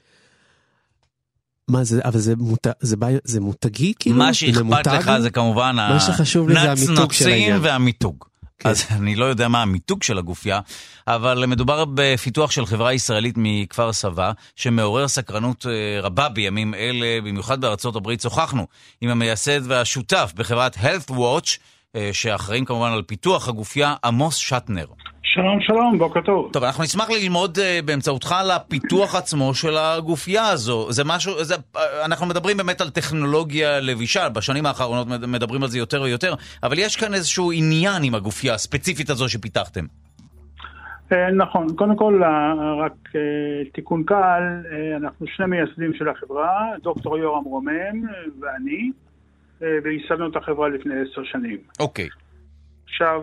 מה זה, אבל זה, מות, זה, זה מותגי כאילו? מה שאכפת לך זה כמובן הנצנוצים והמיתוג. אז אני לא יודע מה המיתוג של הגופיה, אבל מדובר בפיתוח של חברה ישראלית מכפר סבא, שמעורר סקרנות רבה בימים אלה, במיוחד בארצות הברית. שוחחנו עם המייסד והשותף בחברת Health Watch, שאחראים כמובן על פיתוח הגופיה, עמוס שטנר. שלום שלום, בוקר טוב. טוב, אנחנו נשמח ללמוד באמצעותך על הפיתוח עצמו של הגופיה הזו. זה משהו, זה, אנחנו מדברים באמת על טכנולוגיה לבישה, בשנים האחרונות מדברים על זה יותר ויותר, אבל יש כאן איזשהו עניין עם הגופיה הספציפית הזו שפיתחתם. נכון, קודם כל רק תיקון קל, אנחנו שני מייסדים של החברה, דוקטור יורם רומם ואני, וייסדנו את החברה לפני עשר שנים. אוקיי. עכשיו,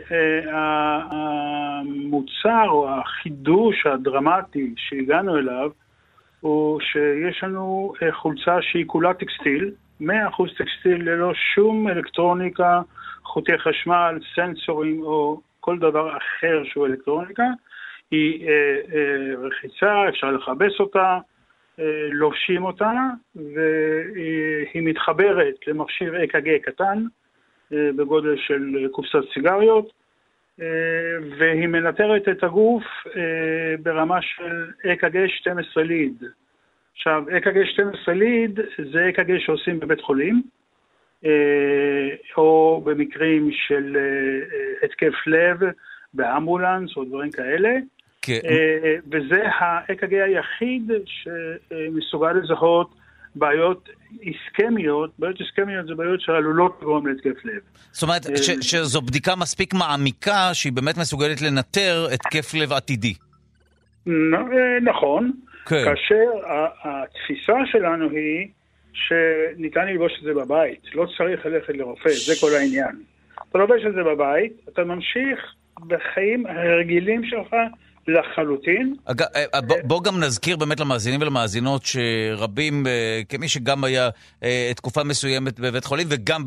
המוצר או החידוש הדרמטי שהגענו אליו הוא שיש לנו חולצה שהיא כולה טקסטיל, מאה אחוז טקסטיל ללא שום אלקטרוניקה, חוטי חשמל, סנסורים או כל דבר אחר שהוא אלקטרוניקה. היא רחיצה, אפשר לחבש אותה, לובשים אותה, והיא מתחברת למכשיר אק"ג קטן, בגודל של קופסת סיגריות, והיא מנטרת את הגוף ברמה של אק"ג שתים עשרה ליד. עכשיו, אק"ג שתים עשרה ליד זה אק"ג שעושים בבית חולים, או במקרים של התקף לב באמבולנס או דברים כאלה, וזה ה-אק"ג היחיד שמסוגל לזהות בעיות איסקמיות. בעיות איסקמיות זה בעיות שעלולות לגרום להתקף לב. זאת אומרת שזו בדיקה מספיק מעמיקה שהיא באמת מסוגלת לנטר התקף לב עתידי. נכון, כאשר התפיסה שלנו היא שניתן ללבוש את זה בבית, לא צריך ללכת לרופא, זה כל העניין. אתה לובש את זה בבית, אתה ממשיך בחיים הרגילים שלך לחלוטין. אגב, בוא גם נזכיר באמת למאזינים ולמאזינות שרבים, כמי שגם היה תקופה מסוימת בבית חולים וגם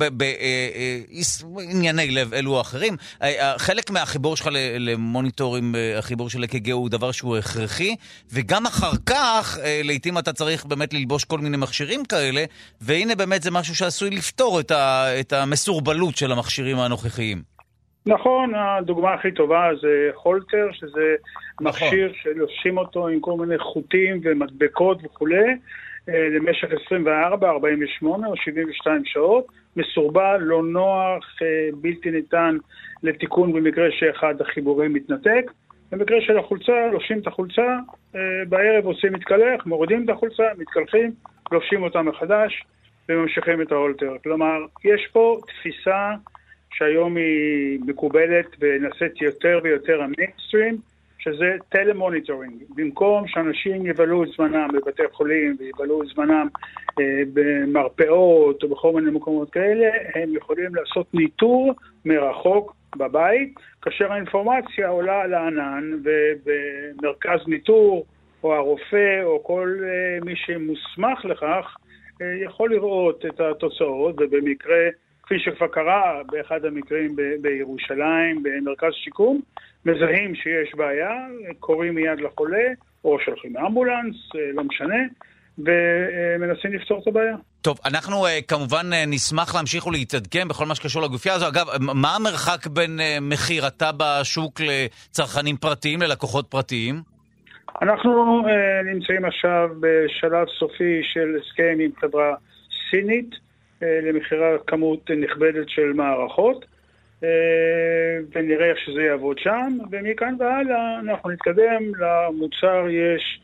בענייני לב אלו או אחרים, חלק מהחיבור שלך למוניטורים, החיבור של אק"ג הוא דבר שהוא הכרחי, וגם אחר כך לעתים אתה צריך באמת ללבוש כל מיני מכשירים כאלה, והנה באמת זה משהו שעשוי לפתור את המסורבלות של המכשירים הנוכחיים. נכון, הדוגמה הכי טובה זה הולטר, שזה מכשיר שלושים אותו עם כל מיני חוטים ומדבקות וכו', למשך עשרים וארבע, ארבעים ושמונה או שבעים ושתיים שעות, מסורבל, לא נוח, בלתי ניתן לתיקון במקרה שאחד החיבורים מתנתק. במקרה של החולצה, לובשים את החולצה, בערב עושים מתקלח, מורידים את החולצה, מתקלחים, לובשים אותה מחדש וממשיכים את ההולטר. כלומר, יש פה תפיסה שהיום היא מקובלת ונעשית יותר ויותר המיינסטרים, שזה טלמוניטורינג. במקום שאנשים יבלו את זמנם בבתי חולים ויבלו את זמנם אה, במרפאות או בכל מיני מקומות כאלה, הם יכולים לעשות ניטור מרחוק בבית, כאשר האינפורמציה עולה לענן ובמרכז ניטור או הרופא או כל אה, מי שמוסמך לכך אה, יכול לראות את התוצאות, ובמקרה כפי שכבר קרה באחד המקרים ב- בירושלים, במרכז שיקום, מזהים שיש בעיה, קוראים מיד לחולה, או שולחים אמבולנס, לא משנה, ומנסים לפתור את הבעיה. טוב, אנחנו כמובן נשמח להמשיך ולהתעדכן בכל מה שקשור לגופייה הזו. אגב, מה המרחק בין מחירתה בשוק לצרכנים פרטיים, ללקוחות פרטיים? אנחנו נמצאים עכשיו בשלב סופי של הסכם עם חברה סינית, למחירה כמות נכבדת של מערכות, ונראה איך שזה יעבוד שם, ומכאן והלאה אנחנו נתקדם. למוצר יש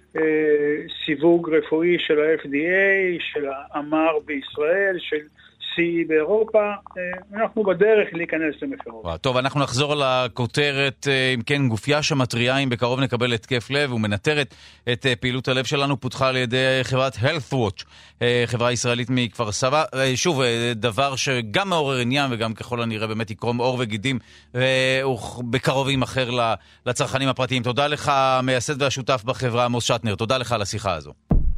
סיווג רפואי של ה-אף די איי, של האמר בישראל, של סי אי באירופה, אנחנו בדרך להיכנס למחירות. טוב, אנחנו נחזור לכותרת. אם כן, גופייה שמטריה אם בקרוב נקבל התקף לב ומנטרת את פעילות הלב שלנו, פותחה על ידי חברת HealthWatch, חברה ישראלית מכפר סבא. שוב, דבר שגם מעורר עניין וגם ככל הנראה באמת יקרום עור וגידים, ובקרוב יימכר לצרכנים הפרטיים. תודה לך, המייסד והשותף בחברה, עמוס שטנר. תודה לך על השיחה הזו.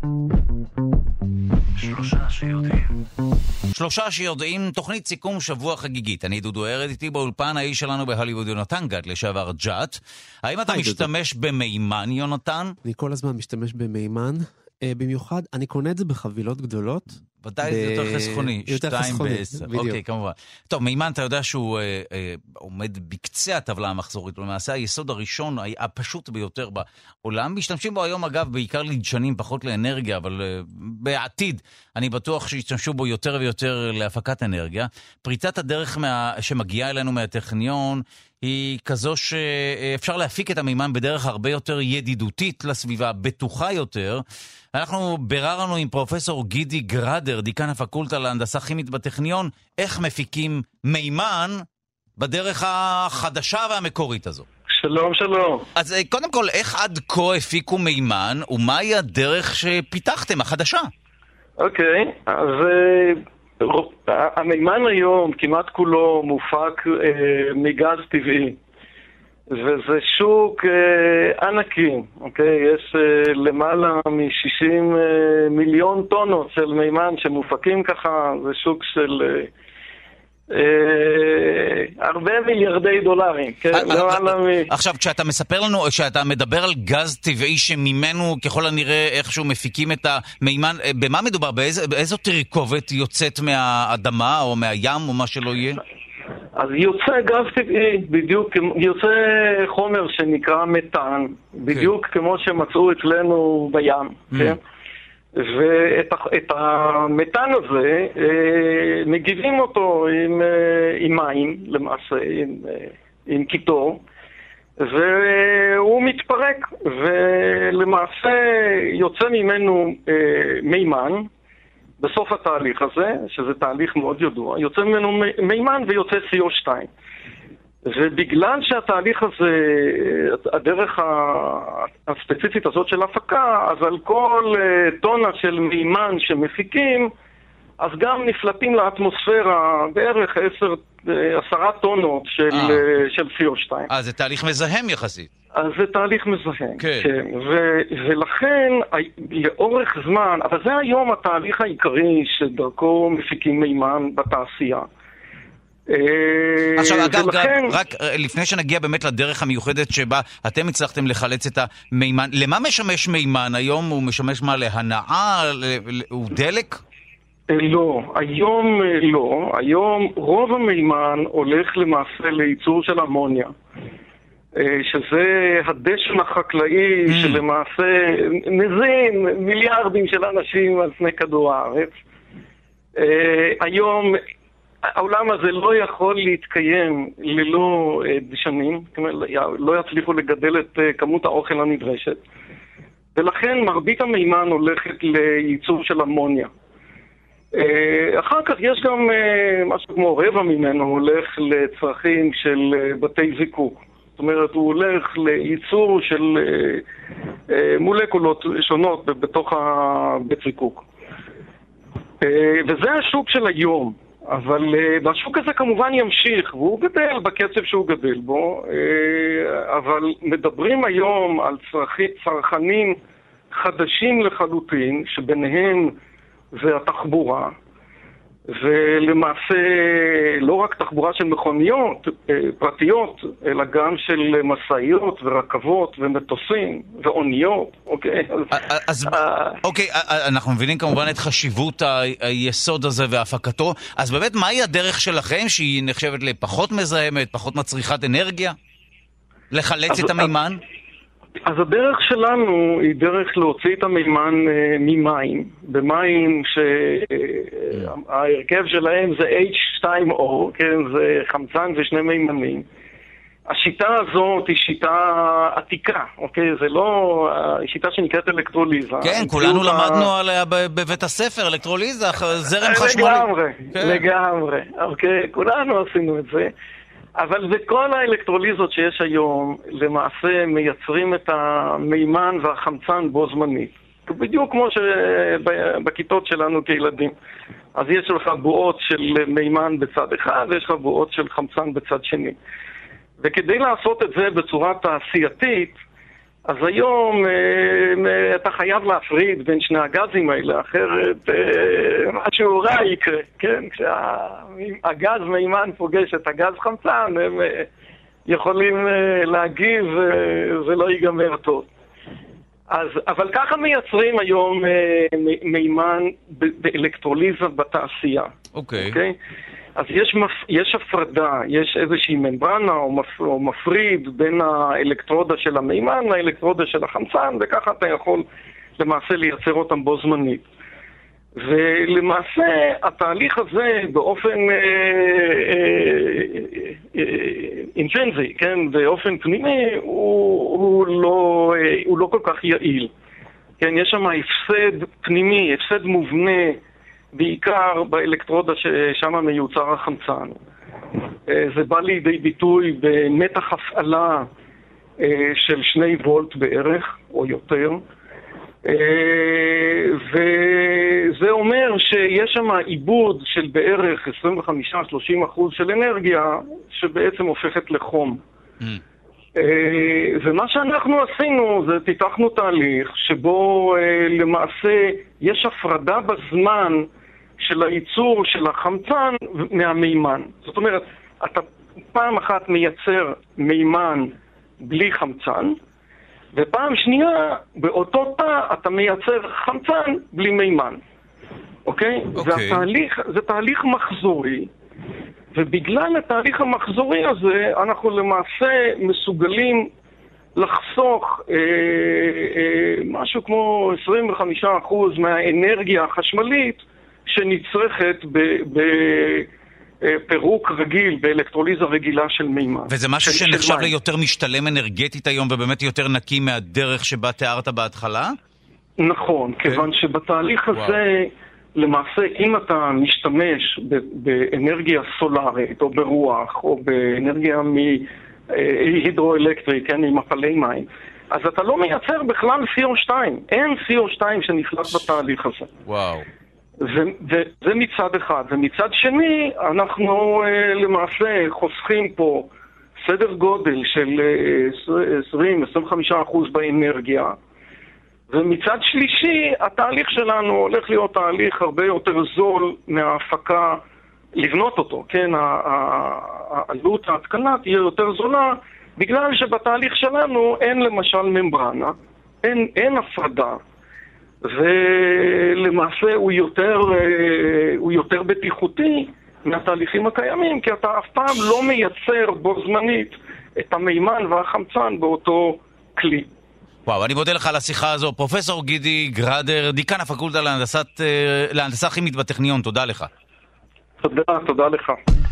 שלושה שיודעים. שלושה שיודעים, תוכנית סיכום שבוע חגיגית. אני דודו ארד, איתי באולפן האיש שלנו בהוליווד, יונתן גת, לשעבר ג'אט. האם אתה משתמש במימן, יונתן? אני כל הזמן משתמש במימן. במיוחד, אני קונה את זה בחבילות גדולות. ודאי זה יותר חסכוני, שתיים בעשר. אוקיי, כמובן. טוב, מימן, אתה יודע שהוא אה, אה, עומד בקצה הטבלה המחזורית. למעשה, היסוד הראשון, הפשוט ביותר בעולם. משתמשים בו היום, אגב, בעיקר לדשנים, פחות לאנרגיה, אבל אה, בעתיד, אני בטוח שישתמשו בו יותר ויותר להפקת אנרגיה. פריצת הדרך מה, שמגיעה אלינו מהטכניון, היא כזו שאפשר להפיק את המימן בדרך הרבה יותר ידידותית לסביבה, בטוחה יותר. אנחנו ביררנו עם פרופסור גידי גראדר, דיקן הפקולטה להנדסה כימית בטכניון, איך מפיקים מימן בדרך החדשה והמקורית הזו. שלום, שלום. אז קודם כל, איך עד כה הפיקו מימן, ומהי הדרך שפיתחתם, החדשה? אוקיי, אז המימן היום כמעט כולו מופק מגז טבעי. וזה שוק אה, ענקי, אוקיי? יש אה, למעלה מ-שישים אה, מיליון טונות של מימן שמופקים ככה, זה שוק של אה, הרבה מיליארדי דולרים. עכשיו, כשאתה מספר לנו, כשאתה מדבר על גז טבעי שממנו ככל הנראה איכשהו מפיקים את המימן, במה מדובר? באיזו תרכובת יוצאת מהאדמה או מהים או מה שלא יהיה? אז יוצא גז טבעי, בדיוק, יוצא חומר שנקרא מתאן, בדיוק כמו שמצאו אצלנו בים, כן? ואת המתאן הזה מגיבים אותו עם, עם מים, למעשה, עם, עם קיטור, והוא מתפרק, ולמעשה יוצא ממנו מימן, בסוף התהליך הזה, שזה תהליך מאוד ידוע, יוצא ממנו מימן ויוצא סי או שתיים. ובגלל שהתהליך הזה, הדרך הספציפית הזאת של הפקה, אז על כל טונה של מימן שמפיקים, אז גם נפלטים לאטמוספירה בערך עשר, עשרה טונות של, של סי או שתיים. אה, זה תהליך מזהם יחסית. אז זה תהליך מזהם, כן. כן. ו- ולכן, לאורך זמן, אבל זה היום התהליך העיקרי שדרכו מפיקים מימן בתעשייה. עכשיו אגב, רק לפני שנגיע באמת לדרך המיוחדת שבה אתם הצלחתם לחלץ את המימן, למה משמש מימן היום? הוא משמש מה, להנאה? הוא דלק? לא, היום לא. היום רוב המימן הולך למעשה לייצור של אמוניה, שזה הדשן החקלאי שלמעשה מזין מיליארדים של אנשים על פני כדור הארץ. היום העולם הזה לא יכול להתקיים ללא דשנים, לא יצליחו לגדל את כמות האוכל הנדרשת, ולכן מרבית המימן הולכת לייצור של אמוניה. אחר כך יש גם משהו כמו רבע ממנו הולך לצרכים של בתי זיקוק. זאת אומרת, הוא הולך לייצור של מולקולות שונות בתוך הבית זיקוק. וזה השוק של היום. אבל השוק הזה כמובן ימשיך, והוא גדל בקצב שהוא גדל בו, אבל מדברים היום על צרכי, צרכנים חדשים לחלוטין, שביניהם זה התחבורה, ולמעשה לא רק תחבורה של מכוניות פרטיות, אלא גם של מסעיות ורכבות ומטוסים ואוניות, אוקיי? אז, אוקיי, אנחנו מבינים כמובן את חשיבות היסוד הזה והפקתו, אז באמת מהי הדרך שלכם שהיא נחשבת לפחות מזהמת, פחות מצריכת אנרגיה? לחלץ את המימן? אז הדרך שלנו היא דרך להוציא את המימן ממים, במים שההרכב שלהם זה אייץ' טו או, כן, זה חמצן ושני מימנים. השיטה הזאת היא שיטה עתיקה, אוקיי? זה לא שיטה שנקראת אלקטרוליזה. כן, כולנו למדנו עליה בבית הספר, אלקטרוליזה, זרם חשמלי. לגמרי, לגמרי, אוקיי? כולנו עשינו את זה. אבל וכל האלקטרוליזות שיש היום למעשה מייצרים את המימן והחמצן בו זמנית. בדיוק כמו שבכיתות שלנו כילדים. אז יש לך בועות של מימן בצד אחד ויש לך בועות של חמצן בצד שני. וכדי לעשות את זה בצורה תעשייתית, אז היום אתה חייב להפריד בין שני הגזים האלה, אחרת משהו רע יקרה, כן? כשהגז מימן פוגש את הגז חמצן, הם יכולים להגיב וזה לא ייגמר טוב. אז, אבל ככה מייצרים היום מימן באלקטרוליזה בתעשייה. אוקיי. אוקיי? אז יש, מפ... יש הפרדה, יש איזושהי ממברנה או, מפ... או מפריד בין האלקטרודה של המימן לאלקטרודה של החמצן, וככה אתה יכול למעשה לייצר אותם בו זמנית. ולמעשה התהליך הזה באופן אינטרינזי, כן, באופן פנימי, הוא, הוא, לא, הוא לא כל כך יעיל. כן, יש שם הפסד פנימי, הפסד מובנה, בעיקר באלקטרודה ששם מיוצר החמצן. זה בא לידי ביטוי במתח הפעלה של שני וולט בערך, או יותר. וזה אומר שיש שם עיבוד של בערך עשרים וחמישה עד שלושים אחוז של אנרגיה, שבעצם הופכת לחום. ומה שאנחנו עשינו זה פיתחנו תהליך שבו למעשה יש הפרדה בזמן של הייצור של החמצן מהמימן. זאת אומרת, אתה פעם אחת מייצר מימן בלי חמצן, ופעם שנייה, באותו תא, אתה מייצר חמצן בלי מימן. אוקיי? אוקיי. והתהליך, זה תהליך מחזורי, ובגלל התהליך המחזורי הזה, אנחנו למעשה מסוגלים לחסוך אה, אה, משהו כמו עשרים וחמישה אחוז מהאנרגיה החשמלית שנצרכת בפירוק רגיל, באלקטרוליזה רגילה של מימן. וזה משהו של, שנחשב של ליותר משתלם אנרגטית היום, ובאמת יותר נקי מהדרך שבה תיארת בהתחלה? נכון, okay. כיוון שבתהליך הזה, wow. למעשה, אם אתה משתמש באנרגיה סולארית, או ברוח, או באנרגיה מהידרואלקטרי, כן, עם מפלי מים, אז אתה לא מייצר בכלל סי או שתיים. אין סי או שתיים שנפלט בתהליך הזה. וואו. וזה מצד אחד. ומצד שני, אנחנו למעשה חוסכים פה סדר גודל של עשרים עד עשרים וחמישה אחוז באנרגיה. ומצד שלישי, התהליך שלנו הולך להיות תהליך הרבה יותר זול מההפקה, לבנות אותו, כן? העלות ההתקנה תהיה יותר זולה, בגלל שבתהליך שלנו אין למשל ממברנה, אין, אין הפרדה, ולמעשה הוא יותר, הוא יותר בטיחותי מהתהליכים הקיימים, כי אתה אף פעם לא מייצר בו זמנית את המימן והחמצן באותו כלי. וואו, אני מודה לך על השיחה הזו. פרופסור גידי גראדר, דיקן הפקולטה להנדסת, להנדסה כימית בטכניון, תודה לך. תודה, תודה לך.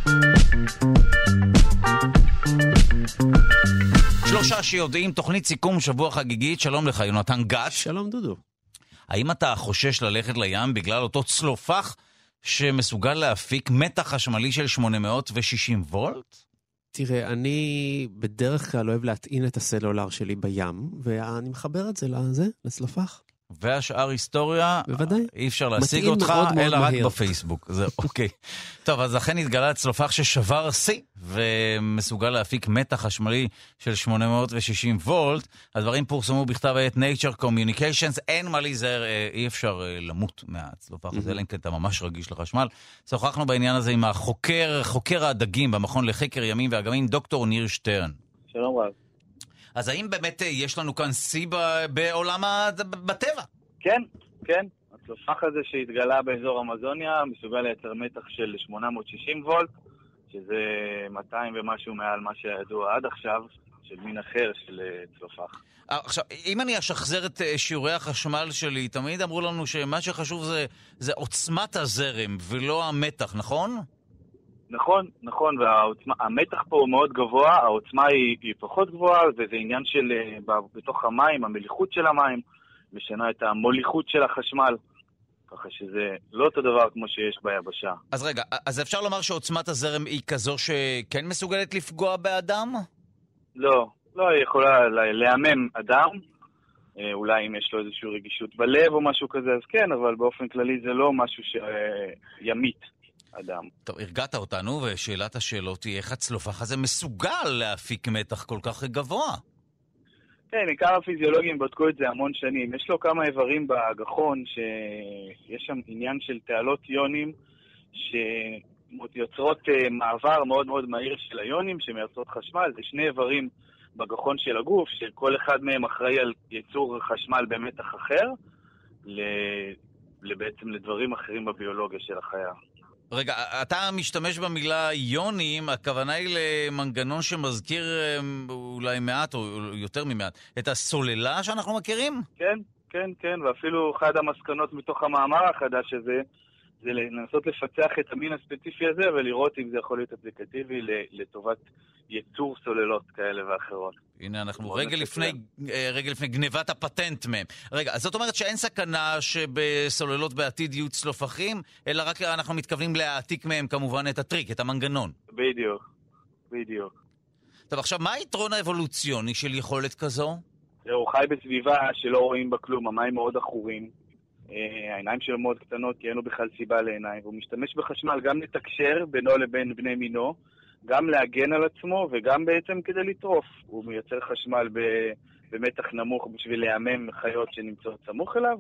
שלושה שיודעים, תוכנית סיכום שבוע חגיגית. שלום לך, יונתן גת. שלום דודו. האם אתה חושש ללכת לים בגלל אותו צלופח שמסוגל להפיק מתח חשמלי של שמונה מאות ושישים וולט? תראה, אני בדרך כלל אוהב להטעין את הסלולר שלי בים, ואני מחבר את זה לזה, לצלופח. והשאר היסטוריה, בוודאי. אי אפשר להשיג אותך, מאוד מאוד אלא מהיר. רק בפייסבוק. זה אוקיי. טוב, אז לכן התגלה הצלופח ששבר שיא, ומסוגל להפיק מתח חשמלי של שמונה מאות ושישים וולט. הדברים פורסמו בכתב העת Nature Communications, אין מה להיזהר, אי אפשר למות מהצלופח הזה, אלא אם כן אתה ממש רגיש לחשמל. שוחחנו בעניין הזה עם החוקר, חוקר הדגים במכון לחקר ימים ואגמים, דוקטור ניר שטרן. שלום רב. אז האם באמת יש לנו כאן שיא בעולם בטבע? כן, כן. הצלופח הזה שהתגלה באזור אמזוניה מסוגל לייצר מתח של שמונה מאות ושישים וולט, שזה מאתיים ומשהו מעל מה שידוע עד עכשיו, של מין אחר של צלופח. עכשיו, אם אני אשחזר את שיעורי החשמל שלי, תמיד אמרו לנו שמה שחשוב זה, זה עוצמת הזרם ולא המתח, נכון? נכון, נכון, והמתח פה הוא מאוד גבוה, העוצמה היא, היא פחות גבוהה, וזה עניין של, בתוך המים, המליחות של המים, משנה את המוליכות של החשמל, ככה שזה לא אותו דבר כמו שיש ביבשה. אז רגע, אז אפשר לומר שעוצמת הזרם היא כזו שכן מסוגלת לפגוע באדם? לא, לא, היא יכולה להיעמם אדם, אולי אם יש לו איזושהי רגישות בלב או משהו כזה, אז כן, אבל באופן כללי זה לא משהו שימית. אדם. טוב, הרגעת אותנו, ושאלת השאלות היא איך הצלופח הזה מסוגל להפיק מתח כל כך גבוה? כן, עיקר הפיזיולוגים בדקו את זה המון שנים. יש לו כמה איברים בגחון שיש שם עניין של תעלות יונים שיוצרות מעבר מאוד מאוד מהיר של היונים שמייצרות חשמל. זה שני איברים בגחון של הגוף, שכל אחד מהם אחראי על ייצור חשמל במתח אחר, בעצם לדברים אחרים בביולוגיה של החיה. רגע, אתה משתמש במילה יונים, הכוונה היא למנגנון שמזכיר אולי מעט או יותר ממעט את הסוללה שאנחנו מכירים? כן, כן, כן, ואפילו אחד המסקנות מתוך המאמר החדש הזה זה לנסות לפצח את המין הספציפי הזה ולראות אם זה יכול להיות אפליקטיבי לטובת ייצור סוללות כאלה ואחרות. הנה אנחנו רגע לפני, רגע לפני גנבת הפטנט מהם. רגע, אז זאת אומרת שאין סכנה שבסוללות בעתיד יהיו צלופחים, אלא רק אנחנו מתכוונים להעתיק מהם כמובן את הטריק, את המנגנון. בדיוק, בדיוק. טוב, עכשיו, מה היתרון האבולוציוני של יכולת כזו? הוא חי בסביבה שלא רואים בה כלום, המים מאוד אחורים. העיניים שלו מאוד קטנות, כי אין לו בכלל סיבה לעיניים, והוא משתמש בחשמל גם לתקשר בינו לבין בני מינו, גם להגן על עצמו וגם בעצם כדי לטרוף. הוא מייצר חשמל במתח נמוך בשביל להיעמם חיות שנמצאות סמוך אליו,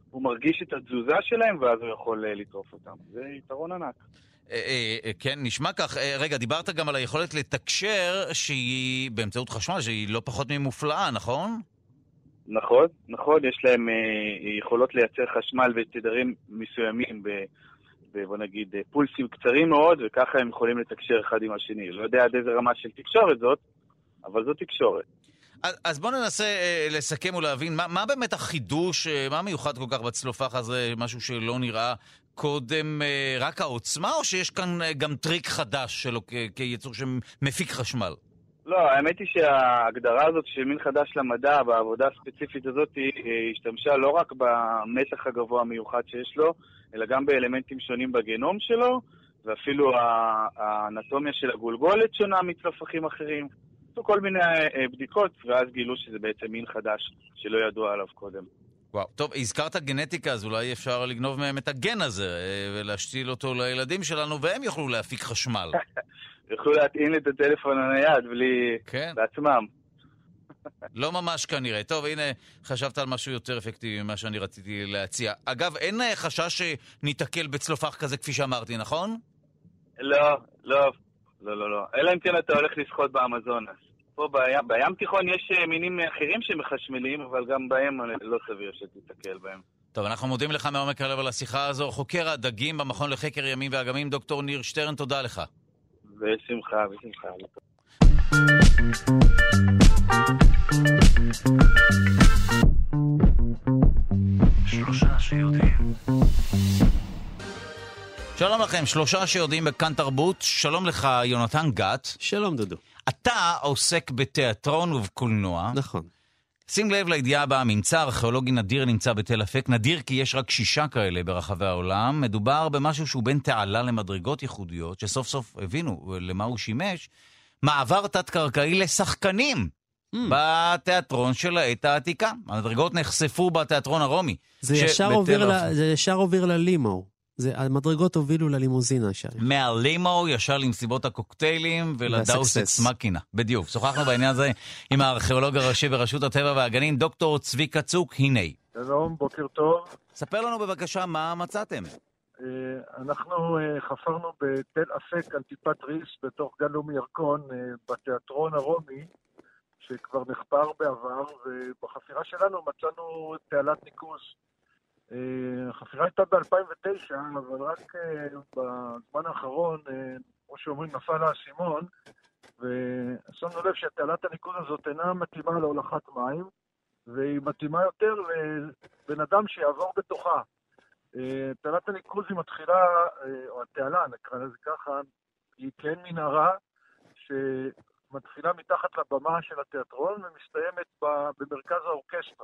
הוא מרגיש את התזוזה שלהם, ואז הוא יכול לטרוף אותם. זה יתרון ענק. כן, נשמע כך. רגע, דיברת גם על היכולת לתקשר שהיא באמצעות חשמל, שהיא לא פחות ממופלאה, נכון? נכון, נכון. יש להם יכולות לייצר חשמל ותדרים מסוימים ב... בוא נגיד, פולסים קצרים מאוד, וככה הם יכולים לתקשר אחד עם השני. לא יודע עד איזה רמה של תקשורת זאת, אבל זו תקשורת. אז, אז בואו ננסה אה, לסכם ולהבין, מה, מה באמת החידוש, אה, מה מיוחד כל כך בצלופח הזה, משהו שלא נראה קודם אה, רק העוצמה, או שיש כאן אה, גם טריק חדש שלו כ- כיצור שמפיק חשמל? לא, האמת היא שההגדרה הזאת של מין חדש למדע, בעבודה הספציפית הזאת, היא השתמשה לא רק במתח הגבוה המיוחד שיש לו, אלא גם באלמנטים שונים בגנום שלו, ואפילו האנטומיה של הגולגולת שונה מצלופחים אחרים. עשו כל מיני בדיקות, ואז גילו שזה בעצם מין חדש שלא ידוע עליו קודם. וואו, טוב, הזכרת גנטיקה, אז אולי אפשר לגנוב מהם את הגן הזה, ולהשתיל אותו לילדים שלנו, והם יוכלו להפיק חשמל. יוכלו להטעין את הטלפון הנייד בלי... כן. לעצמם. לא ממש כנראה. טוב, הנה, חשבת על משהו יותר אפקטיבי ממה שאני רציתי להציע. אגב, אין חשש שניתקל בצלופח כזה כפי שאמרתי, נכון? לא, לא, לא, לא, לא. אלא אם כן אתה הולך לשחות באמזונס. פה בים, בים תיכון יש מינים אחרים שמחשמלים, אבל גם בהם לא סביר שתיתקל בהם. טוב, אנחנו מודים לך מעומק הלב על השיחה הזו. חוקר הדגים במכון לחקר ימים ואגמים, דוקטור ניר שטרן, תודה לך. בשמחה, בשמחה. שלושה שיודעים. שלום לכם, שלושה שיודעים בכאן תרבות. שלום לך, יונתן גת. שלום דודו. אתה עוסק בתיאטרון ובקולנוע. נכון. שים לב לידיעה הבאה, ממצא ארכיאולוגי נדיר נמצא בתל אפק. נדיר כי יש רק שישה כאלה ברחבי העולם. מדובר במשהו שהוא בין תעלה למדרגות ייחודיות, שסוף סוף הבינו למה הוא שימש. מעבר תת-קרקעי לשחקנים mm. בתיאטרון של העת העתיקה. המדרגות נחשפו בתיאטרון הרומי. זה ישר עובר, ל... זה ישר עובר ללימו. זה, המדרגות הובילו ללימוזינה ישר. מהלימו ישר למסיבות הקוקטיילים ולדאוס אקס מקינה. בדיוק. שוחחנו בעניין הזה עם הארכיאולוג הראשי ברשות הטבע והגנים, דוקטור צביקה צוק. הנה. שלום, בוקר טוב. ספר לנו בבקשה מה מצאתם. אנחנו חפרנו בתל אפק על טיפת ריס בתוך גן לאומי ירקון בתיאטרון הרומי, שכבר נחפר בעבר, ובחפירה שלנו מצאנו תעלת ניקוז. החפירה הייתה ב-אלפיים ותשע, אבל רק בזמן האחרון, כמו שאומרים, נפל האסימון, ושמנו לב שתעלת הניקוז הזאת אינה מתאימה להולכת מים, והיא מתאימה יותר לבן אדם שיעבור בתוכה. תעלת הניקוז היא מתחילה, או התעלה, נקרא לזה ככה, היא כן מנהרה שמתחילה מתחת לבמה של התיאטרון ומסתיימת במרכז האורקסטרה.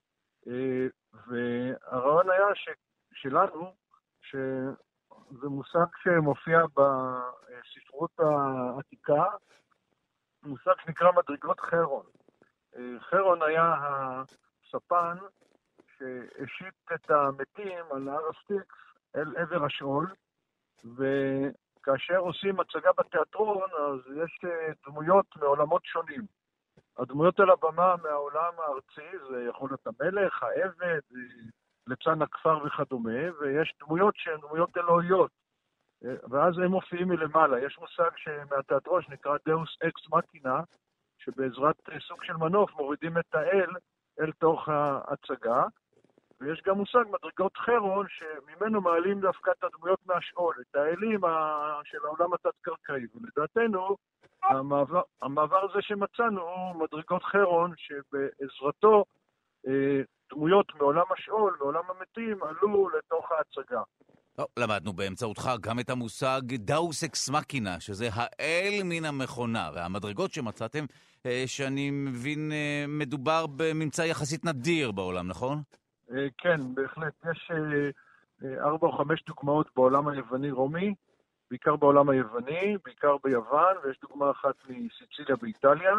והרעיון היה ש... שלנו, שזה מושג שמופיע בספרות העתיקה, מושג שנקרא מדרגות חרון. חרון היה הספן שהשיט את המתים על הר הסטיקס אל עבר השאול, וכאשר עושים הצגה בתיאטרון, אז יש דמויות מעולמות שונים. הדמויות על הבמה מהעולם הארצי, זה יכול להיות המלך, העבד, ליצן הכפר וכדומה, ויש דמויות שהן דמויות אלוהיות. ואז הם מופיעים מלמעלה. יש מושג מהתיאטרון שנקרא דאוס אקס מקינה, שבעזרת סוג של מנוף מורידים את האל אל תוך ההצגה. ויש גם מושג מדרגות חרון, שממנו מעלים דווקא את הדמויות מהשאול, את האלים של העולם התת-קרקעי. ולדעתנו, המעבר, המעבר הזה שמצאנו הוא מדרגות חרון, שבעזרתו דמויות מעולם השאול ועולם המתים עלו לתוך ההצגה. לא, למדנו באמצעותך גם את המושג דאוס אקס מקינה, שזה האל מן המכונה, והמדרגות שמצאתם, שאני מבין, מדובר בממצא יחסית נדיר בעולם, נכון? כן, בהחלט. יש ארבע או חמש דוגמאות בעולם היווני-רומי, בעיקר בעולם היווני, בעיקר ביוון, ויש דוגמה אחת מסיציליה באיטליה.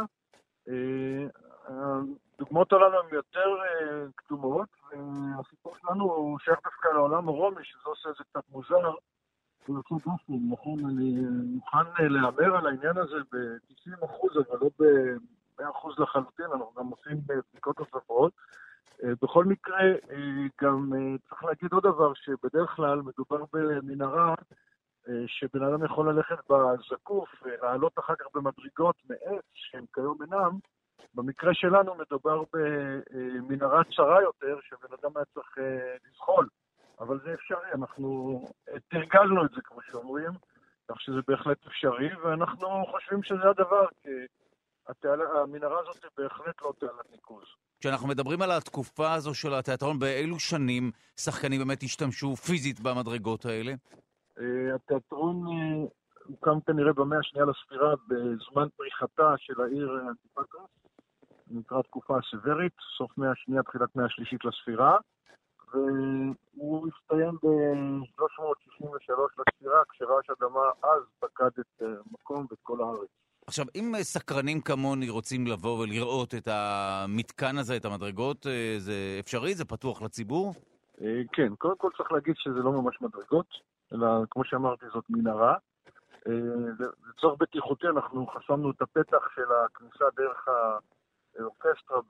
הדוגמאות הללו הן יותר קדומות, והסיפור שלנו הוא שייך דווקא לעולם הרומי, שזה עושה איזה קצת מוזר. הוא יוצא דופן, נכון? אני מוכן להאמר על העניין הזה ב-תשעים אחוז, אבל לא ב-מאה אחוז לחלוטין, אנחנו גם עושים בדיקות נוספות. בכל מקרה, גם צריך להגיד עוד דבר, שבדרך כלל מדובר במנהרה שבן אדם יכול ללכת בזקוף ולעלות אחר כך במדרגות מעץ שהם כיום אינם. במקרה שלנו מדובר במנהרה צרה יותר שבן אדם היה צריך לזחול, אבל זה אפשרי, אנחנו תרגלנו את זה כמו שאומרים, כך שזה בהחלט אפשרי, ואנחנו חושבים שזה הדבר, כי המנהרה הזאת היא בהחלט לא תעלת ניקוז. כשאנחנו מדברים על התקופה הזו של התיאטרון, באילו שנים שחקנים באמת השתמשו פיזית במדרגות האלה? התיאטרון הוקם כנראה במאה השנייה לספירה בזמן פריחתה של העיר אנטיפטרס, נקרא תקופה הסברית, סוף מאה השנייה, תחילת מאה השלישית לספירה, והוא הסתיים ב-שלוש מאות שישים ושלוש לספירה, כשרעש אדמה אז פקד את המקום ואת כל הארץ. עכשיו, אם סקרנים כמוני רוצים לבוא ולראות את המתקן הזה, את המדרגות, זה אפשרי? זה פתוח לציבור? כן, קודם כל צריך להגיד שזה לא ממש מדרגות, אלא כמו שאמרתי זאת מנהרה. לצורך בטיחותי אנחנו חסמנו את הפתח של הכניסה דרך האורקסטרה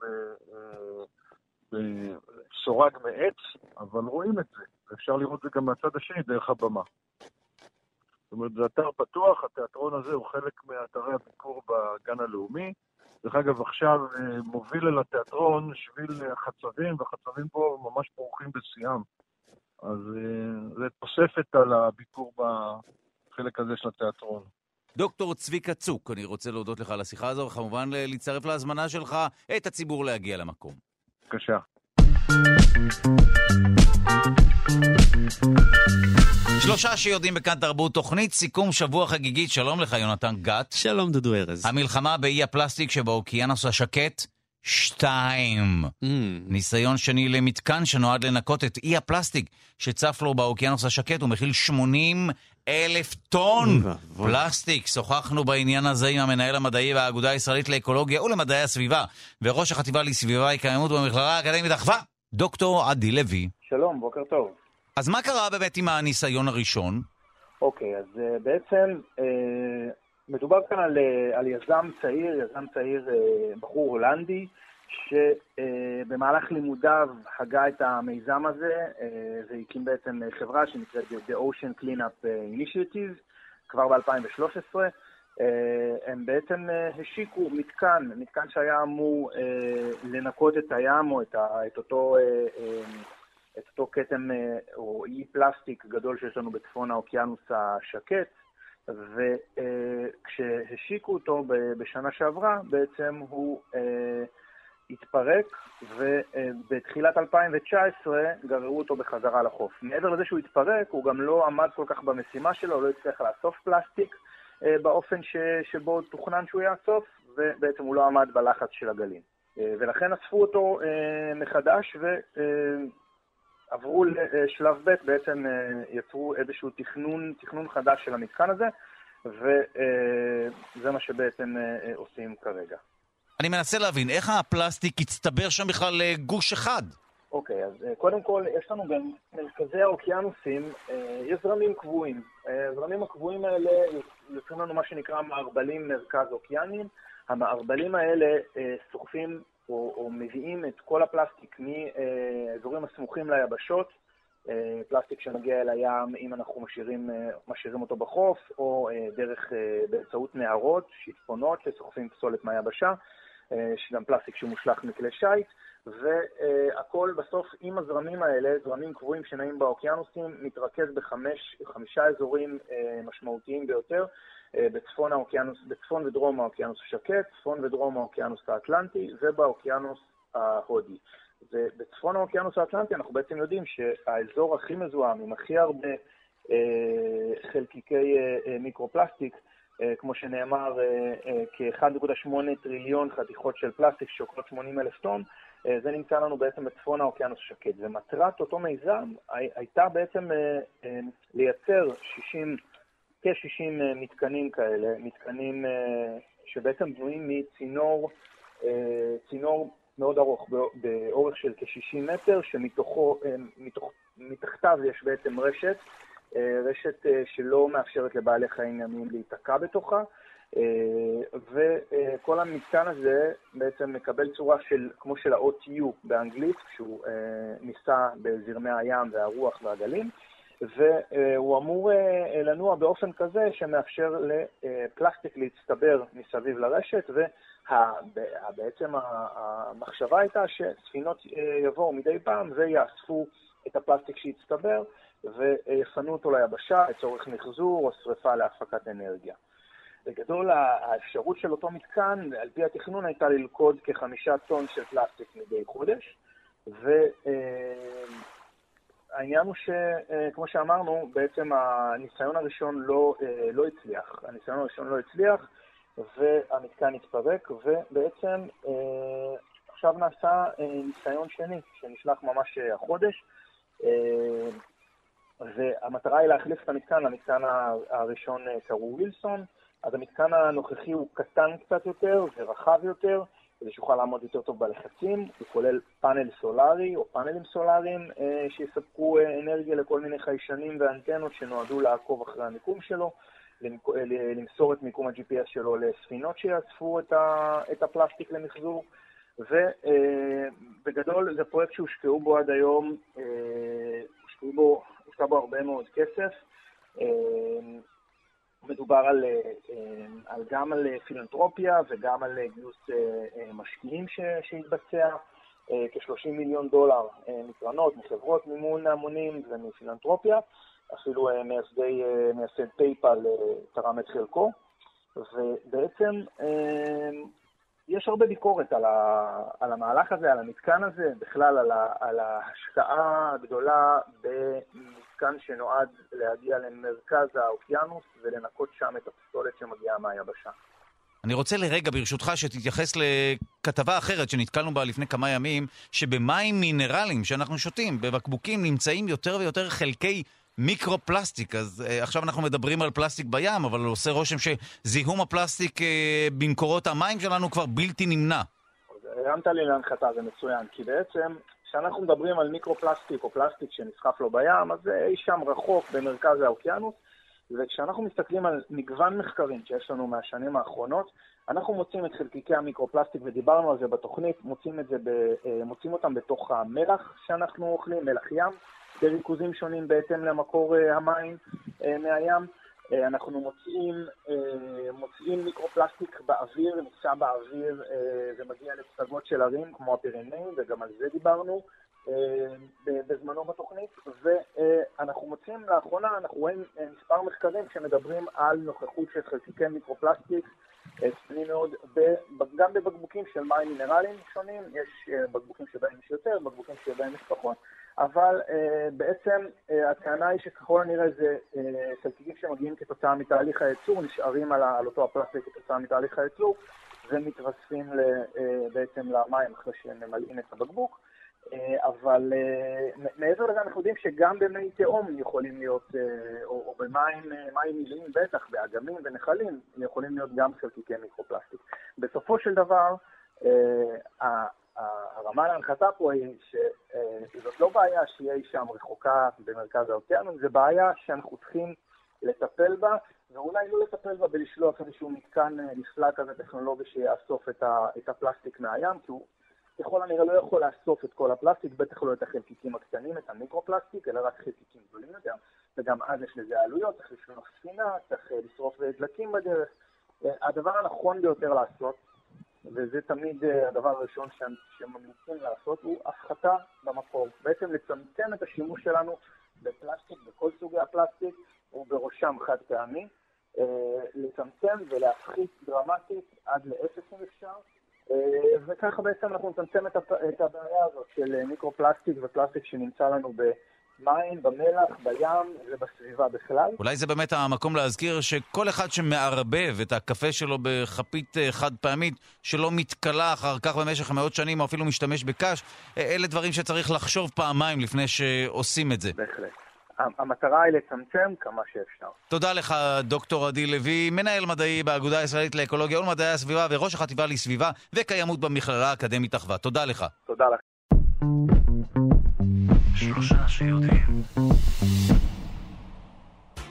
בסורג מעץ, אבל רואים את זה. אפשר לראות את זה גם מהצד השני דרך הבמה. זאת אומרת, זה אתר פתוח, התיאטרון הזה הוא חלק מאתרי הביקור בגן הלאומי. דרך אגב, עכשיו מוביל אל התיאטרון שביל החצבים, והחצבים פה ממש פורחים בשיאם. אז זה תוספת על הביקור בחלק הזה של התיאטרון. דוקטור צביקה צוק, אני רוצה להודות לך על השיחה הזו, וכמובן להצטרף להזמנה שלך את הציבור להגיע למקום. בבקשה. שלושה שיודעים בכאן תרבות, תוכנית סיכום שבוע חגיגית. שלום לך יונתן גת. שלום דודו ארז. המלחמה באי הפלסטיק שבאוקיינוס השקט שתיים. Mm. ניסיון שני למתקן שנועד לנקות את אי הפלסטיק שצף לו באוקיינוס השקט ומכיל שמונים אלף טון mm. פלסטיק. שוחחנו בעניין הזה עם המנהל המדעי והאגודה הישראלית לאקולוגיה ולמדעי הסביבה וראש החטיבה לסביבה קיימות במכללה האקדמית אחווה, דוקטור עדי לוי. שלום, בוקר טוב. אז מה קרה באמת עם הניסיון הראשון? אוקיי, אז uh, בעצם uh, מדובר כאן על, uh, על יזם צעיר, יזם צעיר, uh, בחור הולנדי, שבמהלך uh, לימודיו הגה את המיזם הזה, uh, והקים בעצם חברה שנקראת The Ocean Cleanup Initiative, כבר ב-אלפיים ושלוש עשרה. Uh, הם בעצם uh, השיקו מתקן, מתקן שהיה אמור uh, לנקות את הים או את, ה, את אותו... Uh, uh, את אותו קטם או אי פלסטיק גדול שיש לנו בצפון האוקיינוס השקט, וכשהשיקו אותו בשנה שעברה, בעצם הוא התפרק, ובתחילת אלפיים תשע עשרה גררו אותו בחזרה לחוף. מעבר לזה שהוא התפרק, הוא גם לא עמד כל כך במשימה שלו, הוא לא הצליח לאסוף פלסטיק באופן שבו תוכנן שהוא יאסוף, ובעצם הוא לא עמד בלחץ של הגלים. ולכן אספו אותו מחדש, ו... עברו לשלב ב', בעצם יצרו איזשהו תכנון, תכנון חדש של המתקן הזה, וזה מה שבעצם עושים כרגע. אני מנסה להבין, איך הפלסטיק הצטבר שם בכלל לגוש אחד? אוקיי, אז קודם כל, יש לנו במרכזי האוקיינוסים, יש זרמים קבועים. הזרמים הקבועים האלה יוצרים לנו מה שנקרא מערבלים מרכז אוקייניים. המערבלים האלה סוחפים או, או מביאים את כל הפלסטיק מאזורים הסמוכים ליבשות, פלסטיק שמגיע אל הים אם אנחנו משאירים, משאירים אותו בחוף, או דרך, באמצעות נהרות, שיטפונות שסוחפים פסולת מהיבשה, שגם פלסטיק שמושלך מכלי שייט, והכל בסוף עם הזרמים האלה, זרמים קבועים שנעים באוקיינוסים, מתרכז בחמש, חמישה אזורים משמעותיים ביותר, בצפון האוקיינוס, בצפון ודרום האוקיינוס השקט, צפון ודרום האוקיינוס האטלנטי ובאוקיינוס ההודי. ובצפון האוקיינוס האטלנטי אנחנו בעצם יודעים שהאזור הכי מזוהם עם הכי הרבה אה, חלקיקי אה, מיקרופלסטיק, אה, כמו שנאמר, אה, אה, כ-אחד נקודה שמונה טריליון חתיכות של פלסטיק שוקלות שמונים אלף טון, אה, זה נמצא לנו בעצם בצפון האוקיינוס השקט. ומטרת אותו מיזם הייתה בעצם אה, אה, לייצר שישים כ-שישים מתקנים כאלה, מתקנים שבעצם בנויים מצינור, צינור מאוד ארוך, באורך של כ-שישים מטר, שמתוכו, מתוך, מתחתיו יש בעצם רשת, רשת שלא מאפשרת לבעלי חיים ימיים להיתקע בתוכה, וכל המתקן הזה בעצם מקבל צורה של, כמו של ה-או טי יו באנגלית, כשהוא ניסה בזרמי הים והרוח והגלים, והוא אמור לנוע באופן כזה שמאפשר לפלסטיק להצטבר מסביב לרשת, ובעצם המחשבה הייתה שספינות יבואו מדי פעם ויאספו את הפלסטיק שהצטבר ויפנו אותו ליבשה לצורך מחזור או שריפה להפקת אנרגיה. בגדול, האפשרות של אותו מתקן, על פי התכנון, הייתה ללכוד כחמישה טון של פלסטיק מדי חודש, והעניין הוא שכמו שאמרנו, בעצם הניסיון הראשון לא, לא הצליח. הניסיון הראשון לא הצליח, והמתקן התפרק, ובעצם עכשיו נעשה ניסיון שני, שנשלח ממש החודש, והמטרה היא להחליף את המתקן, המתקן הראשון קראו וילסון, אז המתקן הנוכחי הוא קטן קצת יותר ורחב יותר, כדי שיוכל לעמוד יותר טוב בלחצים, הוא כולל פאנל סולארי או פאנלים סולאריים אה, שיספקו אה, אנרגיה לכל מיני חיישנים ואנטנות שנועדו לעקוב אחרי המיקום שלו, למסור את מיקום ה-ג'י פי אס שלו לספינות שיאספו את, ה, את הפלסטיק למחזור, ובגדול זה פרויקט שהושקעו בו עד היום, אה, הושקעו בו, הושקע בו הרבה מאוד כסף, אה, מדובר על, על, גם על פילנטרופיה וגם על גיוס משקיעים שהתבצע, כ-שלושים מיליון דולר מקרנות, מחברות מימון המונים ומפילנטרופיה, אפילו מייסדי, מייסד פייפל תרם את חלקו, ובעצם יש הרבה ביקורת על, ה, על המהלך הזה, על המתקן הזה, בכלל על, ה, על ההשקעה הגדולה במתקן שנועד להגיע למרכז האוקיינוס ולנקות שם את הפסולת שמגיעה מהיבשה. אני רוצה לרגע ברשותך שתתייחס לכתבה אחרת שנתקלנו בה לפני כמה ימים, שבמים מינרליים שאנחנו שותים בבקבוקים נמצאים יותר ויותר חלקי מיקרו-פלסטיק. אז uh, עכשיו אנחנו מדברים על פלסטיק בים, אבל עושה רושם שזיהום הפלסטיק uh, במקורות המים שלנו כבר בלתי נמנע. הרמת לי להנחתה, זה מצוין, כי בעצם כשאנחנו מדברים על מיקרו-פלסטיק או פלסטיק שנסחף לו בים, אז זה אי שם רחוק במרכז האוקיינוס, וכשאנחנו מסתכלים על מגוון מחקרים שיש לנו מהשנים האחרונות, אנחנו מוצאים את חלקיקי המיקרו-פלסטיק, ודיברנו על זה בתוכנית, מוצאים, את זה ב, מוצאים אותם בתוך המלח שאנחנו אוכלים, מלח ים, בריכוזים שונים בהתאם למקור המים מהים. אנחנו מוצאים, מוצאים מיקרו-פלסטיק באוויר, ניסה באוויר ומגיע לפסגות של ערים כמו הפירנאים, וגם על זה דיברנו בזמנו בתוכנית, ואנחנו מוצאים לאחרונה, אנחנו רואים מספר מחקרים שמדברים על נוכחות של חלקיקי מיקרו-פלסטיק קטנים מאוד, גם בבקבוקים של מים מינרליים שונים, יש בקבוקים שבהם יש יותר, בקבוקים שבהם יש פחות, אבל בעצם הטענה היא שככל הנראה זה חלקיקים שמגיעים כתוצאה מתהליך הייצור, נשארים על אותו הפלסטיק כתוצאה מתהליך הייצור, ומתווספים בעצם למים אחרי שהם ממלאים את הבקבוק. אבל מעבר לזה אנחנו יודעים שגם במי תהום יכולים להיות, או, או במים מים מילאים בטח, באגמים ונחלים, יכולים להיות גם חלקיקי מיקרו-פלסטיק. בסופו של דבר, הרמה להנחתה פה היא שזאת לא בעיה שיהיה שם רחוקה במרכז האוקיינוס, זה בעיה שאנחנו צריכים לטפל בה, ואולי לא לטפל בה בלשלוח איזשהו מתקן נפלא כזה טכנולוגי שיאסוף את הפלסטיק מהים, כי הוא ככל הנראה לא יכול לאסוף את כל הפלסטיק, בטח לא את החלקיקים הקטנים, את המיקרו-פלסטיק, אלא רק חלקיקים גדולים יותר, וגם אז יש לזה עלויות, צריך לשלוח ספינה, צריך לשרוף דלקים בדרך. הדבר הנכון ביותר לעשות, וזה תמיד הדבר הראשון שממליצים לעשות, הוא הפחתה במקור. בעצם לצמצם את השימוש שלנו בפלסטיק, בכל סוגי הפלסטיק, ובראשם חד פעמי, לצמצם ולהפחית דרמטית עד לאפס אם אפשר, וככה בעצם אנחנו נצמצם את הבעיה הזאת של מיקרו-פלסטיק ופלסטיק שנמצא לנו במים, במלח, בים ובסביבה בכלל. אולי זה באמת המקום להזכיר שכל אחד שמערבב את הקפה שלו בחפית חד פעמית שלא מתקלה אחר כך במשך מאות שנים או אפילו משתמש בקש, אלה דברים שצריך לחשוב פעמיים לפני שעושים את זה. בהחלט. המטרה היא לצמצם כמה שאפשר. תודה לך דוקטור עדי לוי, מנהל מדעי באגודה הישראלית לאקולוגיה ולמדעי הסביבה וראש החטיבה לסביבה וקיימות במכללה האקדמית אחווה. תודה לך. תודה לך. שלושה שיודעים.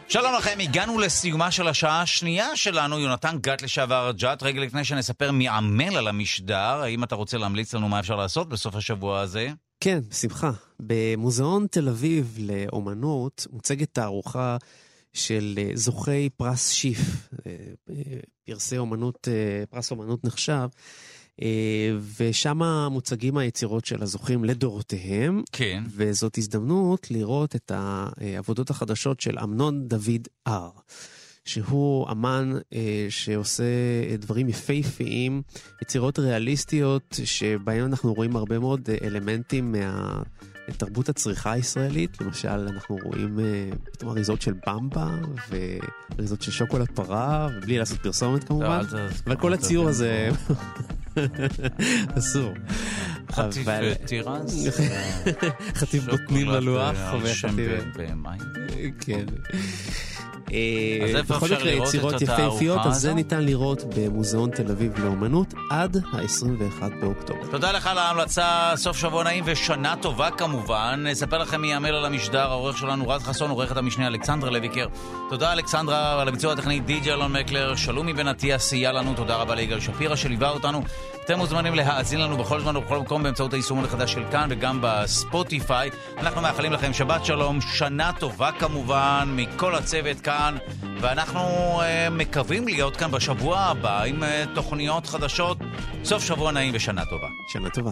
שלום לכם, הגענו לסיומה של השעה השנייה שלנו. יונתן גת לשעבר ג'ת. רגע לפני שנספר מי עמל על המשדר, האם אתה רוצה להמליץ לנו מה אפשר לעשות בסוף השבוע הזה? כן, בשמחה. במוזיאון תל אביב לאומנות מוצגת תערוכה של זוכי פרס שיף, פרסי אומנות, פרס אומנות נחשב, ושם מוצגים היצירות של הזוכים לדורותיהם, כן. וזאת הזדמנות לראות את העבודות החדשות של אמנון דוד אר, שהוא אמן שעושה דברים יפהפיים, יצירות ריאליסטיות, שבהם אנחנו רואים הרבה מאוד אלמנטים מה... תרבות הצריכה הישראלית, למשל אנחנו רואים פתאום אריזות של במבה ואריזות של שוקולד פרה, ובלי לעשות פרסומת כמובן, אבל כל הציור הזה אסור. חטיף תירס, חטיף בוטנים ללוח, שוקולד במים. כן. אז איפה אפשר לראות את התערוכה הזו? אז זה ניתן לראות במוזיאון תל אביב לאומנות עד ה-עשרים ואחד באוקטובר. תודה לך על ההמלצה, סוף שבוע נעים ושנה טובה כמובן. נספר לכם מי יעמל על המשדר, העורך שלנו רז חסון, עורכת המשנה אלכסנדרה לויקר. תודה אלכסנדרה, על הביצוע הטכני די.ג'יי אלון מקלר, שלומי בן עטיה סייע לנו, תודה רבה ליגאל שפירא שליווה אותנו. אתם מוזמנים להאזין לנו בכל זמן ובכל מקום באמצעות היישומון החדש של כאן וגם בספוטיפיי. אנחנו מאחלים לכם שבת שלום, שנה טובה כמובן מכל הצוות כאן, ואנחנו uh, מקווים להיות כאן בשבוע הבא עם uh, תוכניות חדשות. סוף שבוע נעים ושנה טובה. שנה טובה.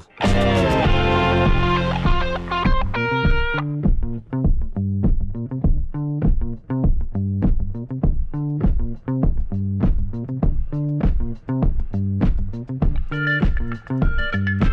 Thank you.